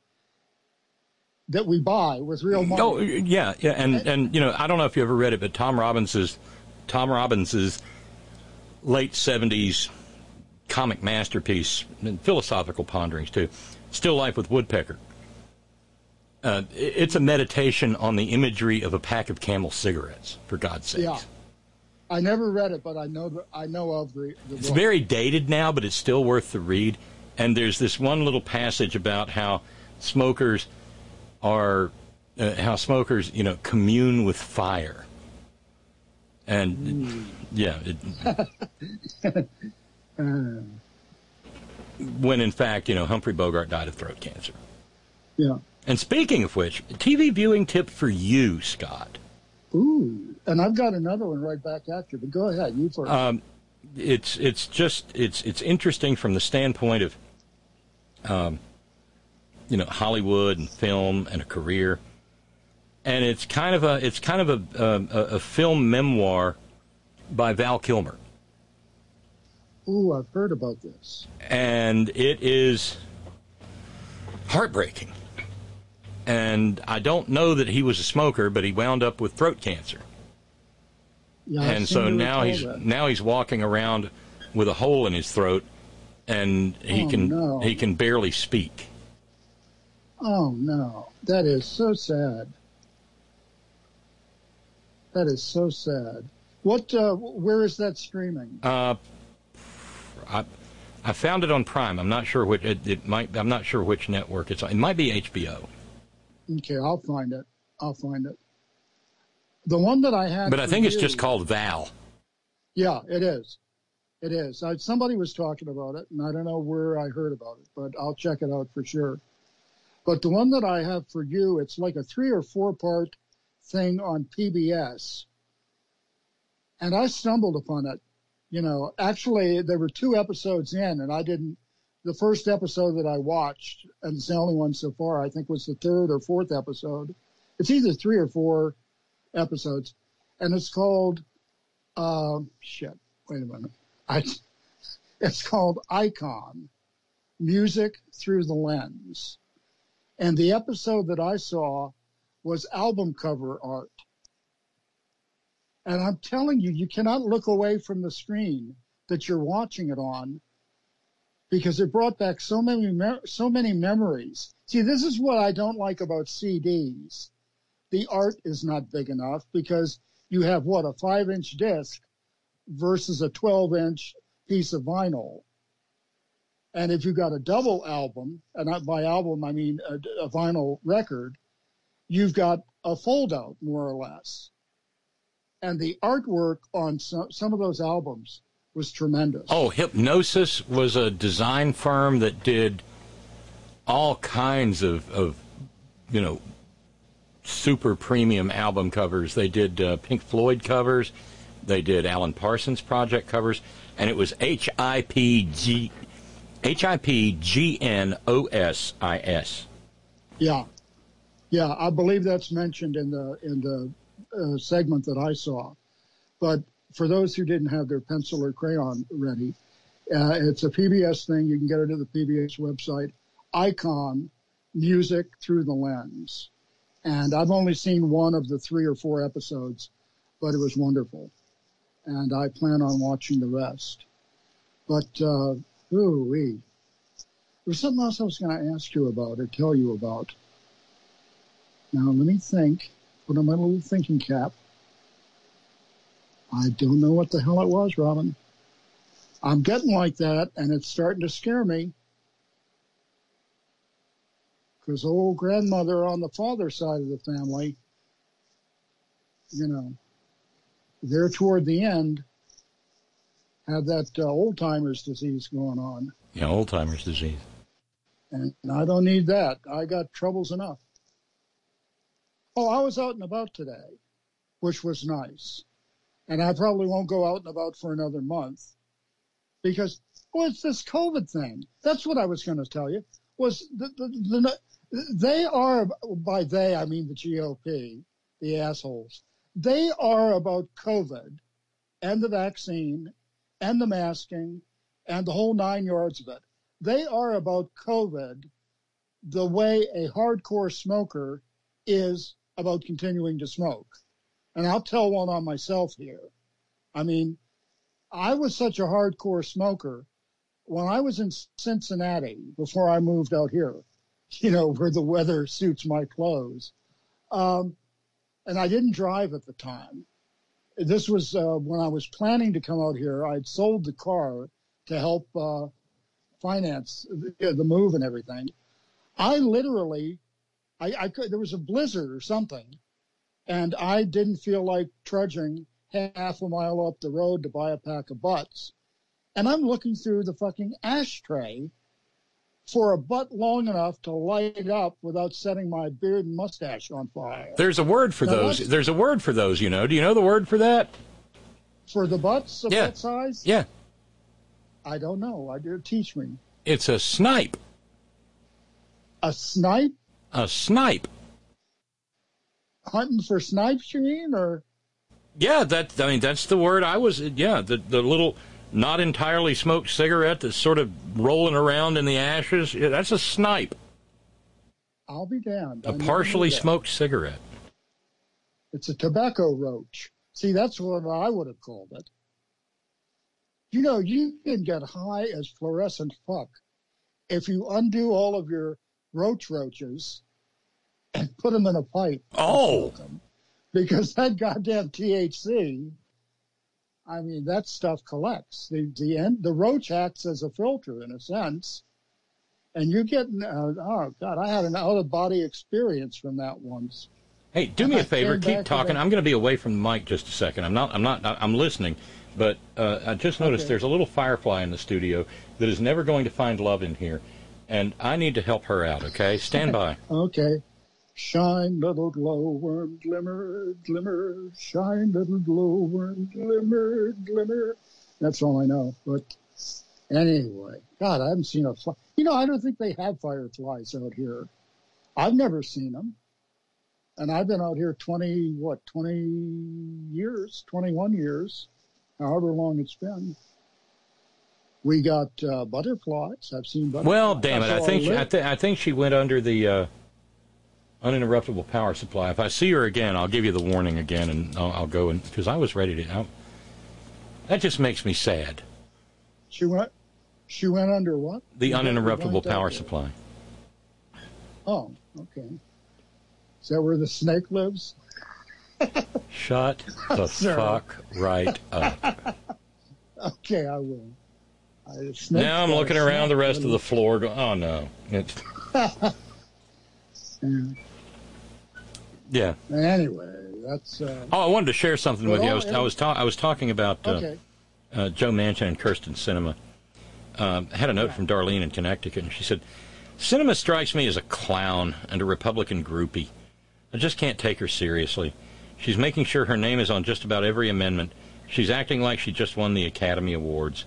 that we buy with real money. Oh, yeah, yeah, and, and, and you know, I don't know if you ever read it, but Tom Robbins's Tom Robbins's late seventies comic masterpiece and philosophical ponderings too, Still Life with Woodpecker. Uh, it's a meditation on the imagery of a pack of Camel cigarettes, for God's sake. Yeah, I never read it, but I know the, I know of the. the it's book. very dated now, but it's still worth the read. And there's this one little passage about how smokers are, uh, how smokers, you know, commune with fire. And mm. yeah, it, when in fact, you know, Humphrey Bogart died of throat cancer. Yeah. And speaking of which, T V viewing tip for you, Scott. Ooh, and I've got another one right back at you, but go ahead, you first. Um, it's it's just it's it's interesting from the standpoint of, um, you know, Hollywood and film and a career. and it's kind of a it's kind of a a, a film memoir by Val Kilmer. Ooh, I've heard about this. And it is heartbreaking. And I don't know that he was a smoker, but he wound up with throat cancer. Yeah, and so now he's that. now he's walking around with a hole in his throat, and he oh, can no. he can barely speak. Oh no, that is so sad. That is so sad. What? Uh, where is that streaming? Uh, I I found it on Prime. I'm not sure which it, it might. I'm not sure which network it's on. It might be H B O. Okay, I'll find it. I'll find it. The one that I had. But I think it's you, just called Val. Yeah, it is. It is. I, somebody was talking about it, and I don't know where I heard about it, but I'll check it out for sure. But the one that I have for you, it's like a three or four part thing on P B S. And I stumbled upon it. You know, actually, there were two episodes in, and I didn't. The first episode that I watched, and it's the only one so far, I think was the third or fourth episode. It's either three or four episodes, and it's called, uh, shit, wait a minute. I, it's called Icon, Music Through the Lens. And the episode that I saw was album cover art. And I'm telling you, you cannot look away from the screen that you're watching it on, because it brought back so many so many memories. See, this is what I don't like about C Ds. The art is not big enough, because you have, what, a five-inch disc versus a twelve-inch piece of vinyl. And if you've got a double album, and not by album I mean a, a vinyl record, you've got a fold-out, more or less. And the artwork on some, some of those albums was tremendous. Oh, Hypnosis was a design firm that did all kinds of, of you know, super premium album covers. They did uh, Pink Floyd covers. They did Alan Parsons Project covers. And it was H I P G, H I P G N O S I S. Yeah. Yeah, I believe that's mentioned in the in the uh, segment that I saw. But for those who didn't have their pencil or crayon ready, uh, it's a P B S thing. You can get it at the P B S website. Icon, Music Through the Lens. And I've only seen one of the three or four episodes, but it was wonderful. And I plan on watching the rest. But, uh, ooh-wee. There's something else I was going to ask you about or tell you about. Now, let me think. Put on my little thinking cap. I don't know what the hell it was, Robin. I'm getting like that, and it's starting to scare me. Because old grandmother on the father's side of the family, you know, there toward the end, had that uh, old-timers disease going on. Yeah, old-timers disease. And I don't need that. I got troubles enough. Oh, I was out and about today, which was nice. And I probably won't go out and about for another month. Because, well, it's this COVID thing. That's what I was going to tell you. Was the, the, the, they are, by they, I mean the G O P, the assholes. They are about COVID and the vaccine and the masking and the whole nine yards of it. They are about COVID the way a hardcore smoker is about continuing to smoke. And I'll tell one on myself here. I mean, I was such a hardcore smoker when I was in Cincinnati before I moved out here, you know, where the weather suits my clothes. Um, and I didn't drive at the time. This was uh, when I was planning to come out here. I'd sold the car to help uh, finance the, the move and everything. I literally, I, I could, there was a blizzard or something, and I didn't feel like trudging half a mile up the road to buy a pack of butts. And I'm looking through the fucking ashtray for a butt long enough to light up without setting my beard and mustache on fire. There's a word for now those. There's a word for those, you know. Do you know the word for that? For the butts of yeah. that size? Yeah. I don't know. I do. Teach me. It's a snipe. A snipe? A snipe. Hunting for snipes, you mean, or? Yeah, that I mean that's the word I was. Yeah, the the little not entirely smoked cigarette that's sort of rolling around in the ashes. Yeah, that's a snipe. I'll be damned. A partially smoked cigarette. It's a tobacco roach. See, that's what I would have called it. You know, you can get high as fluorescent fuck if you undo all of your roach roaches and put them in a pipe. Oh. Because that goddamn T H C, I mean, that stuff collects. The the end, the roach acts as a filter in a sense, and you're getting. Uh, oh God, I had an out of body experience from that once. Hey, do me a favor, keep talking. I'm going to be away from the mic just a second. I'm not. I'm not. I'm listening, but uh, I just noticed okay. There's a little firefly in the studio that is never going to find love in here, and I need to help her out. Okay, stand by. Okay. Shine, little glowworm, glimmer, glimmer. Shine, little glowworm, glimmer, glimmer. That's all I know. But anyway, God, I haven't seen a fly. You know, I don't think they have fireflies out here. I've never seen them. And I've been out here twenty, what, twenty years, twenty-one years, however long it's been. We got uh, butterflies. I've seen butterflies. Well, damn it. I think, she, I, th- I think she went under the... Uh... uninterruptible power supply. If I see her again, I'll give you the warning again, and I'll, I'll go and because I was ready to. I'll, that just makes me sad. She went. She went under what? The uninterruptible power supply. Oh, okay. Is that where the snake lives? Shut the fuck right up. Okay, I will. I, now I'm looking around the rest of the floor. Go, oh no. It's. yeah. Yeah. Anyway, that's. Uh, oh, I wanted to share something with you. I was I was, ta- I was talking about uh, okay. uh, Joe Manchin and Kirsten Sinema. Um, I had a note yeah. from Darlene in Connecticut, and she said, "Sinema strikes me as a clown and a Republican groupie. I just can't take her seriously. She's making sure her name is on just about every amendment. She's acting like she just won the Academy Awards.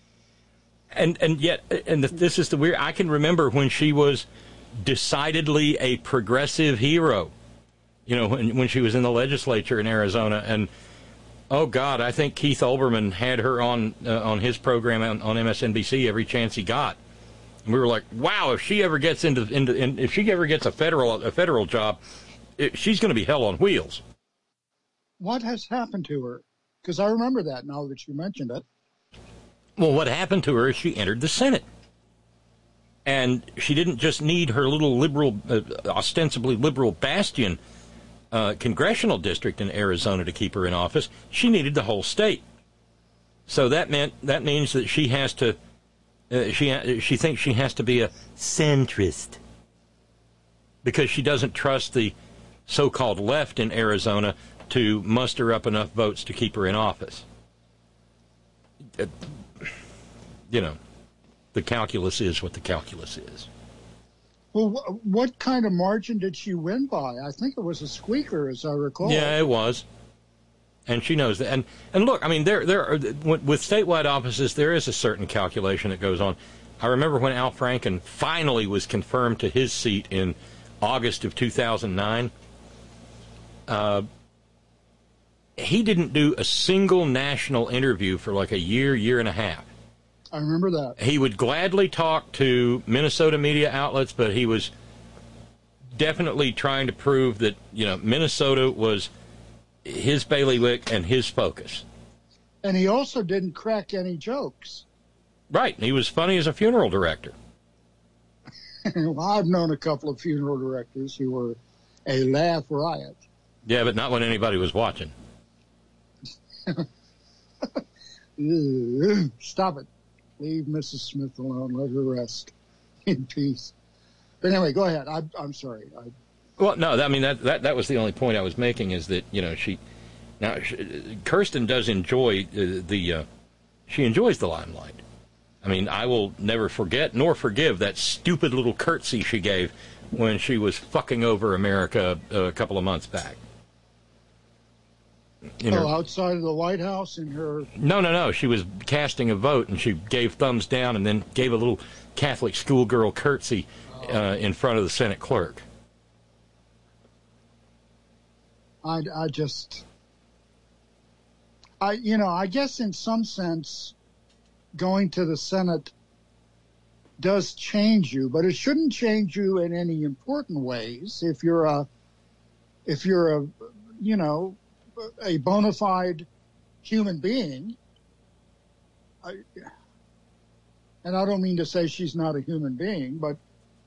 And and yet, and this is the weird. I can remember when she was decidedly a progressive hero." You know, when when she was in the legislature in Arizona, and oh God, I think Keith Olbermann had her on uh, on his program on, on M S N B C every chance he got. And we were like, wow, if she ever gets into into in, if she ever gets a federal a federal job, it, she's going to be hell on wheels. What has happened to her? Because I remember that now that you mentioned it. Well, what happened to her is she entered the Senate. And she didn't just need her little liberal, uh, ostensibly liberal bastion uh, congressional district in Arizona to keep her in office. She needed the whole state. So that meant that means that she has to, uh, she she thinks she has to be a centrist because she doesn't trust the so-called left in Arizona to muster up enough votes to keep her in office. Uh, you know. The calculus is what the calculus is. Well, wh- what kind of margin did she win by? I think it was a squeaker, as I recall. Yeah, it was. And she knows that. And and look, I mean, there there are, with statewide offices, there is a certain calculation that goes on. I remember when Al Franken finally was confirmed to his seat in August of two thousand nine. Uh, he didn't do a single national interview for like a year, year and a half. I remember that. He would gladly talk to Minnesota media outlets, but he was definitely trying to prove that, you know, Minnesota was his bailiwick and his focus. And he also didn't crack any jokes. Right. He was funny as a funeral director. Well, I've known a couple of funeral directors who were a laugh riot. Yeah, but not when anybody was watching. Stop it. Leave Missus Smith alone. Let her rest in peace. But anyway, go ahead. I, I'm sorry. I, well, no, I mean, that, that that was the only point I was making is that, you know, she... Now, she, Kirsten does enjoy uh, the... Uh, she enjoys the limelight. I mean, I will never forget nor forgive that stupid little curtsy she gave when she was fucking over America uh, a couple of months back. In oh, her, outside of the White House in her... No, no, no. She was casting a vote, and she gave thumbs down and then gave a little Catholic schoolgirl curtsy uh, in front of the Senate clerk. I, I just, I, you know, I guess in some sense, going to the Senate does change you, but it shouldn't change you in any important ways. If you're a, if you're a, you know, a bona fide human being, I, and I don't mean to say she's not a human being, but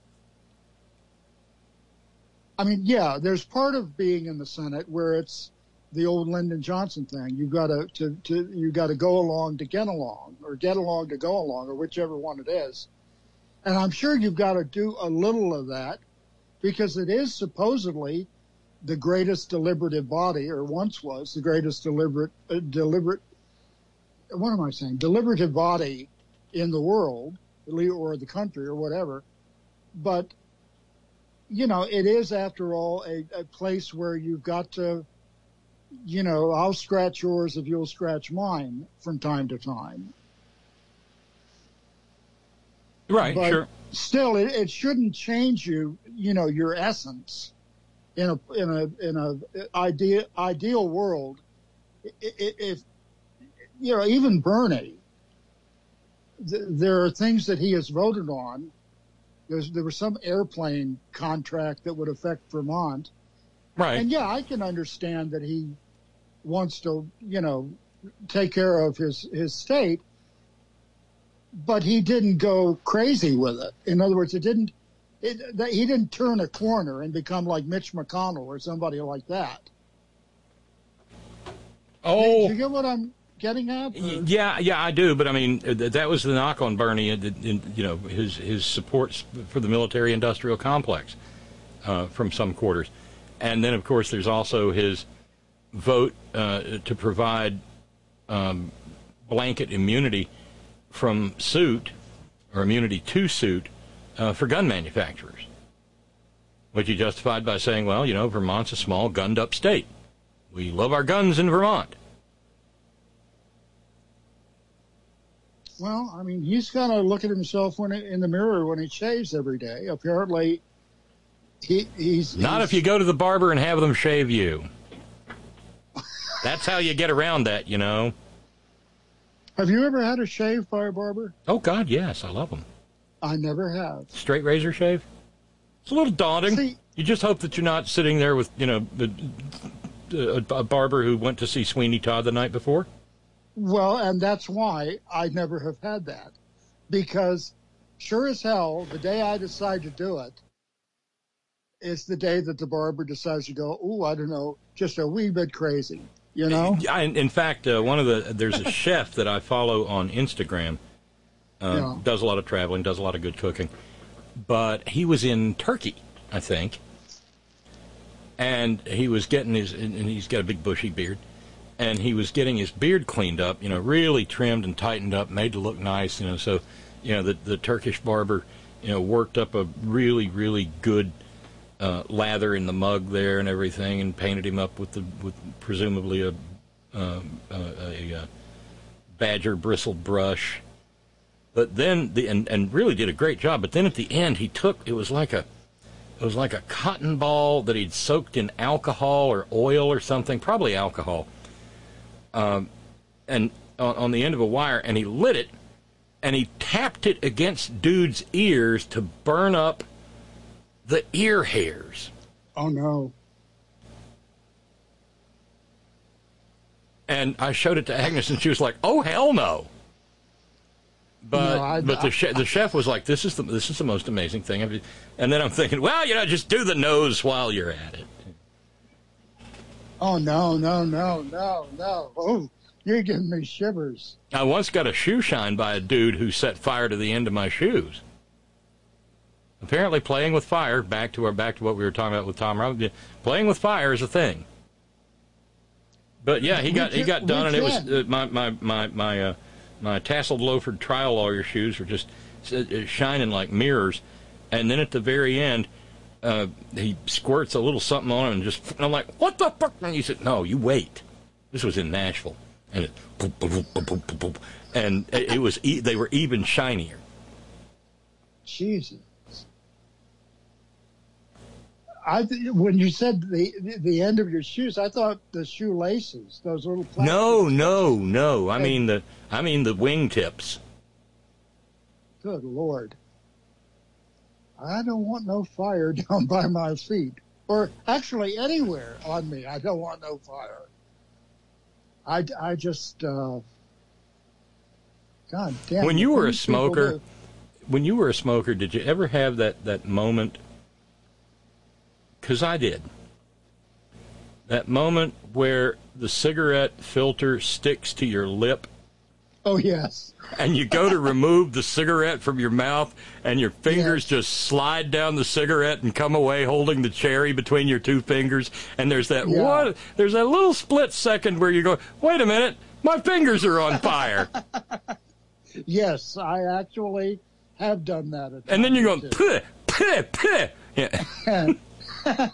I mean, yeah, there's part of being in the Senate where it's the old Lyndon Johnson thing. You've got to, to, to you got to go along to get along, or get along to go along, or whichever one it is. And I'm sure you've got to do a little of that because it is supposedly the greatest deliberative body, or once was the greatest deliberate, uh, deliberate, what am I saying? Deliberative body in the world, or the country, or whatever. But, you know, it is, after all, a, a place where you've got to, you know, I'll scratch yours if you'll scratch mine from time to time. Right, but sure. Still, it, it shouldn't change you, you know, your essence. In a in a in a ideal ideal world, if you know, even Bernie, th- there are things that he has voted on. There's, there was some airplane contract that would affect Vermont, right? And yeah, I can understand that he wants to, you know, take care of his his state, but he didn't go crazy with it. In other words, it didn't. It, that, he didn't turn a corner and become like Mitch McConnell or somebody like that. Oh, do you get what I'm getting at? Or? Yeah, yeah, I do. But I mean, that was the knock on Bernie, in, in, you know, his his support for the military-industrial complex uh, from some quarters, and then of course there's also his vote uh, to provide um, blanket immunity from suit or immunity to suit. Uh, for gun manufacturers, which he justified by saying, well, you know, Vermont's a small, gunned-up state. We love our guns in Vermont. Well, I mean, he's got to look at himself when in the mirror when he shaves every day. Apparently, he, he's... Not he's, if you go to the barber and have them shave you. That's how you get around that, you know. Have you ever had a shave by a barber? Oh, God, yes. I love them. I never have. Straight razor shave? It's a little daunting. See, you just hope that you're not sitting there with, you know, a, a barber who went to see Sweeney Todd the night before. Well, and that's why I never have had that. Because sure as hell, the day I decide to do it is the day that the barber decides to go, ooh, I don't know, just a wee bit crazy, you know? I, in fact, uh, one of the, there's a chef that I follow on Instagram. Uh, yeah. Does a lot of traveling, does a lot of good cooking. But he was in Turkey, I think. And he was getting his, and he's got a big bushy beard. And he was getting his beard cleaned up, you know, really trimmed and tightened up, made to look nice, you know. So, you know, the, the Turkish barber, you know, worked up a really, really good uh, lather in the mug there and everything, and painted him up with the with presumably a, um, uh, a, a badger bristled brush. But then the and, and really did a great job. But then at the end, he took it was like a it was like a cotton ball that he'd soaked in alcohol or oil or something, probably alcohol, um, and on, on the end of a wire, and he lit it, and he tapped it against dude's ears to burn up the ear hairs. Oh no! And I showed it to Agnes, and she was like, "Oh hell no!" But no, I, but the I, chef, the chef was like, "This is the this is the most amazing thing." I've, and then I'm thinking, well, you know, just do the nose while you're at it. Oh no no no no no! Oh, you're giving me shivers. I once got a shoe shine by a dude who set fire to the end of my shoes. Apparently, playing with fire. Back to our back to what we were talking about with Tom Robbins. Playing with fire is a thing. But yeah, he got he got done, and it was uh, my my my my. Uh, My tasseled loafered trial lawyer shoes were just shining like mirrors. And then at the very end, uh, he squirts a little something on him, and just, and I'm like, what the fuck? And he said, no, you wait. This was in Nashville. And it, boop, boop, boop, boop, boop, boop, and it, it was, e- they were even shinier. Jesus. I th- when you said the the end of your shoes, I thought the shoelaces, those little plastic No, stuff. no, no. I And- mean the I mean the wingtips. Good Lord. I don't want no fire down by my feet. Or actually anywhere on me. I don't want no fire. I, I just, uh, God damn. When the you were a things people smoker, do. when you were a smoker, did you ever have that, that moment? Because I did. That moment where the cigarette filter sticks to your lip Oh, yes. and you go to remove the cigarette from your mouth and your fingers Yes. just slide down the cigarette and come away holding the cherry between your two fingers. And there's that Yeah. one, there's that little split second where you go, wait a minute, my fingers are on fire. Yes, I actually have done that. At And then you're times, going, too. puh, puh, puh. Yeah.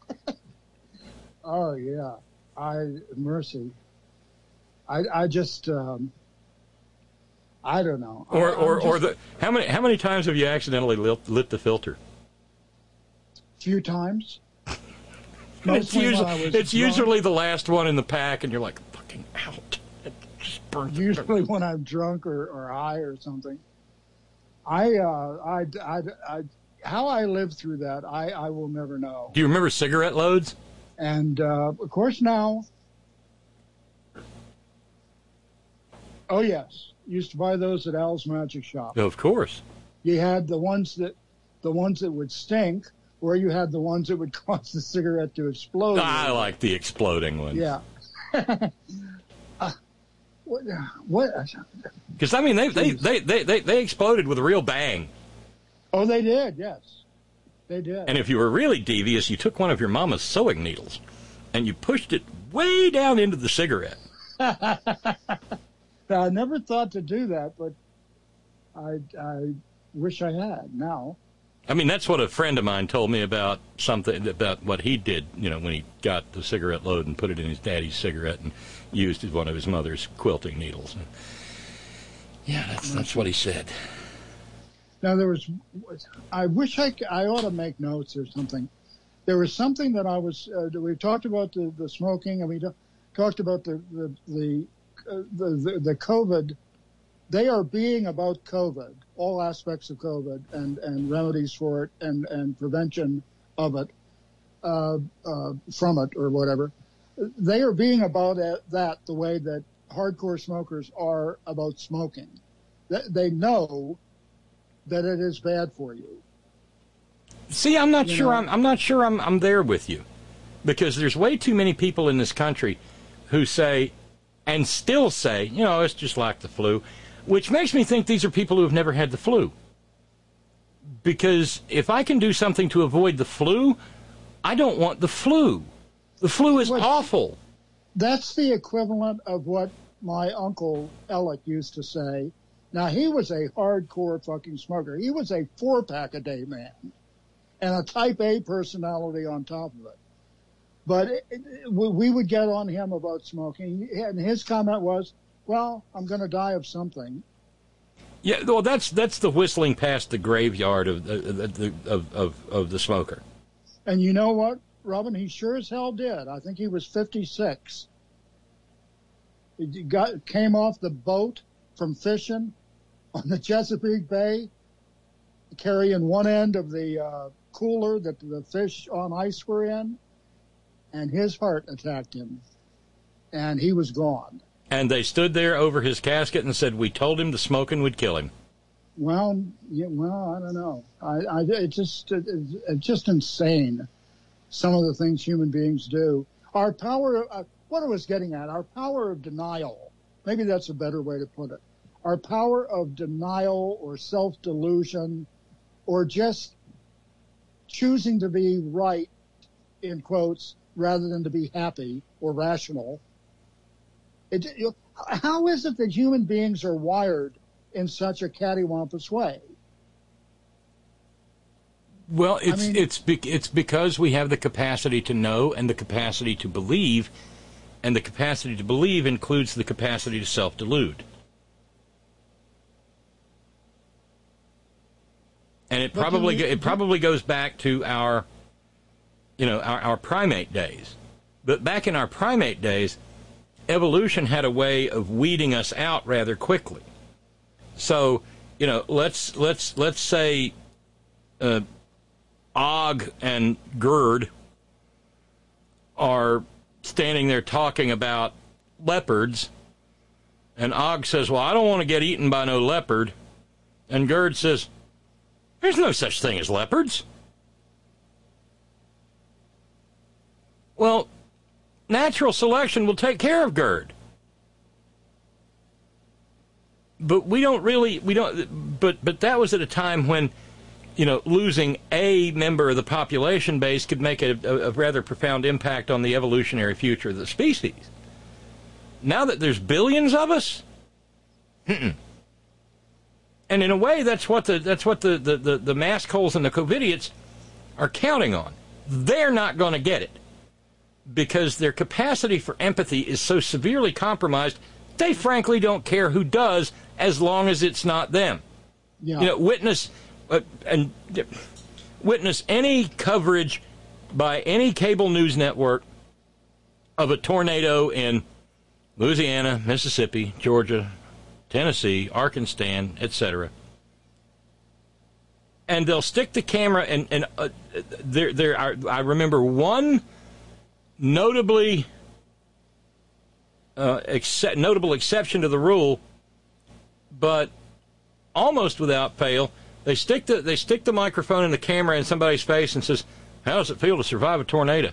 Oh, yeah. I, mercy. I, I just, um, I don't know. Or, I, I'm or, or just the how many how many times have you accidentally lit, lit the filter? a few times. It's, Mostly when usually, I was it's drunk. usually the last one in the pack, and you're like, fucking out. It just burnt. Usually when I'm drunk or, or high or something. I, uh, I, I, I, how I lived through that, I, I will never know. Do you remember cigarette loads? And, uh, of course now, oh yes, used to buy those at Al's Magic Shop. Of course. You had the ones that, the ones that would stink, or you had the ones that would cause the cigarette to explode. I like the exploding ones. Yeah. uh, what, what? Because, I mean, they, they, they, they, they, they exploded with a real bang. Oh, they did, yes. They did. And if you were really devious, you took one of your mama's sewing needles and you pushed it way down into the cigarette. I never thought to do that, but I, I wish I had now. I mean, that's what a friend of mine told me about something, about what he did, you know, when he got the cigarette load and put it in his daddy's cigarette and used one of his mother's quilting needles. And yeah, that's, that's what he said. Now, there was, I wish I, c- I ought to make notes or something. There was something that I was, uh, we talked about the, the smoking, and we do- talked about the, the, the, uh, the, the, the COVID. They are being about COVID, all aspects of COVID and, and remedies for it and, and prevention of it, uh, uh, from it or whatever. They are being about it, that the way that hardcore smokers are about smoking. They, they know that it is bad for you. See, I'm not You sure. know? I'm, I'm not sure. I'm, I'm there with you, because there's way too many people in this country who say, and still say, you know, it's just like the flu, which makes me think these are people who have never had the flu. Because if I can do something to avoid the flu, I don't want the flu. The flu is What- awful. That's the equivalent of what my uncle Alec used to say. Now, he was a hardcore fucking smoker. He was a four-pack a day man and a type A personality on top of it. But it, it, we we would get on him about smoking, and his comment was, well, I'm going to die of something. Yeah, well, that's that's the whistling past the graveyard of the, the, of, of of the smoker. And you know what, Robin? He sure as hell did. I think he was fifty-six. He got came off the boat from fishing on the Chesapeake Bay, carrying one end of the uh, cooler that the fish on ice were in, and his heart attacked him, and he was gone. And they stood there over his casket and said, "We told him the smoking would kill him." Well, yeah, well, I don't know. I, I it just it, it's just insane. Some of the things human beings do. Our power. Uh, what I was getting at, our power of denial. Maybe that's a better way to put it. Our power of denial or self-delusion, or just choosing to be right, in quotes, rather than to be happy or rational. It, you, how is it that human beings are wired in such a cattywampus way? Well, it's mean- it's be, it's because we have the capacity to know and the capacity to believe, and the capacity to believe includes the capacity to self-delude. And it But probably do we- go- it probably goes back to our you know, our, our primate days. But back in our primate days, evolution had a way of weeding us out rather quickly. So, you know, let's let's let's say uh, Og and Gerd are standing there talking about leopards, and Og says, well, I don't want to get eaten by no leopard. And Gerd says, there's no such thing as leopards. Well, natural selection will take care of Gerd. But we don't really, we don't, but, but that was at a time when, you know, losing a member of the population base could make a, a, a rather profound impact on the evolutionary future of the species. Now that there's billions of us, mm-mm. And in a way, that's what the that's what the, the, the, the mask holes and the COVIDiots are counting on. They're not going to get it because their capacity for empathy is so severely compromised, they frankly don't care who does as long as it's not them. Yeah. You know, witness uh, and uh, witness any coverage by any cable news network of a tornado in Louisiana, Mississippi, Georgia, Tennessee, Arkansas, et cetera. And they'll stick the camera, and, and uh, there, there. I, I remember one notably uh, exce- notable exception to the rule, but almost without fail, they stick the they stick the microphone and the camera in somebody's face and says, "How does it feel to survive a tornado?"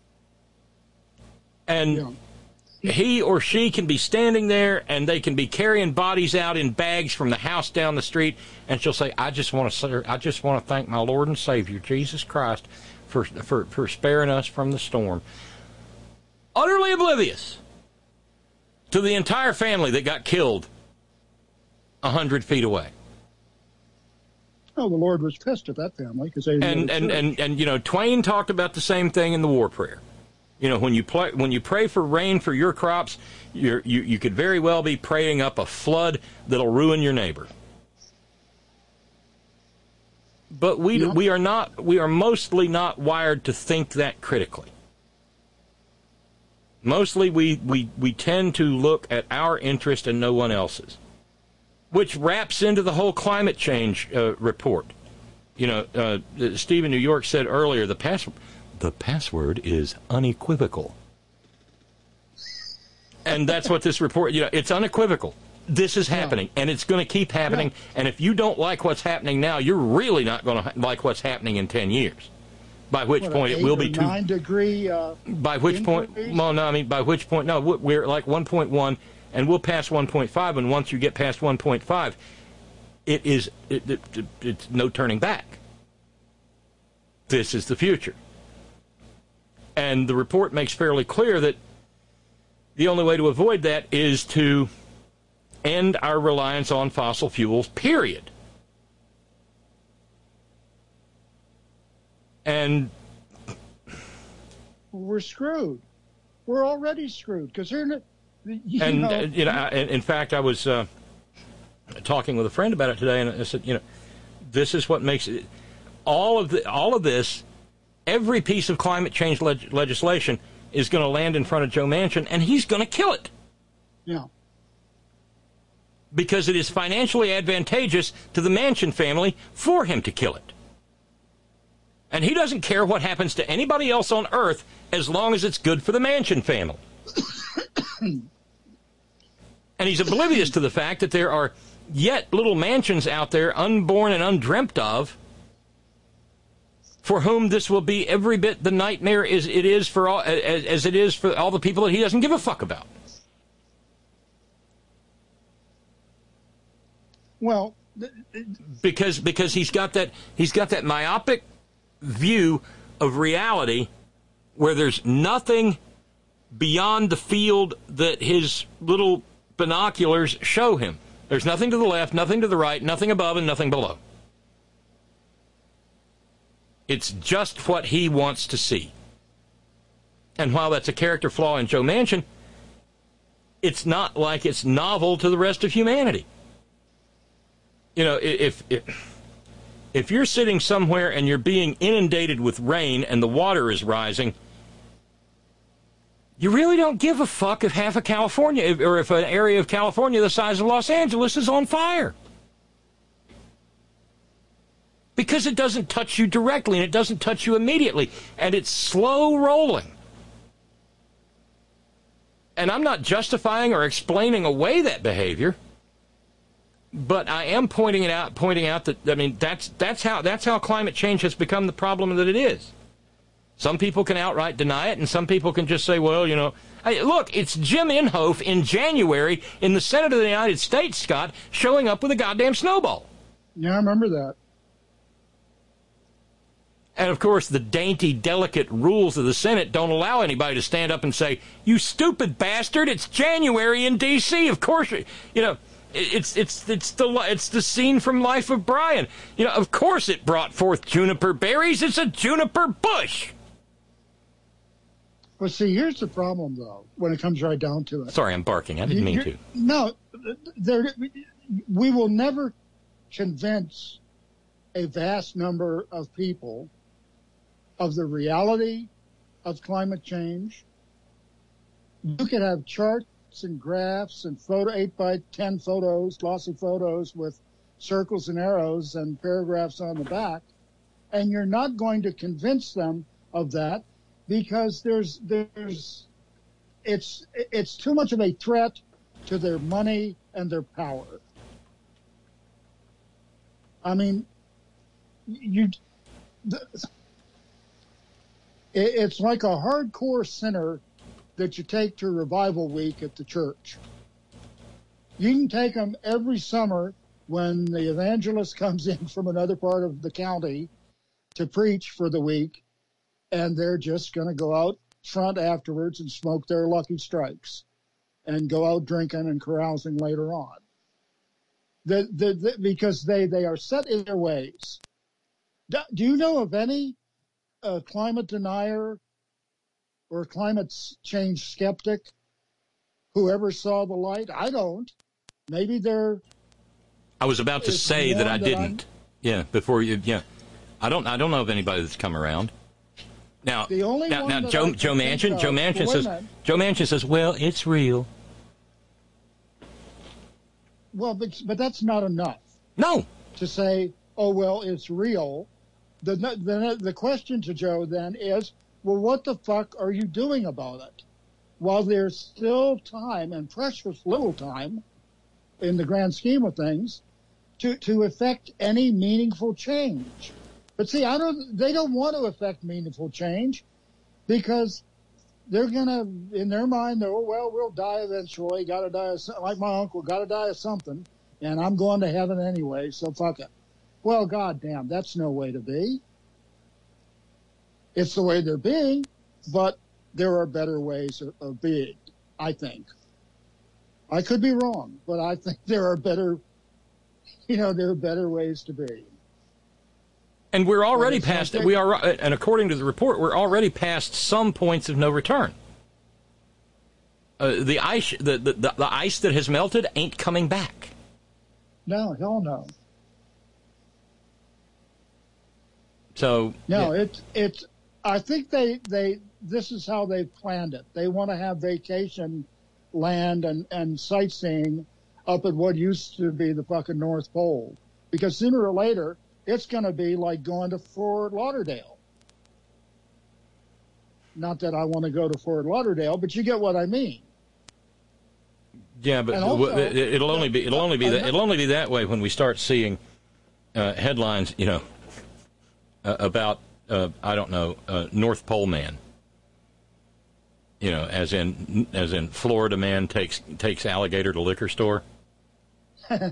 And yeah. He or she can be standing there, and they can be carrying bodies out in bags from the house down the street, and she'll say, "I just want to, I just want to thank my Lord and Savior Jesus Christ for for for sparing us from the storm." Utterly oblivious to the entire family that got killed a hundred feet away. Oh, the Lord was pissed at that family because they and and, and and and you know, Twain talked about the same thing in the War Prayer. You know, when you play, when you pray for rain for your crops, you're, you you could very well be praying up a flood that'll ruin your neighbor. But we yeah. we are not we are mostly not wired to think that critically. Mostly we, we, we tend to look at our interest and no one else's, which wraps into the whole climate change uh, report. You know, uh, Steve in New York said earlier, the pass the password is unequivocal. And that's what this report, you know, it's unequivocal. This is happening, yeah. and it's going to keep happening. Yeah. And if you don't like what's happening now, you're really not going to like what's happening in ten years. By which what, point it will be two. Nine degree. Uh, by which point? Well, no, I mean by which point? No, we're like one point one, and we'll pass one point five. And once you get past one point five, it is it, it, it, it's no turning back. This is the future, and the report makes fairly clear that the only way to avoid that is to end our reliance on fossil fuels, period. And we're screwed. We're already screwed because they're not. You and know, uh, you know, I, in fact, I was uh, talking with a friend about it today, and I said, you know, this is what makes it. All of the, all of this, every piece of climate change leg- legislation is going to land in front of Joe Manchin, and he's going to kill it. Yeah. Because it is financially advantageous to the Manchin family for him to kill it. And he doesn't care what happens to anybody else on Earth as long as it's good for the Manchin family. And he's oblivious to the fact that there are yet little Manchins out there, unborn and undreamt of, for whom this will be every bit the nightmare is it is for all, as, as it is for all the people that he doesn't give a fuck about. Well, because because he's got that he's got that myopic view of reality where there's nothing beyond the field that his little binoculars show him. There's nothing to the left, nothing to the right, nothing above, and nothing below. It's just what he wants to see. And while that's a character flaw in Joe Manchin, it's not like it's novel to the rest of humanity. You know, if, if If you're sitting somewhere and you're being inundated with rain and the water is rising, you really don't give a fuck if half of California, or if an area of California the size of Los Angeles is on fire. Because it doesn't touch you directly and it doesn't touch you immediately. And it's slow rolling. And I'm not justifying or explaining away that behavior. But I am pointing it out, pointing out that, I mean, that's that's how that's how climate change has become the problem that it is. Some people can outright deny it, and some people can just say, well, you know, hey, look, it's Jim Inhofe in January in the Senate of the United States, Scott, showing up with a goddamn snowball. Yeah, I remember that. And, of course, the dainty, delicate rules of the Senate don't allow anybody to stand up and say, you stupid bastard, it's January in D C Of course, you, you know, it's it's it's the it's the scene from Life of Brian. You know, of course it brought forth juniper berries. It's a juniper bush. Well, see, here's the problem, though, when it comes right down to it. Sorry, I'm barking. I didn't mean You're, to. No, there, we will never convince a vast number of people of the reality of climate change. You could have charts and graphs and photo eight by ten photos, lots of photos with circles and arrows and paragraphs on the back, and you're not going to convince them of that because there's there's it's it's too much of a threat to their money and their power. I mean, you. The, it's like a hardcore sinner that you take to revival week at the church. You can take them every summer when the evangelist comes in from another part of the county to preach for the week, and they're just going to go out front afterwards and smoke their Lucky Strikes and go out drinking and carousing later on. The, the, the, because they, they are set in their ways. Do, do you know of any uh, climate denier or climate change skeptic who ever saw the light? I don't. Maybe they're. I was about to say that I didn't. That yeah, before you. Yeah, I don't. I don't know of anybody that's come around. Now, the only now, one now Joe Joe Manchin. Joe Manchin says. Joe Manchin says, "Well, it's real." Well, but but that's not enough. No. To say, oh well, it's real. The the the question to Joe then is, well, what the fuck are you doing about it? While there's still time, and precious little time, in the grand scheme of things, to, to effect any meaningful change. But see, I don't. They don't want to effect meaningful change because they're gonna, in their mind, they're, oh, well, we'll die eventually. Got to die of, like my uncle. Got to die of something, and I'm going to heaven anyway. So fuck it. Well, goddamn, that's no way to be. It's the way they're being, but there are better ways of, of being, I think. I could be wrong, but I think there are better, you know, there are better ways to be. And we're already past it. We are, and according to the report, we're already past some points of no return. Uh, the ice, the, the the ice that has melted, ain't coming back. No, hell no. So no, yeah. it's it's. I think they they this is how they planned it. They want to have vacation land and and sightseeing up at what used to be the fucking North Pole, because sooner or later it's going to be like going to Fort Lauderdale. Not that I want to go to Fort Lauderdale, but you get what I mean. Yeah, but also, it'll only be it'll only be that it'll only be that way when we start seeing uh, headlines, you know, uh, about uh, I don't know uh, North Pole man. You know, as in as in Florida man takes takes alligator to liquor store. I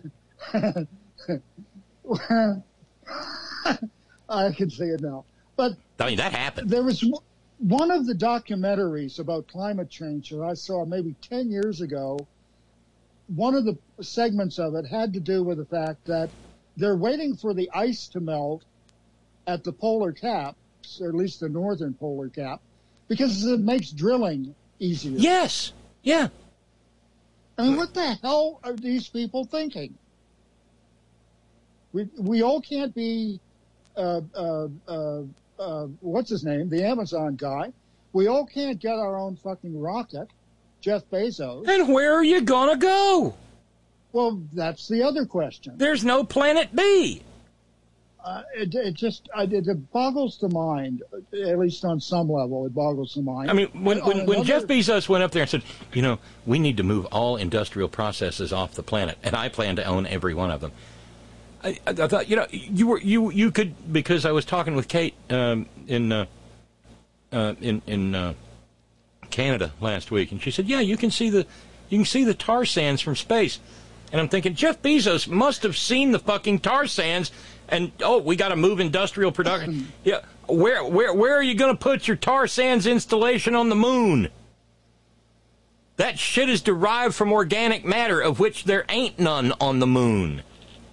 can see it now, but I mean that happened. There was one of the documentaries about climate change that I saw maybe ten years ago. One of the segments of it had to do with the fact that they're waiting for the ice to melt at the polar caps, or at least the northern polar cap, because it makes drilling easier. Yes. Yeah. I mean, what the hell are these people thinking? We we all can't be uh, uh, uh, uh, what's his name, the Amazon guy. We all can't get our own fucking rocket, Jeff Bezos. And where are you going to go? Well, that's the other question. There's no planet B. Uh, it, it just I, it boggles the mind, at least on some level. It boggles the mind. I mean, when when, another, when Jeff Bezos went up there and said, you know, we need to move all industrial processes off the planet, and I plan to own every one of them. I, I thought, you know, you were you you could, because I was talking with Kate um, in uh, uh, in in uh, Canada last week, and she said, yeah, you can see the you can see the tar sands from space. And I'm thinking, Jeff Bezos must have seen the fucking tar sands, and oh, we got to move industrial production. Yeah, where where where are you going to put your tar sands installation on the moon? That shit is derived from organic matter, of which there ain't none on the moon.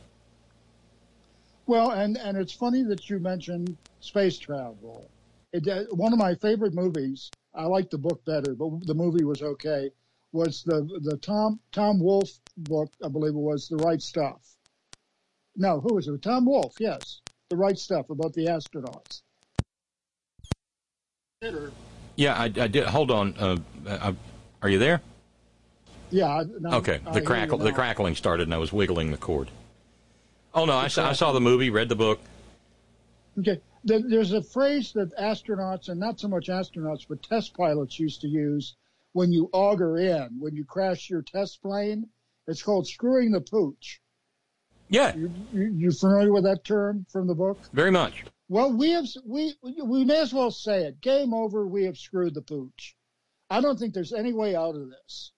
Well, and and it's funny that you mentioned space travel. It, uh, one of my favorite movies. I like the book better, but the movie was okay. Was the the Tom Tom Wolfe book, I believe it was, The Right Stuff. No, who was it? Tom Wolfe, yes. The Right Stuff, about the astronauts. Yeah, I, I did. Hold on. Uh, I, are you there? Yeah. No, okay. The I crackle, the crackling started, and I was wiggling the cord. Oh, no, I saw, I saw the movie, read the book. Okay. There's a phrase that astronauts, and not so much astronauts, but test pilots used to use when you auger in, when you crash your test plane. It's called screwing the pooch. Yeah. You, you, you familiar with that term from the book? Very much. Well, we have we we may as well say it. Game over. We have screwed the pooch. I don't think there's any way out of this.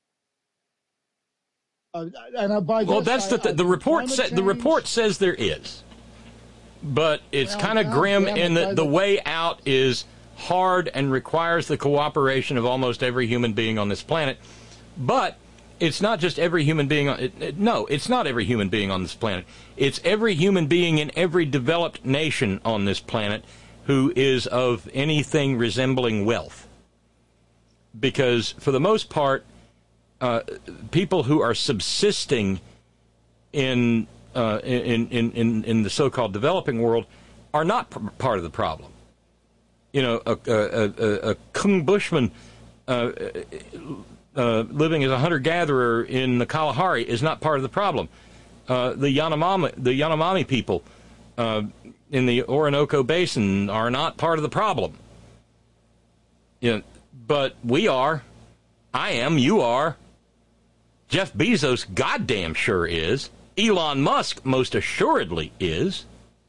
Uh, and I, by well, this, that's I, the I, the report. Sa- the report says there is, but it's well, kind of no, grim, yeah, and the, the, the way out is hard and requires the cooperation of almost every human being on this planet. But it's not just every human being on it, it, no, it's not every human being on this planet. It's every human being in every developed nation on this planet who is of anything resembling wealth. Because for the most part, uh, people who are subsisting in, uh, in, in, in, in the so-called developing world are not p- part of the problem. You know, a, a, a, a Kung Bushman uh, uh, living as a hunter-gatherer in the Kalahari is not part of the problem. Uh, the Yanomami, the Yanomami people uh, in the Orinoco Basin are not part of the problem. You know, but we are. I am. You are. Jeff Bezos goddamn sure is. Elon Musk most assuredly is.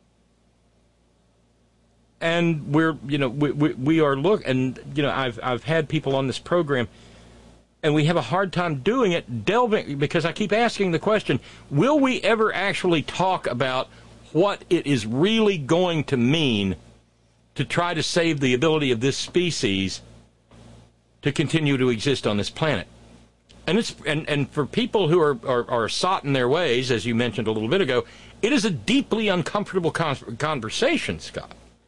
And we're, you know, we we, we are look, and you know, I've I've had people on this program, and we have a hard time doing it, delving, because I keep asking the question: will we ever actually talk about what it is really going to mean to try to save the ability of this species to continue to exist on this planet? And it's and, and for people who are, are are sot in their ways, as you mentioned a little bit ago, it is a deeply uncomfortable con- conversation, Scott.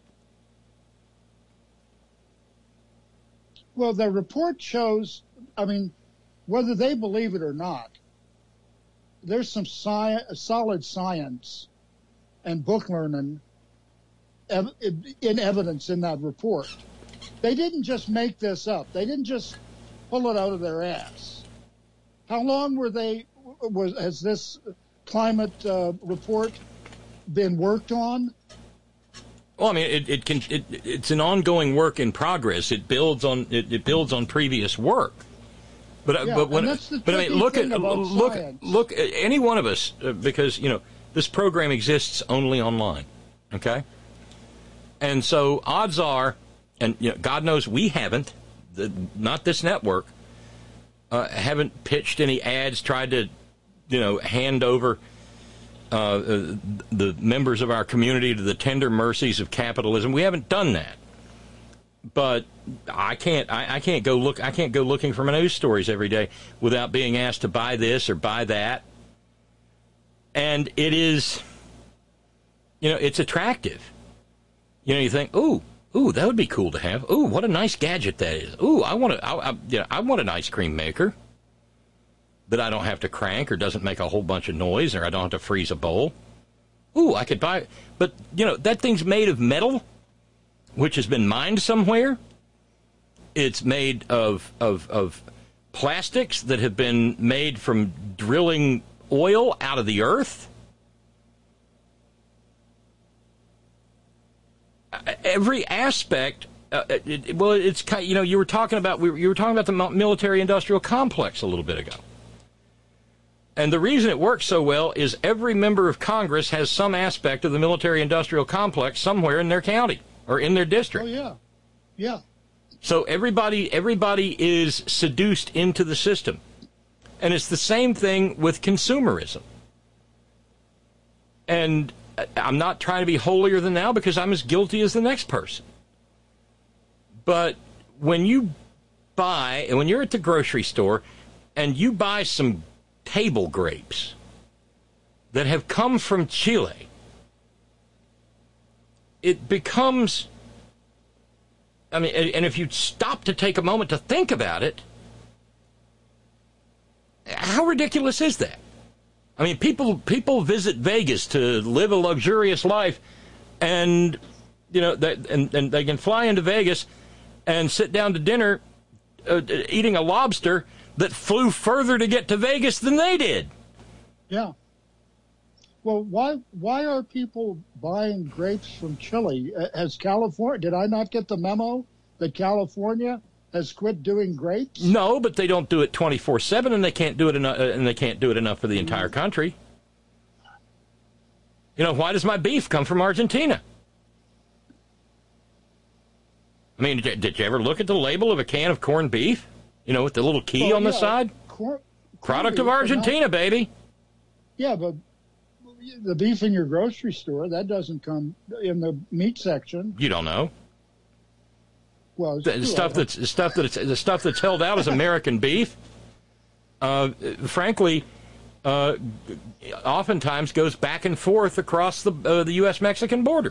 Well, the report shows, I mean, whether they believe it or not, there's some sci- solid science and book learning ev- in evidence in that report. They didn't just make this up. They didn't just pull it out of their ass. How long were they, was, has this climate uh, report been worked on? Well, I mean, it, it can. It, it's an ongoing work in progress. It builds on it, it builds on previous work. But yeah, but when that's the but I mean, tricky look at thing about look science. look at any one of us, uh, because you know this program exists only online. Okay, and so odds are, and you know, God knows we haven't, the, not this network, uh, haven't pitched any ads, tried to, you know, hand over Uh, the members of our community to the tender mercies of capitalism. We haven't done that, but I can't. I, I can't go look. I can't go looking for my news stories every day without being asked to buy this or buy that. And it is, you know, it's attractive. You know, you think, ooh, ooh, that would be cool to have. Ooh, what a nice gadget that is. Ooh, I want to. I, I, you know, I want an ice cream maker that I don't have to crank or doesn't make a whole bunch of noise or I don't have to freeze a bowl. Ooh, I could buy it. But, you know, that thing's made of metal, which has been mined somewhere. It's made of, of, of plastics that have been made from drilling oil out of the earth. Every aspect, uh, it, it, well, it's kind of, you know, you were talking about, we were, you were talking about the military-industrial complex a little bit ago. And the reason it works so well is every member of Congress has some aspect of the military-industrial complex somewhere in their county or in their district. Oh, yeah. Yeah. So everybody, everybody is seduced into the system. And it's the same thing with consumerism. And I'm not trying to be holier than thou because I'm as guilty as the next person. But when you buy, and when you're at the grocery store and you buy some table grapes that have come from Chile, it becomes, I mean, and if you stop to take a moment to think about it, how ridiculous is that? I mean, people people visit Vegas to live a luxurious life, and you know, they, and, and they can fly into Vegas and sit down to dinner uh, eating a lobster that flew further to get to Vegas than they did. Yeah. Well, why why are people buying grapes from Chile? Has California, did I not get the memo that California has quit doing grapes? No, but they don't do it twenty-four seven, and they can't do it enough, and they can't do it enough for the entire country. You know, why does my beef come from Argentina? I mean, did, did you ever look at the label of a can of corned beef? You know, with the little key oh, on the yeah. side? Cor- Product of beef, Argentina, not, baby. Yeah, but the beef in your grocery store, that doesn't come in the meat section. You don't know. Well, The stuff that's stuff that's the stuff that's held out as American beef, uh, frankly, uh, oftentimes goes back and forth across the uh, the U S Mexican border.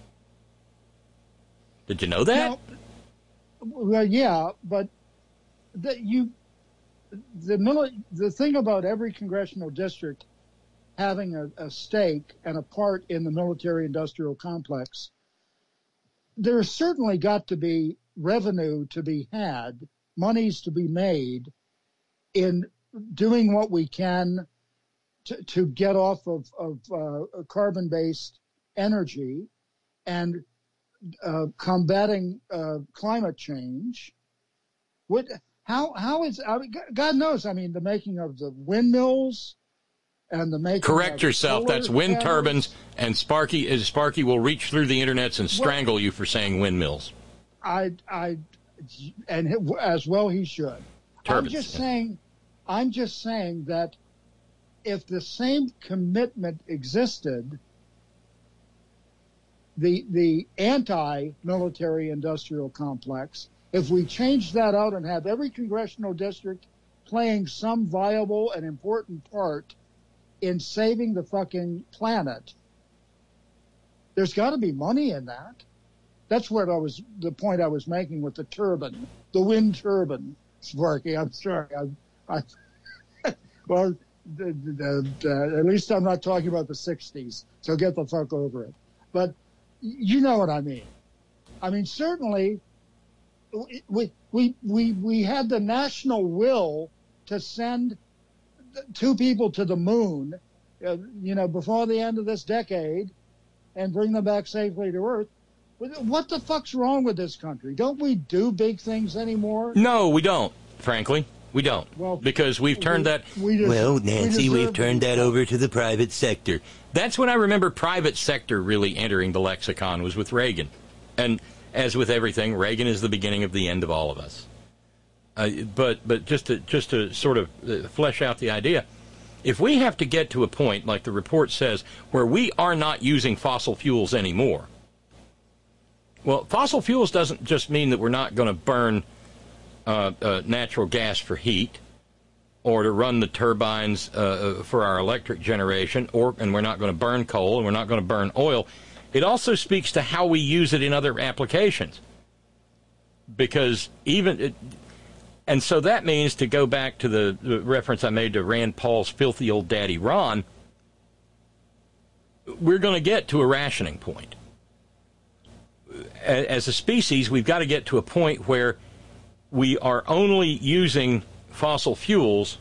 Did you know that? Now, well, yeah, but the, you the mili- the thing about every congressional district having a, a stake and a part in the military-industrial complex, there's certainly got to be revenue to be had, monies to be made in doing what we can to, to get off of, of uh, carbon-based energy and uh, combating uh, climate change. What, how, how is, I mean, God knows, I mean, the making of the windmills and the making Correct of yourself. That's wind panels. turbines, and Sparky is Sparky will reach through the internets and strangle well, you for saying windmills. I, I, and as well he should. Turbines, I'm just yeah. saying, I'm just saying that if the same commitment existed, the the anti-military industrial complex, if we change that out and have every congressional district playing some viable and important part in saving the fucking planet, there's got to be money in that. That's what I was, the point I was making with the turbine, the wind turbine, Sparky. I'm sorry. I, I, well, the, the, the, at least I'm not talking about the sixties, so get the fuck over it. But you know what I mean. I mean, certainly, we we we we had the national will to send two people to the moon, uh, you know, before the end of this decade, and bring them back safely to Earth. What the fuck's wrong with this country? Don't we do big things anymore? No, we don't, frankly. We don't. Well, because we've turned we, that... We des- well, Nancy, we we've turned that over to the private sector. That's when I remember private sector really entering the lexicon, was with Reagan. And as with everything, Reagan is the beginning of the end of all of us. Uh, but but just to, just to sort of uh, flesh out the idea, if we have to get to a point, like the report says, where we are not using fossil fuels anymore, well, fossil fuels doesn't just mean that we're not going to burn uh, uh, natural gas for heat or to run the turbines uh, for our electric generation, or and we're not going to burn coal and we're not going to burn oil. It also speaks to how we use it in other applications. Because even... It, and so that means, to go back to the, the reference I made to Rand Paul's filthy old daddy Ron, we're going to get to a rationing point. As a species, we've got to get to a point where we are only using fossil fuels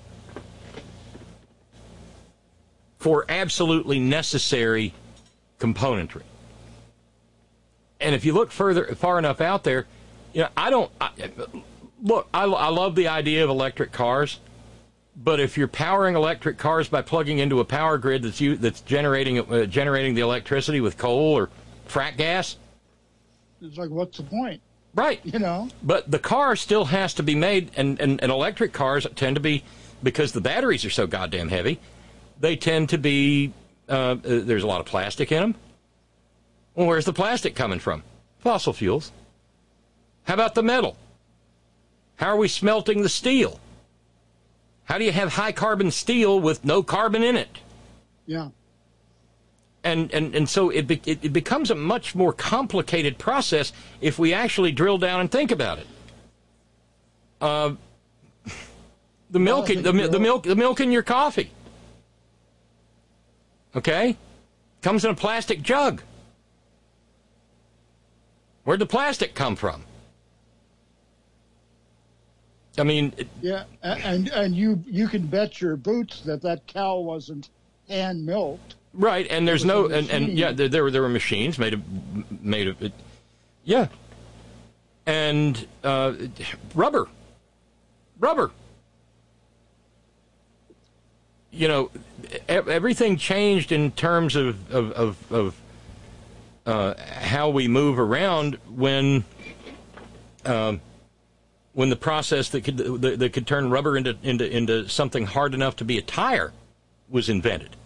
for absolutely necessary componentry. And if you look further, far enough out there, you know, I don't, I, look, I, I love the idea of electric cars, but if you're powering electric cars by plugging into a power grid that's you, that's generating uh, generating the electricity with coal or frack gas, it's like, what's the point? Right. You know? But the car still has to be made, and, and, and electric cars tend to be, because the batteries are so goddamn heavy, they tend to be, uh, there's a lot of plastic in them. Well, where's the plastic coming from? Fossil fuels. How about the metal? How are we smelting the steel? How do you have high carbon steel with no carbon in it? Yeah. And and, and so it, be, it it becomes a much more complicated process if we actually drill down and think about it. Uh, the milk, in, the, the milk, the milk in your coffee. Okay, comes in a plastic jug. Where'd the plastic come from? I mean, it, yeah, and and you you can bet your boots that that cow wasn't hand milked. Right, and there's no, and, and yeah, there, there were there were machines made of made of it, yeah, and uh, rubber, rubber. You know, everything changed in terms of of of, of uh, how we move around when um, when the process that could that, that could turn rubber into into into something hard enough to be a tire was invented.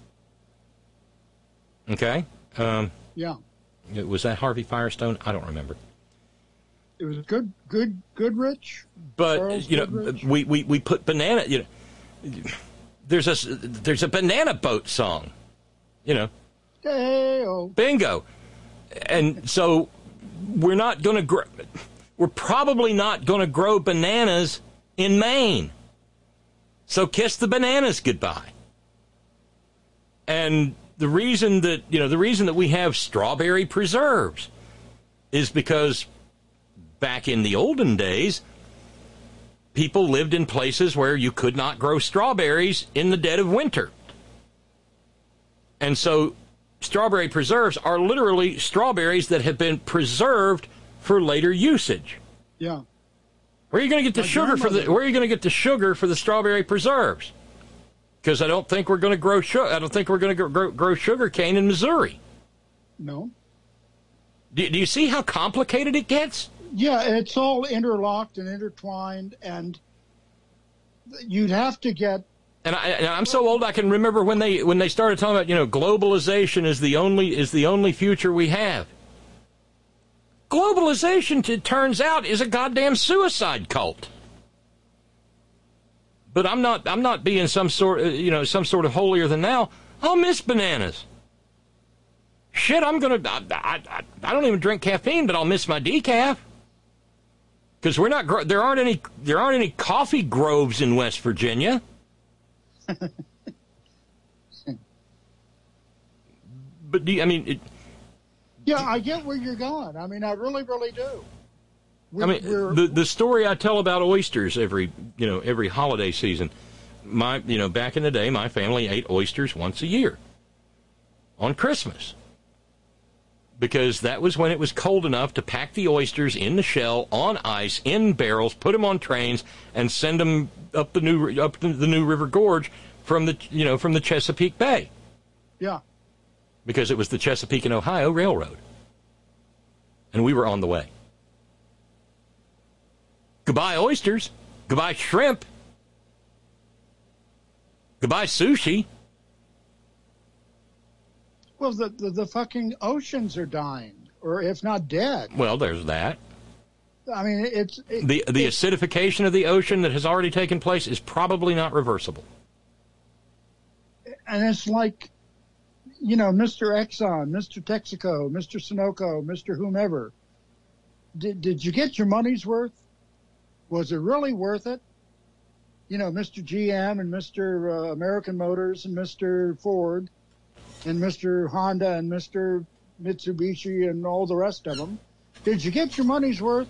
Okay. Um, yeah. Was that Harvey Firestone? I don't remember. It was good, good, Goodrich. But Charles you know, Goodrich. we, we, we put banana. You know, there's a there's a banana boat song. You know. Hey-o. Bingo. And so we're not going to grow. We're probably not going to grow bananas in Maine. So kiss the bananas goodbye. And the reason that, you know, the reason that we have strawberry preserves is because back in the olden days, people lived in places where you could not grow strawberries in the dead of winter. And so strawberry preserves are literally strawberries that have been preserved for later usage. Yeah. Where are you going to get the My sugar for the where are you going to get the sugar for the strawberry preserves? Because I don't think we're going to grow sugar. I don't think we're going to grow, grow sugar cane in Missouri. No. Do, do you see how complicated it gets? Yeah, it's all interlocked and intertwined, and you'd have to get. And, I, and I'm so old I can remember when they when they started talking about, you know, globalization is the only is the only future we have. Globalization, it turns out, is a goddamn suicide cult. But I'm not. I'm not being some sort, you know, some sort of holier than thou. I'll miss bananas. Shit, I'm gonna. I, I, I don't even drink caffeine, but I'll miss my decaf. Because we're not. There aren't any. There aren't any coffee groves in West Virginia. But do you, I mean. It, yeah, I get where you're going. I mean, I really, really do. I mean, the the story I tell about oysters every, you know, every holiday season. My, you know, back in the day, my family ate oysters once a year on Christmas because that was when it was cold enough to pack the oysters in the shell on ice in barrels, put them on trains, and send them up the new up the New River Gorge from the you know from the Chesapeake Bay. Yeah. Because it was the Chesapeake and Ohio Railroad, and we were on the way. Goodbye oysters. Goodbye shrimp. Goodbye sushi. Well, the, the, the fucking oceans are dying, or if not dead. Well, there's that. I mean, it's... It, the the it, acidification of the ocean that has already taken place is probably not reversible. And it's like, you know, Mister Exxon, Mister Texaco, Mister Sunoco, Mister whomever. Did, did you get your money's worth? Was it really worth it? You know, Mister G M and Mister Uh, American Motors and Mister Ford, and Mister Honda and Mister Mitsubishi and all the rest of them. Did you get your money's worth?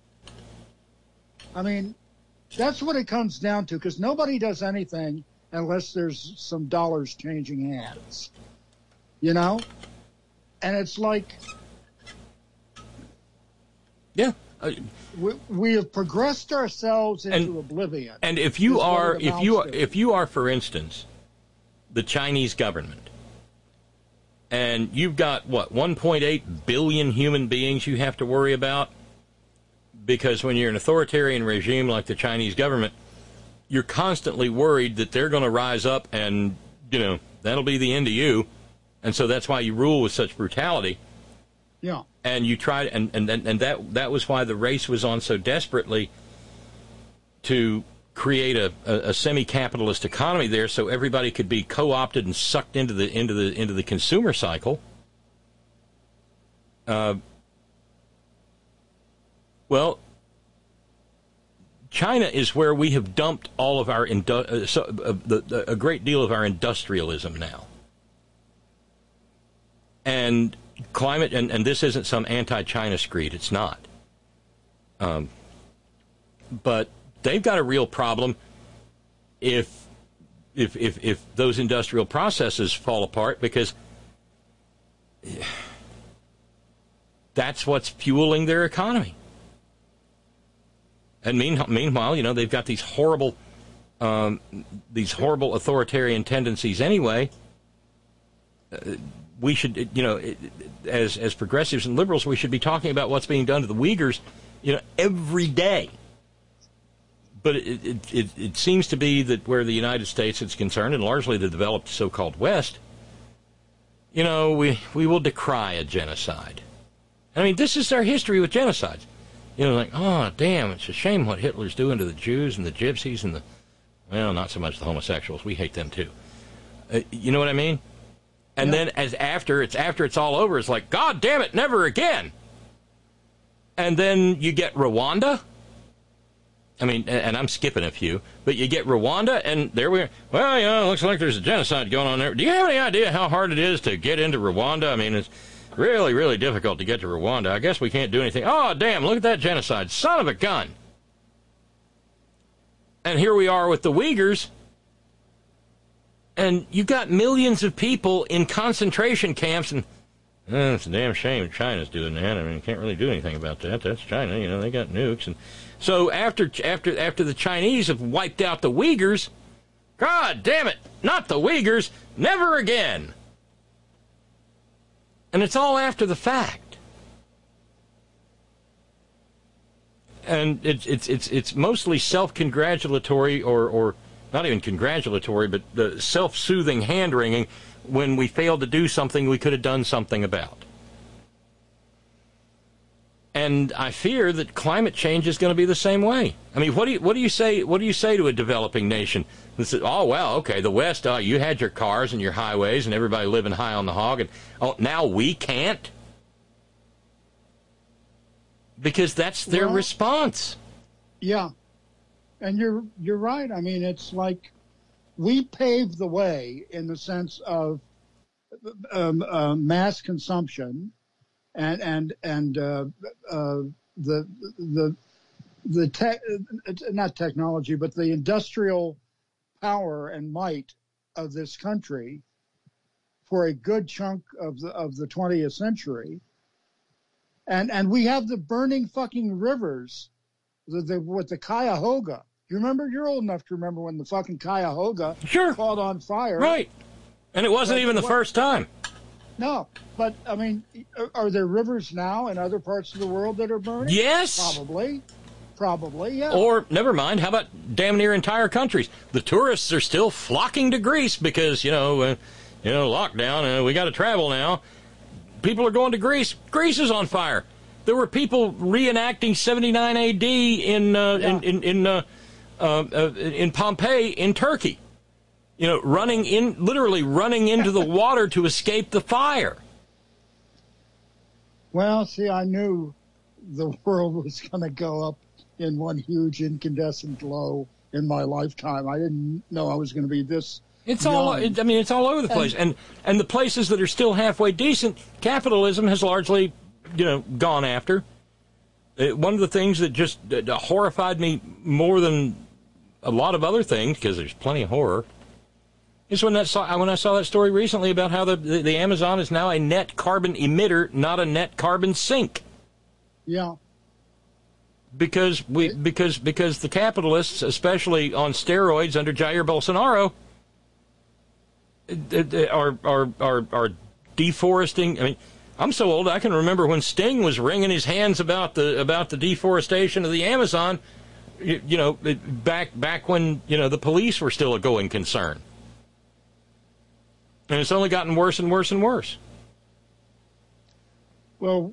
I mean, that's what it comes down to, because nobody does anything unless there's some dollars changing hands, you know? And it's like... Yeah. Uh, we, we have progressed ourselves into and, oblivion. And if you are, if you are, if you are, for instance, the Chinese government, and you've got, what, one point eight billion human beings you have to worry about, because when you're an authoritarian regime like the Chinese government, you're constantly worried that they're going to rise up and, you know, that'll be the end of you. And so that's why you rule with such brutality. Yeah. And you tried, and, and, and that that was why the race was on so desperately to create a, a, a semi-capitalist economy there, so everybody could be co-opted and sucked into the into the into the consumer cycle. Uh, well, China is where we have dumped all of our indu- uh, so, uh, the, the, a great deal of our industrialism now, and climate, and, and this isn't some anti-China screed. It's not. Um, but they've got a real problem if, if if if those industrial processes fall apart, because that's what's fueling their economy. And mean, meanwhile, you know, they've got these horrible um, these horrible authoritarian tendencies anyway. Uh, we should, you know, as as progressives and liberals, we should be talking about what's being done to the Uyghurs, you know, every day. But it, it, it, it seems to be that where the United States is concerned, and largely the developed so-called West, you know, we, we will decry a genocide. I mean, this is our history with genocides. You know, like, oh, damn, it's a shame what Hitler's doing to the Jews and the gypsies and the, well, not so much the homosexuals. We hate them too. Uh, you know what I mean? And yeah. Then as after it's after it's all over, it's like, God damn it, never again. And then you get Rwanda. I mean, and I'm skipping a few, but you get Rwanda, and there we are. Well, you know, it looks like there's a genocide going on there. Do you have any idea how hard it is to get into Rwanda? I mean, it's really, really difficult to get to Rwanda. I guess we can't do anything. Oh, damn, look at that genocide. Son of a gun. And here we are with the Uyghurs, and you've got millions of people in concentration camps, and eh, it's a damn shame China's doing that. I mean, you can't really do anything about that. That's China. You know, they got nukes, and so after after after the Chinese have wiped out the Uyghurs, God damn it, not the Uyghurs, never again. And it's all after the fact. And it's it's it's it's mostly self-congratulatory, or or not even congratulatory, but the self-soothing hand-wringing when we failed to do something we could have done something about. And I fear that climate change is going to be the same way. I mean, what do you what do you say? What do you say to a developing nation that says, "Oh well, okay, the West, uh, you had your cars and your highways and everybody living high on the hog, and oh, now we can't," because that's their well, response. Yeah, and you're you're right. I mean, it's like we paved the way in the sense of um, uh, mass consumption. And and and uh, uh, the the the tech, not technology, but the industrial power and might of this country for a good chunk of the of the twentieth century. And and we have the burning fucking rivers, the, the with the Cuyahoga. You remember? You're old enough to remember when the fucking Cuyahoga sure. caught on fire, right? And it wasn't but, even the what, first time. No, but, I mean, are there rivers now in other parts of the world that are burning? Yes. Probably. Probably, yeah. Or, never mind, how about damn near entire countries? The tourists are still flocking to Greece because, you know, uh, you know, lockdown, uh, we got to travel now. People are going to Greece. Greece is on fire. There were people reenacting seventy-nine A D in, uh, yeah. in, in, in, uh, uh, uh, in Pompeii in Turkey. You know, running in, literally running into the water to escape the fire. Well, see, I knew the world was going to go up in one huge incandescent glow in my lifetime. I didn't know I was going to be this It's all, I mean, it's all over the place. And, and the places that are still halfway decent, capitalism has largely, you know, gone after. It, one of the things that just uh, horrified me more than a lot of other things, because there's plenty of horror, is when that saw, when I saw that story recently about how the, the, the Amazon is now a net carbon emitter, not a net carbon sink. Yeah. Because we because because the capitalists, especially on steroids under Jair Bolsonaro, are are are are deforesting. I mean, I'm so old I can remember when Sting was wringing his hands about the about the deforestation of the Amazon. You, you know, back back when you know the police were still a going concern, and it's only gotten worse and worse and worse. Well,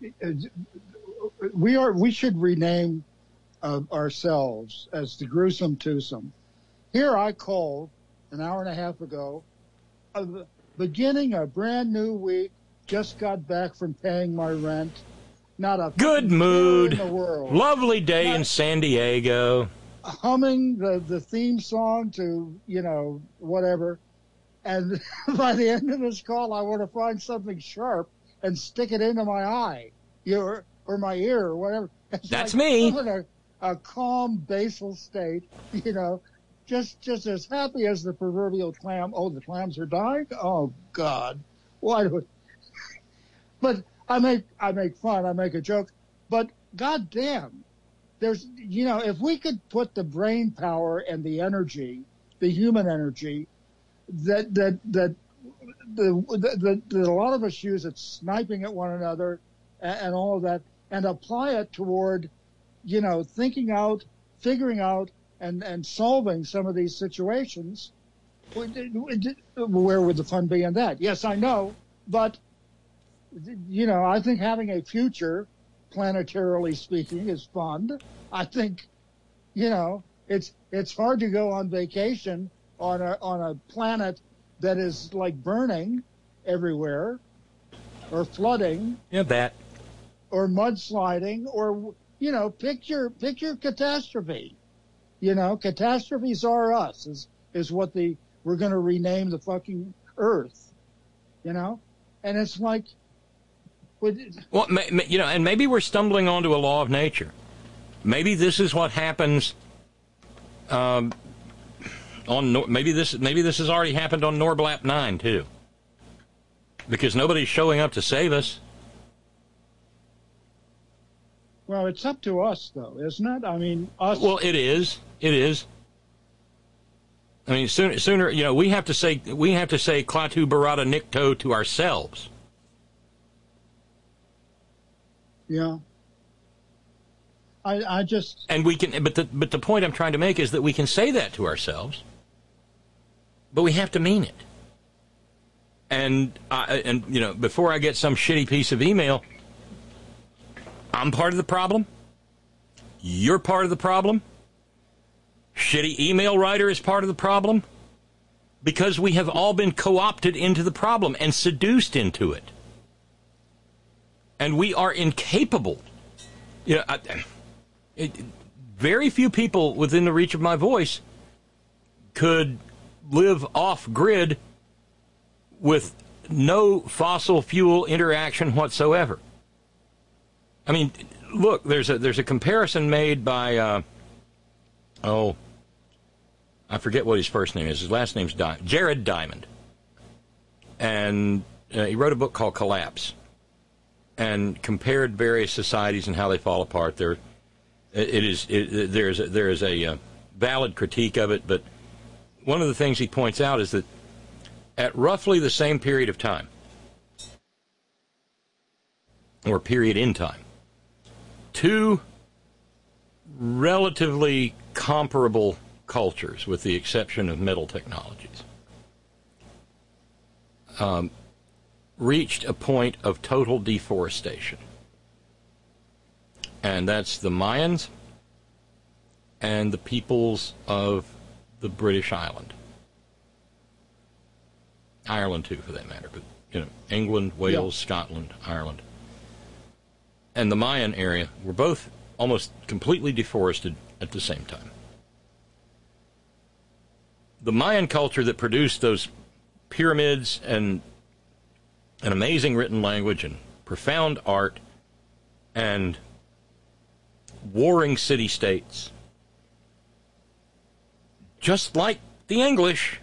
we are. We should rename uh, ourselves as the Gruesome Twosome. Here I called an hour and a half ago, uh, beginning a brand new week. Just got back from paying my rent. Not a good mood. In the world. Lovely day Not in San Diego. Humming the the theme song to you know whatever, and by the end of this call, I want to find something sharp and stick it into my eye, you know, or, or my ear, or whatever. It's That's like me. I'm in a, a calm, basal state, you know, just just as happy as the proverbial clam. Oh, the clams are dying. Oh God, why do it? But I make I make fun. I make a joke. But goddamn, there's you know, if we could put the brain power and the energy, the human energy, that that that. The, the, the, a lot of us use it sniping at one another and, and all of that, and apply it toward, you know, thinking out, figuring out, and, and solving some of these situations. Where would the fun be in that? Yes, I know, but, you know, I think having a future, planetarily speaking, is fun. I think, you know, it's it's hard to go on vacation on a on a planet that is like burning everywhere, or flooding. Yeah, that. Or mudsliding, or, you know, picture, picture catastrophe. You know, catastrophes are us, is, is what the, we're going to rename the fucking Earth. You know? And it's like, with, well, you know, and maybe we're stumbling onto a law of nature. Maybe this is what happens, um, On maybe this maybe this has already happened on Norblap nine too, because nobody's showing up to save us. Well, it's up to us, though, isn't it? I mean, us. Well, it is. It is. I mean, sooner, sooner, you know, we have to say we have to say Klaatu Barada Nikto to ourselves. Yeah. I I just. And we can, but the but the point I'm trying to make is that we can say that to ourselves. But we have to mean it. And, I, and you know, before I get some shitty piece of email, I'm part of the problem. You're part of the problem. Shitty email writer is part of the problem. Because we have all been co-opted into the problem and seduced into it. And we are incapable. You know, I, it, very few people within the reach of my voice could live off-grid with no fossil fuel interaction whatsoever. I mean, look, there's a there's a comparison made by, uh, oh, I forget what his first name is. His last name's Di- Jared Diamond. And uh, he wrote a book called Collapse and compared various societies and how they fall apart. There, it, it is it, there's a, there is a uh, valid critique of it, but one of the things he points out is that at roughly the same period of time, or period in time, two relatively comparable cultures, with the exception of metal technologies, um, reached a point of total deforestation. And that's the Mayans and the peoples of the British Island. Ireland, too, for that matter. But, you know, England, Wales, yeah. Scotland, Ireland. And the Mayan area were both almost completely deforested at the same time. the Mayan culture that produced those pyramids and an amazing written language and profound art and warring city-states, just like the English,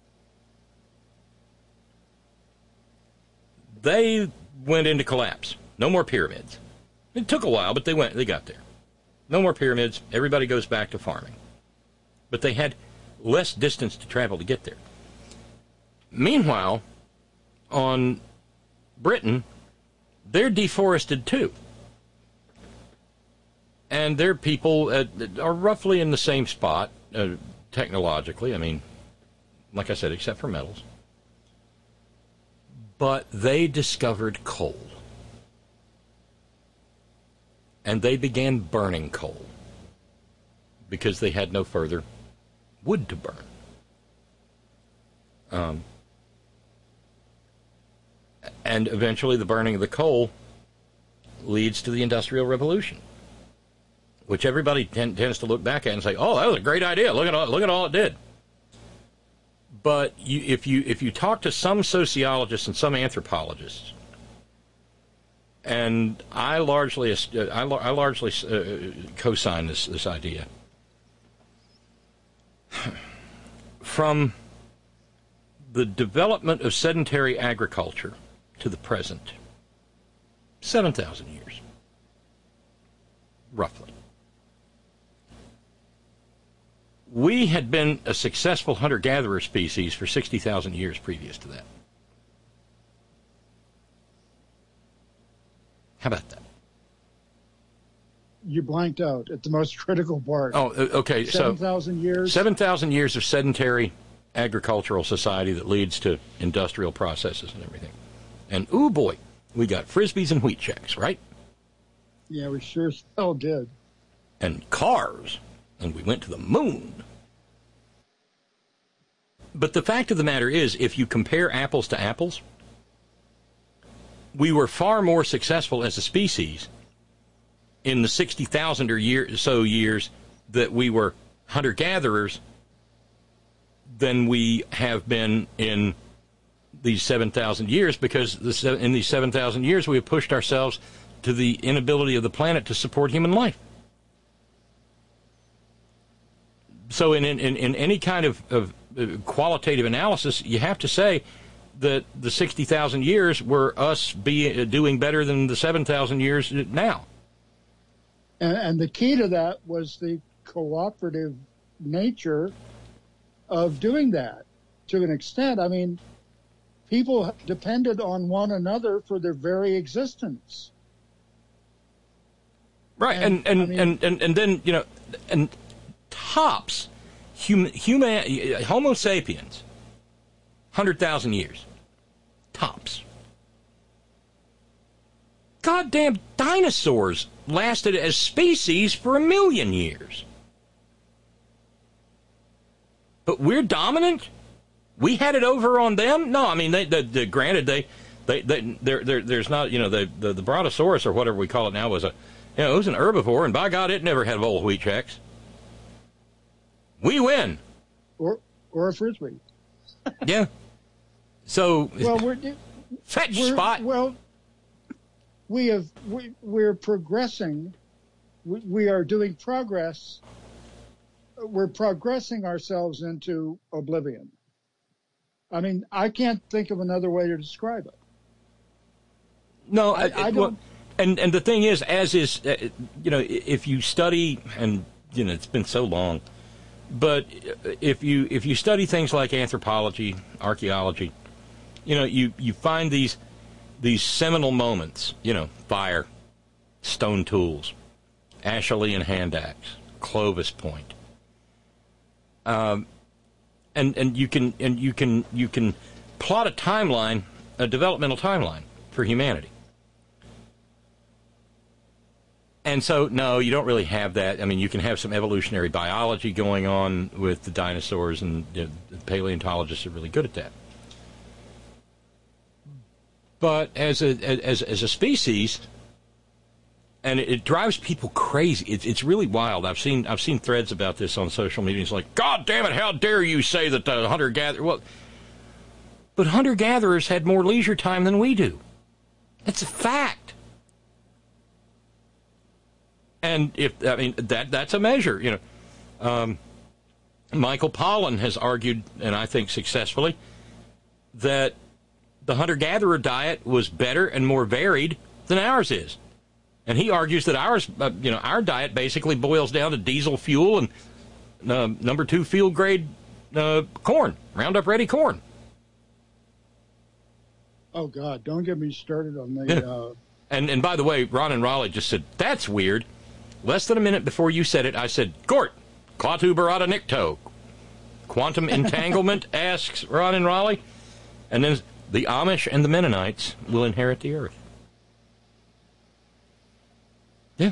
they went into collapse. No more pyramids. It took a while, but they went. They got there. No more pyramids. Everybody goes back to farming. But they had less distance to travel to get there. Meanwhile, on Britain, they're deforested too. And their people uh, are roughly in the same spot, uh, technologically. I mean, like I said, except for metals. But they discovered coal. And they began burning coal because they had no further wood to burn. Um, and eventually the burning of the coal leads to the Industrial Revolution, which everybody ten, tends to look back at and say, oh, that was a great idea. Look at all, look at all it did. But you, if you if you talk to some sociologists and some anthropologists, and I largely I, I largely uh, co-sign this this idea, from the development of sedentary agriculture to the present, seven thousand years, roughly. We had been a successful hunter-gatherer species for sixty thousand years previous to that. How about that? You blanked out at the most critical part. Oh, okay. seven thousand so, years? seven thousand years of sedentary agricultural society that leads to industrial processes and everything. And, ooh, boy, we got Frisbees and wheat checks, right? Yeah, we sure as hell did. And cars. And we went to the moon. But the fact of the matter is, if you compare apples to apples, we were far more successful as a species in the sixty thousand or year, so years that we were hunter-gatherers than we have been in these seven thousand years, because the, in these seven thousand years we have pushed ourselves to the inability of the planet to support human life. So in, in, in any kind of, of qualitative analysis, you have to say that the sixty thousand years were us be, uh, doing better than the seven thousand years now. And, and the key to that was the cooperative nature of doing that to an extent. I mean, people depended on one another for their very existence. Right, and and, and, I mean, and, and, and then, you know, and tops, human, human, Homo sapiens, one hundred thousand years. Tops. Goddamn dinosaurs lasted as species for a million years. But we're dominant? We had it over on them? No, I mean, they, they, they granted, they, they, they, there, there, there's not, you know, the, the, the Brontosaurus, or whatever we call it now, was a, you know, it was an herbivore, and by God, it never had old wheat checks. We win. Or, or a Frisbee. Yeah. So, well, we're, fetch we're, spot. Well, we have, we, we're progressing. We, we are doing progress. We're progressing ourselves into oblivion. I mean, I can't think of another way to describe it. No, I, I, I don't. Well, and and the thing is, as is, uh, you know, if you study, and you know, it's been so long, but if you if you study things like anthropology, archaeology, you know, you, you find these these seminal moments. You know, fire, stone tools, Acheulean hand axe, Clovis Point. Um, and and you can and you can you can plot a timeline, a developmental timeline for humanity. And so, no, you don't really have that. I mean, you can have some evolutionary biology going on with the dinosaurs, and you know, the paleontologists are really good at that. But as a as as a species, And it, it drives people crazy. It, it's really wild. I've seen I've seen threads about this on social media. It's like, God damn it, how dare you say that the hunter-gatherer... Well, but hunter-gatherers had more leisure time than we do. It's a fact. And if, I mean, that that's a measure, you know. Um, Michael Pollan has argued, and I think successfully, that the hunter-gatherer diet was better and more varied than ours is. And he argues that ours, uh, you know, our diet basically boils down to diesel fuel and uh, number two field grade uh, corn, Roundup Ready corn. Oh God, don't get me started on the. Uh... And and by the way, Ron and Raleigh just said that's weird. Less than a minute before you said it, I said, Gort, Klaatu Barada Nikto. Quantum entanglement, asks Ron and Raleigh. And then the Amish and the Mennonites will inherit the earth. Yeah.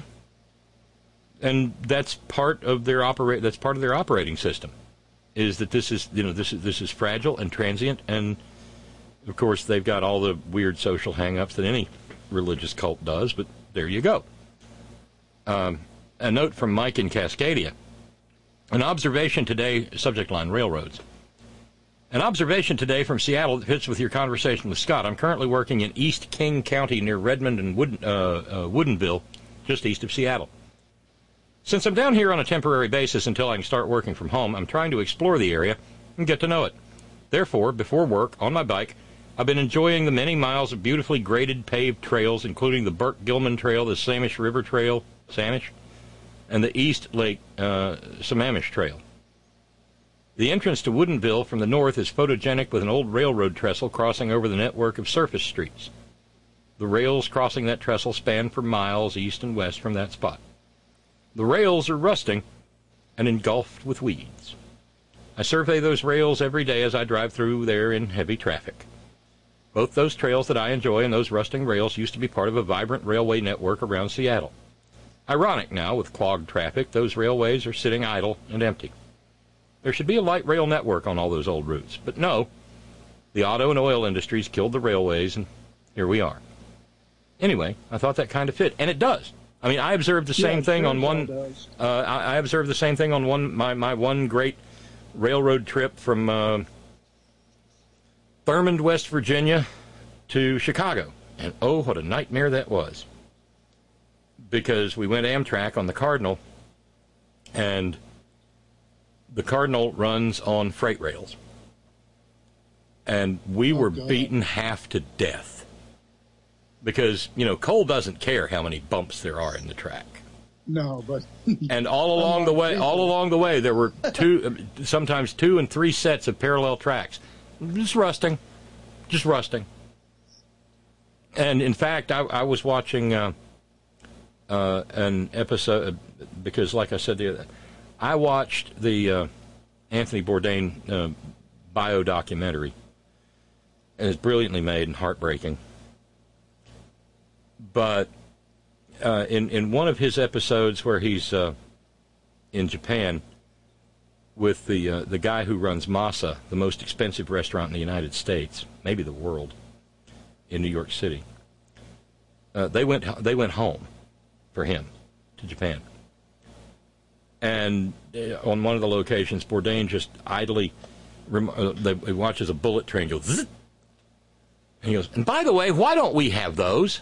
And that's part of their operate that's part of their operating system. Is that this is you know, this is this is fragile and transient, and of course they've got all the weird social hang-ups that any religious cult does, but there you go. Um, a note from Mike in Cascadia. An observation today, subject line, railroads. An observation today from Seattle that fits with your conversation with Scott. I'm currently working in East King County near Redmond and Wood, uh, uh, Woodinville, just east of Seattle. Since I'm down here on a temporary basis until I can start working from home, I'm trying to explore the area and get to know it. Therefore, before work, on my bike, I've been enjoying the many miles of beautifully graded paved trails, including the Burke-Gilman Trail, the Samish River Trail, Samish, and the East Lake uh, Sammamish Trail. The entrance to Woodinville from the north is photogenic with an old railroad trestle crossing over the network of surface streets. The rails crossing that trestle span for miles east and west from that spot. The rails are rusting and engulfed with weeds. I survey those rails every day as I drive through there in heavy traffic. Both those trails that I enjoy and those rusting rails used to be part of a vibrant railway network around Seattle. Ironic now, with clogged traffic, those railways are sitting idle and empty. There should be a light rail network on all those old routes, but no. The auto and oil industries killed the railways, and here we are. Anyway, I thought that kind of fit, and it does. I mean, I observed the same yeah, thing sure on one. Uh, I, I observed the same thing on one my my one great railroad trip from uh, Thurmond, West Virginia, to Chicago, and oh, what a nightmare that was. Because we went Amtrak on the Cardinal, and the Cardinal runs on freight rails. And we oh, were God. beaten half to death. Because, you know, coal doesn't care how many bumps there are in the track. No, but... and all along the way, all along the way, there were two, sometimes two and three sets of parallel tracks. Just rusting. Just rusting. And, in fact, I, I was watching... Uh, Uh, an episode, because like I said, the, I watched the uh, Anthony Bourdain uh, bio documentary, and it's brilliantly made and heartbreaking. But uh, in in one of his episodes where he's uh, in Japan with the uh, the guy who runs Masa, the most expensive restaurant in the United States, maybe the world, in New York City, uh, they went they went home. For him, to Japan. And uh, on one of the locations, Bourdain just idly rem- uh, they, he watches a bullet train go zzz, and he goes, and by the way, why don't we have those?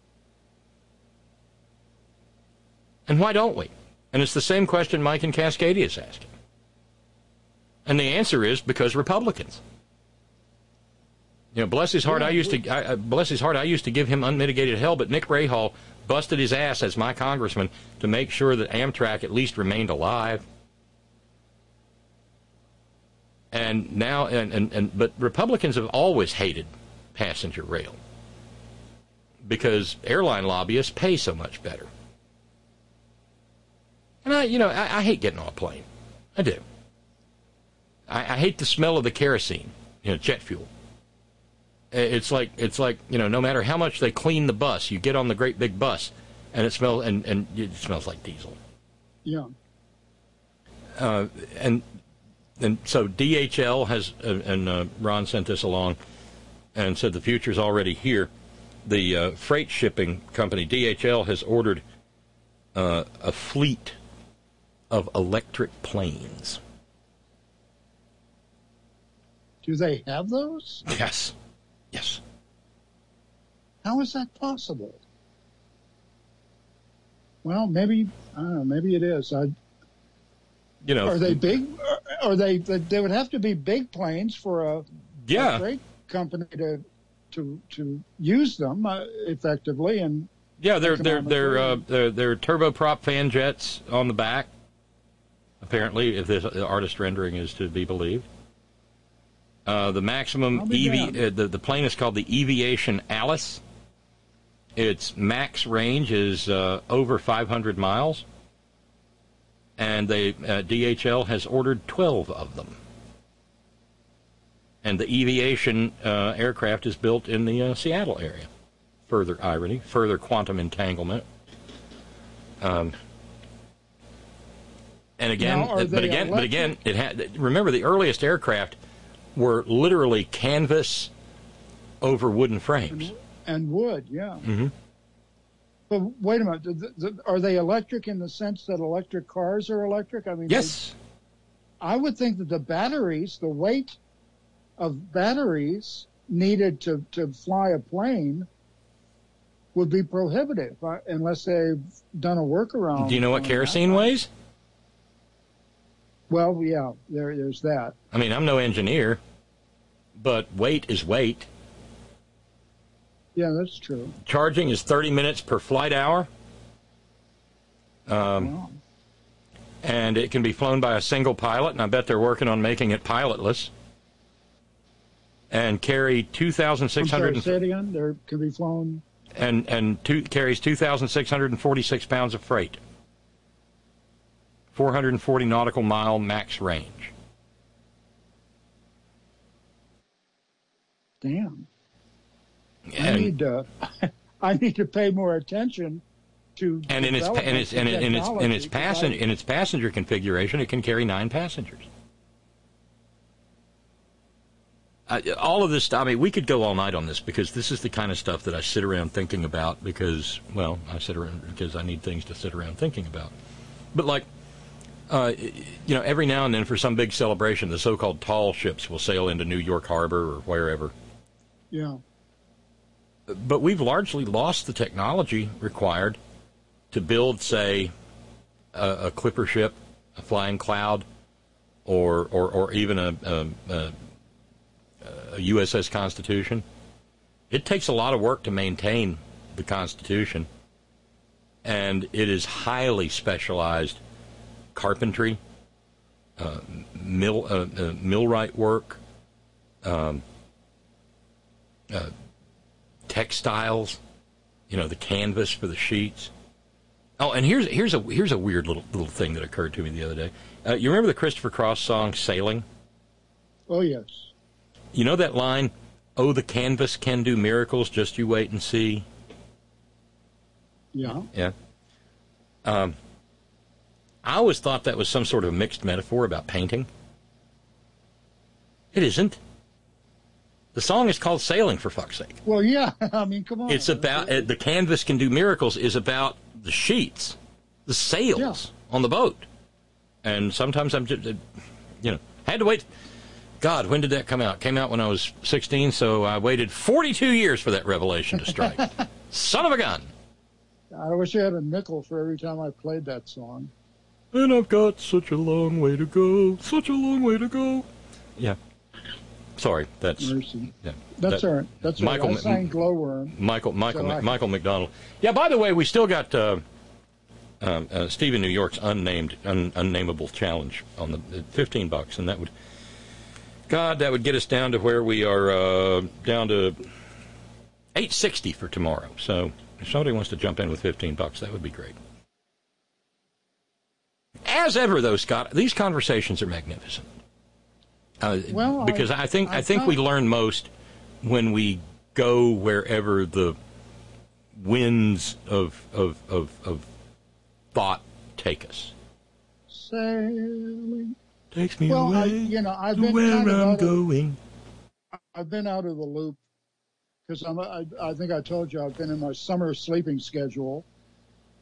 And why don't we? And it's the same question Mike in Cascadia is asking. And the answer is because Republicans. You know, bless his heart, I used to I, bless his heart, I used to give him unmitigated hell, but Nick Rahal busted his ass as my congressman to make sure that Amtrak at least remained alive. And now, and, and, and but Republicans have always hated passenger rail because airline lobbyists pay so much better. And I, you know, I, I hate getting on a plane. I do. I, I hate the smell of the kerosene, you know, jet fuel. It's like it's like you know, no matter how much they clean the bus, you get on the great big bus, and it smells and, and it smells like diesel. Yeah. Uh, and and so D H L has uh, and uh, Ron sent this along, and said the future's already here. The uh, freight shipping company D H L has ordered uh, a fleet of electric planes. Do they have those? Yes. Yes. How is that possible? Well, maybe, I don't know, maybe it is. I, You know, are they big? Are they, they would have to be big planes for a, Yeah. a freight company to, to, to use them uh, effectively. And Yeah, they're they're they're uh, they're, they're turboprop fan jets on the back. Apparently, if this the artist rendering is to be believed, uh, the maximum be EV uh, the the plane is called the Eviation Alice. Its max range is uh, over five hundred miles, and they uh, D H L has ordered twelve of them. And the Eviation uh, aircraft is built in the uh, Seattle area. Further irony, further quantum entanglement. Um, and again, Now, are but they again, but electric? again, it had. Remember, the earliest aircraft were literally canvas over wooden frames. and wood, yeah. Mm-hmm. But wait a minute, th- th- are they electric in the sense that electric cars are electric? I mean, Yes. they, I would think that the batteries, the weight of batteries needed to, to fly a plane would be prohibitive uh, unless they've done a workaround. Do you know what on kerosene that. weighs? Well, yeah, there, there's that. I mean, I'm no engineer, but weight is weight. Yeah, that's true. Charging is thirty minutes per flight hour. Um, Wow. and it can be flown by a single pilot, and I bet they're working on making it pilotless. And carry two thousand I'm six sorry, hundred say it again. There can be flown. and and two, carries two thousand six hundred forty-six pounds of freight. four hundred forty nautical mile max range. Damn. I And, need to. I need to pay more attention to. and in its pa- and its and it- in its in its technology, 'cause passenger I- in its passenger configuration, it can carry nine passengers. Uh, all of this stuff, I mean, we could go all night on this because this is the kind of stuff that I sit around thinking about because, well, I sit around because I need things to sit around thinking about. But, like, uh, you know, every now and then for some big celebration, the so-called tall ships will sail into New York Harbor or wherever. Yeah. But we've largely lost the technology required to build, say, a, a clipper ship, a flying cloud, or, or, or even a... a, a a U S S Constitution. It takes a lot of work to maintain the Constitution, and it is highly specialized carpentry, uh, mill uh, uh, millwright work, um, uh, textiles. You know, the canvas for the sheets. Oh, and here's here's a here's a weird little little thing that occurred to me the other day. Uh, you remember the Christopher Cross song "Sailing"? Oh yes. You know that line, "Oh, the canvas can do miracles, just you wait and see"? Yeah. Yeah. Um, I always thought that was some sort of mixed metaphor about painting. It isn't. The song is called "Sailing," for fuck's sake. Well, yeah. I mean, come on. It's about, uh, the canvas can do miracles is about the sheets, the sails Yeah. on the boat. And sometimes I'm just, uh, you know, had to wait. God, when did that come out? Came out when I was sixteen, so I waited forty-two years for that revelation to strike. Son of a gun. I wish I had a nickel for every time I played that song. And I've got such a long way to go, such a long way to go. Yeah. Sorry, that's... Mercy. Yeah, That's that- all right. That's Michael, all right. I sang Glowworm. Michael, Michael, So I- Michael McDonald. Yeah, by the way, we still got uh, um, uh, Stephen New York's unnamed, un, unnameable challenge on the uh, fifteen bucks, and that would... God, that would get us down to where we are, uh, down to eight sixty for tomorrow. So if somebody wants to jump in with fifteen bucks, that would be great. As ever, though, Scott, these conversations are magnificent. Uh, Well, because I- I, think I, I think thought- we learn most when we go wherever the winds of of of, of thought take us. Sailing. Takes me Well, I, away you know, I've to been where kind of I'm out of, going. I've been out of the loop because I'm. I, I think I told you I've been in my summer sleeping schedule,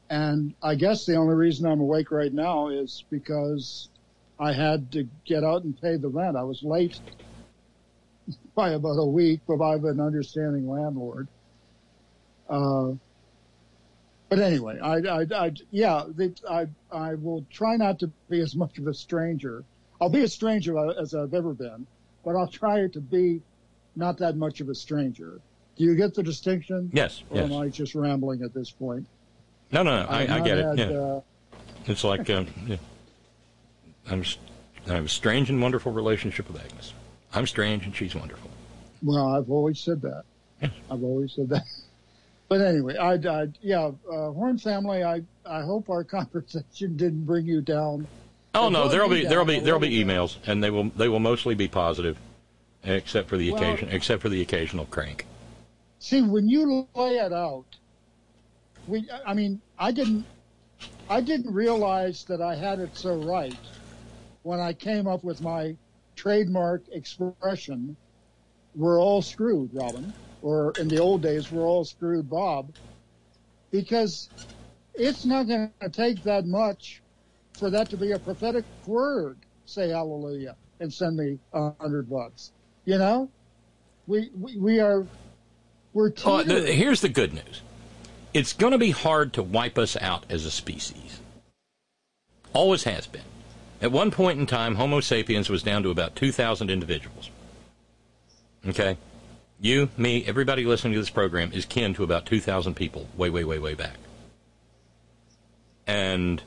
And I guess the only reason I'm awake right now is because I had to get out and pay the rent. I was late by about a week, but I have an understanding landlord. Uh, but anyway, I, I, I yeah, they, I, I will try not to be as much of a stranger. I'll be a stranger as I've ever been, but I'll try to be not that much of a stranger. Do you get the distinction? Yes. Or yes. am I just rambling at this point? No, no, no. I, I get had, it. Yeah. Uh, it's like um, yeah. I'm, I have a strange and wonderful relationship with Agnes. I'm strange and she's wonderful. Well, I've always said that. I've always said that. But anyway, I, I yeah, uh, Horn family. I, I hope our conversation didn't bring you down. Oh It no, brought there'll me be down there'll be a there'll be little emails, and they will they will mostly be positive, except for the Well- occasion except for the occasional crank. See, when you lay it out, we, I mean, I didn't, I didn't realize that I had it so right when I came up with my trademark expression, we're all screwed, Robin, or in the old days, we're all screwed, Bob, because it's not going to take that much for that to be a prophetic word, say hallelujah, and send me a hundred bucks. You know, we, we, we are, we're Oh, the, teetering. here's the good news. It's going to be hard to wipe us out as a species. Always has been. At one point in time, Homo sapiens was down to about two thousand individuals. Okay? You, me, everybody listening to this program is kin to about two thousand people way, way, way, way back. And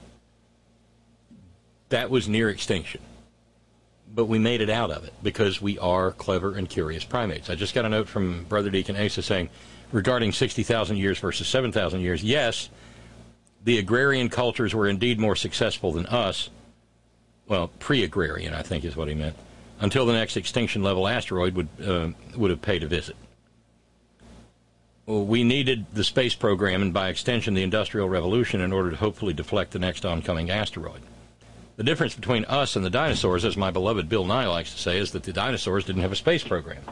that was near extinction. But we made it out of it because we are clever and curious primates. I just got a note from Brother Deacon Asa saying, regarding sixty thousand years versus seven thousand years, yes, the agrarian cultures were indeed more successful than us. Well, pre-agrarian, I think is what he meant, until the next extinction-level asteroid would uh, would have paid a visit. Well, we needed the space program and, by extension, the Industrial Revolution in order to hopefully deflect the next oncoming asteroid. The difference between us and the dinosaurs, as my beloved Bill Nye likes to say, is that the dinosaurs didn't have a space program.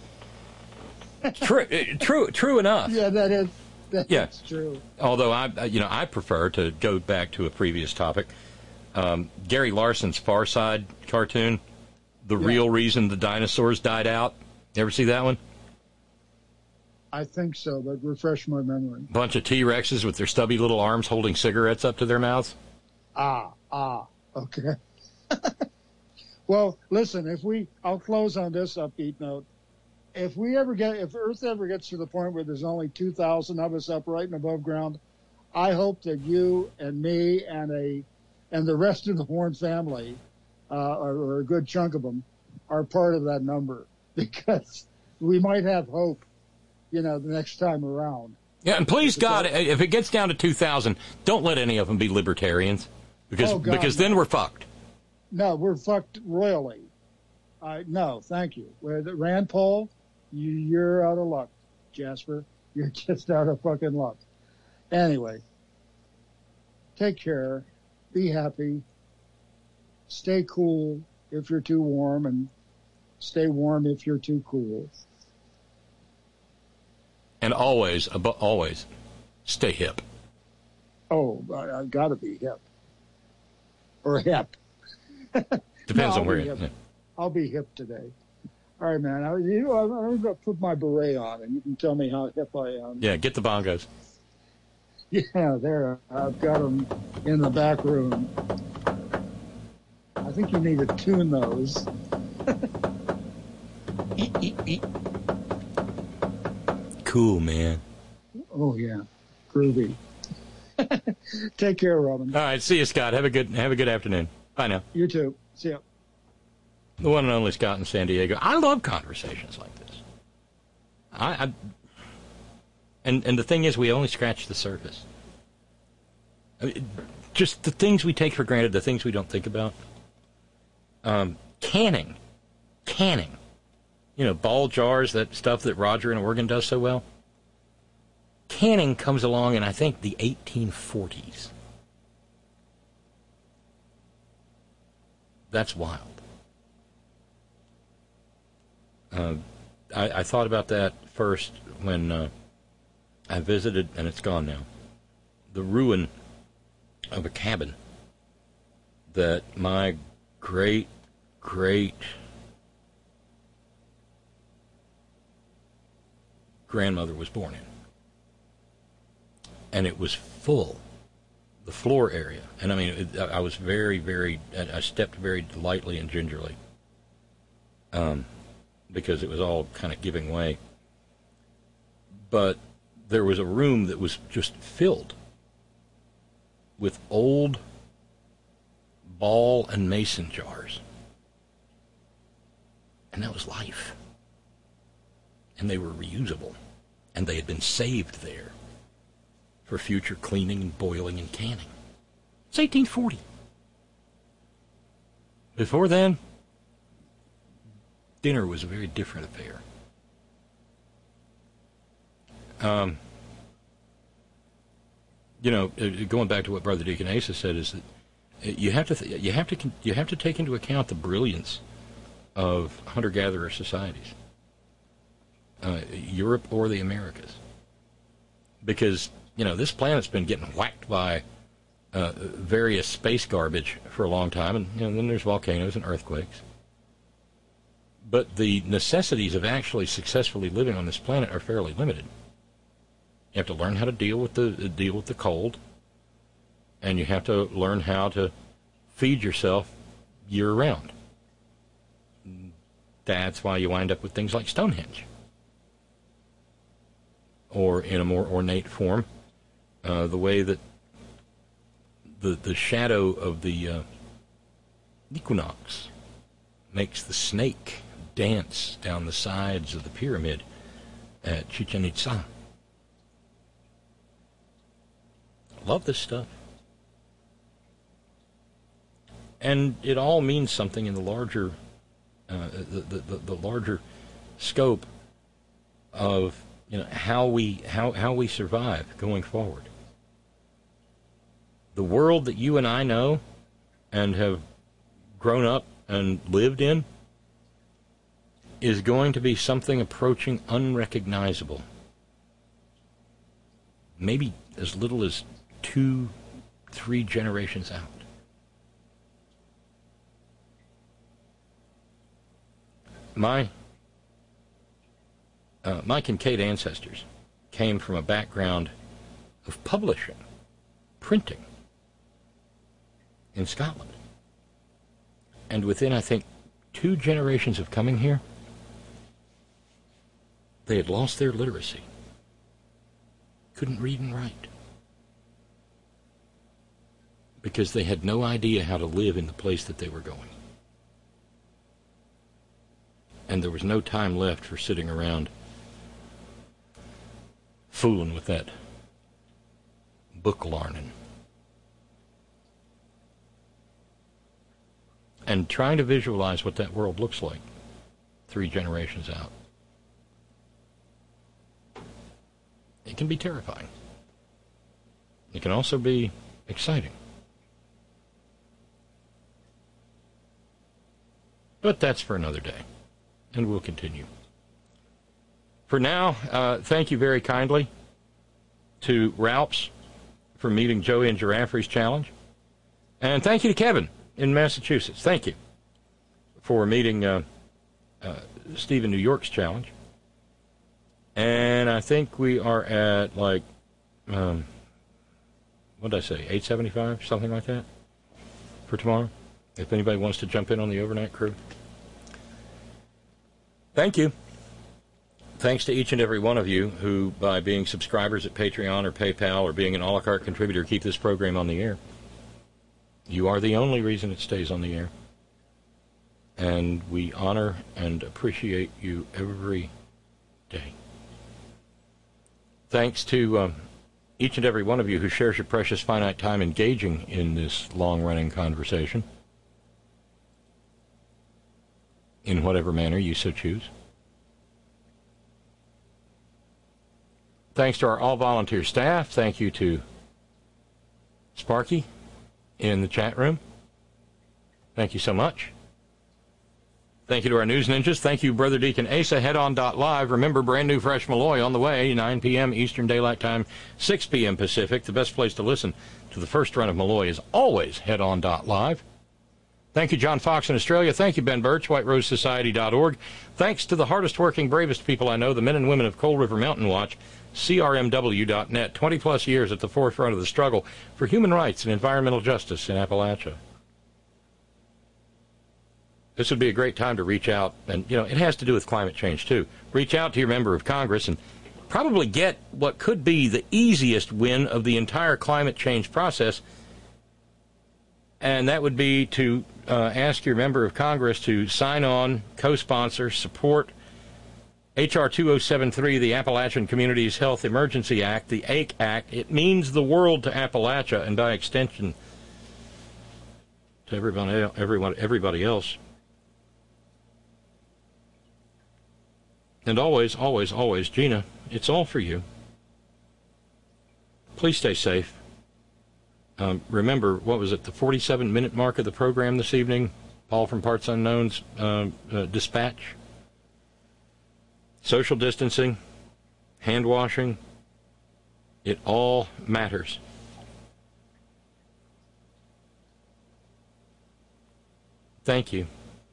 True, true, true enough. Yeah, that is, that's Yeah. true. Although I, you know, I prefer to go back to a previous topic. Um, Gary Larson's Far Side cartoon, the Yeah. real reason the dinosaurs died out. You ever see that one? I think so, but refresh my memory. Bunch of T-Rexes with their stubby little arms holding cigarettes up to their mouths. Ah, ah, okay. Well, listen, if we, I'll close on this upbeat note. If we ever get, if Earth ever gets to the point where there's only two thousand of us upright and above ground, I hope that you and me and a, and the rest of the Horn family, uh, or, or a good chunk of them, are part of that number, because we might have hope, you know, the next time around. Yeah, and please God, if it gets down to two thousand, don't let any of them be libertarians, because Oh, God, because no. then we're fucked. No, we're fucked royally. Uh, no, thank you. Where the Rand Paul, you, you're out of luck, Jasper. You're just out of fucking luck. Anyway, take care. Be happy. Stay cool if you're too warm, and stay warm if you're too cool. And always, abo- always, stay hip. Oh, I, I gotta be hip. Or hip. Depends No, on where I'll be you. hip. I'll be hip today. All right, man. I, you know, I'm, I'm going to put my beret on, and you can tell me how hip I am. Yeah, get the bongos. Yeah, there. I've got them in the back room. I think you need to tune those. Cool, man. Oh, yeah. Groovy. Take care, Robin. All right, see you, Scott. Have a good have a good afternoon. Bye now. You too. See ya. The one and only Scott in San Diego. I love conversations like this. I, I and and the thing is, we only scratch the surface. I mean, just the things we take for granted, the things we don't think about. Um, canning, canning. You know, ball jars, that stuff that Roger in Oregon does so well. Canning comes along in, I think, the eighteen forties. That's wild. Uh, I, I thought about that first when uh, I visited, and it's gone now, the ruin of a cabin that my great, great grandmother was born in. And it was full, the floor area. And I mean, it, I was very, very, I stepped very lightly and gingerly um, because it was all kind of giving way. But there was a room that was just filled with old ball and mason jars. And that was life. And they were reusable. And they had been saved there for future cleaning and boiling and canning. It's eighteen forty. Before then, dinner was a very different affair. Um, you know, going back to what Brother Deacon Asa said, is that you have to th- you have to you have to take into account the brilliance of hunter-gatherer societies, uh, Europe or the Americas, because you know this planet's been getting whacked by uh, various space garbage for a long time, and you know, then there's volcanoes and earthquakes. But the necessities of actually successfully living on this planet are fairly limited. You have to learn how to deal with the deal with the cold, and you have to learn how to feed yourself year-round. That's why you wind up with things like Stonehenge, or in a more ornate form, uh, the way that the the shadow of the uh, equinox makes the snake dance down the sides of the pyramid at Chichen Itza. Love this stuff. And it all means something in the larger, uh, the, the, the, the larger scope of, you know, how we how, how we survive going forward. The world that you and I know and have grown up and lived in is going to be something approaching unrecognizable. Maybe as little as two, three generations out. My uh, my Kincaid ancestors came from a background of publishing, printing in Scotland. And within, I think, two generations of coming here, they had lost their literacy. Couldn't read and write. Because they had no idea how to live in the place that they were going. And there was no time left for sitting around fooling with that book larning. And trying to visualize what that world looks like three generations out. It can be terrifying. It can also be exciting. But that's for another day, and we'll continue. For now, uh, thank you very kindly to Ralphs for meeting Joey and Giraffrey's challenge. And thank you to Kevin in Massachusetts. Thank you for meeting uh, uh, Steve in New York's challenge. And I think we are at, like, um, what did I say, eight seventy-five, something like that, for tomorrow, if anybody wants to jump in on the overnight crew. Thank you. Thanks to each and every one of you who, by being subscribers at Patreon or PayPal or being an a la carte contributor, keep this program on the air. You are the only reason it stays on the air. And we honor and appreciate you every day. Thanks to um, each and every one of you who shares your precious finite time engaging in this long-running conversation, in whatever manner you so choose. Thanks to our all-volunteer staff. Thank you to Sparky in the chat room. Thank you so much. Thank you to our news ninjas. Thank you, Brother Deacon Asa. Head on dot live. Remember, brand new Fresh Malloy on the way, nine p.m. Eastern Daylight Time, six p.m. Pacific. The best place to listen to the first run of Malloy is always head on dot live. Thank you, John Fox in Australia. Thank you, Ben Birch, white rose society dot org. Thanks to the hardest working, bravest people I know, the men and women of Coal River Mountain Watch, C R M W dot net. twenty-plus years at the forefront of the struggle for human rights and environmental justice in Appalachia. This would be a great time to reach out, and, you know, it has to do with climate change, too. Reach out to your member of Congress and probably get what could be the easiest win of the entire climate change process, and that would be to uh, ask your member of Congress to sign on, co-sponsor, support H R two oh seven three, the Appalachian Communities Health Emergency Act, the A C E Act. It means the world to Appalachia and, by extension, to everyone, everyone, everybody else. And always, always, always, Gina, it's all for you. Please stay safe. Um, remember, what was it, the forty-seven minute mark of the program this evening? Paul from Parts Unknown's uh, uh, dispatch. Social distancing, hand washing, it all matters. Thank you.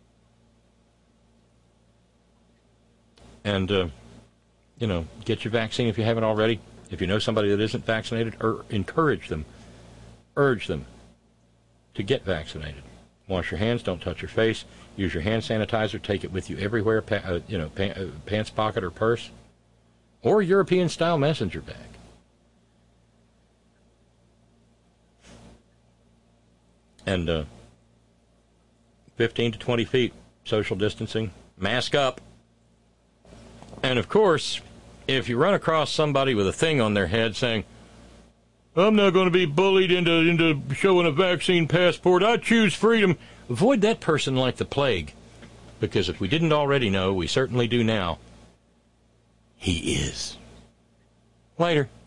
And, uh, you know, get your vaccine if you haven't already. If you know somebody that isn't vaccinated, or encourage them, urge them to get vaccinated. Wash your hands, don't touch your face. Use your hand sanitizer, take it with you everywhere, pa- uh, you know, pa- uh, pants pocket or purse, or European-style messenger bag. And uh, fifteen to twenty feet, social distancing, mask up. And, of course, if you run across somebody with a thing on their head saying, I'm not going to be bullied into into showing a vaccine passport, I choose freedom, avoid that person like the plague. Because if we didn't already know, we certainly do now. He is. Later.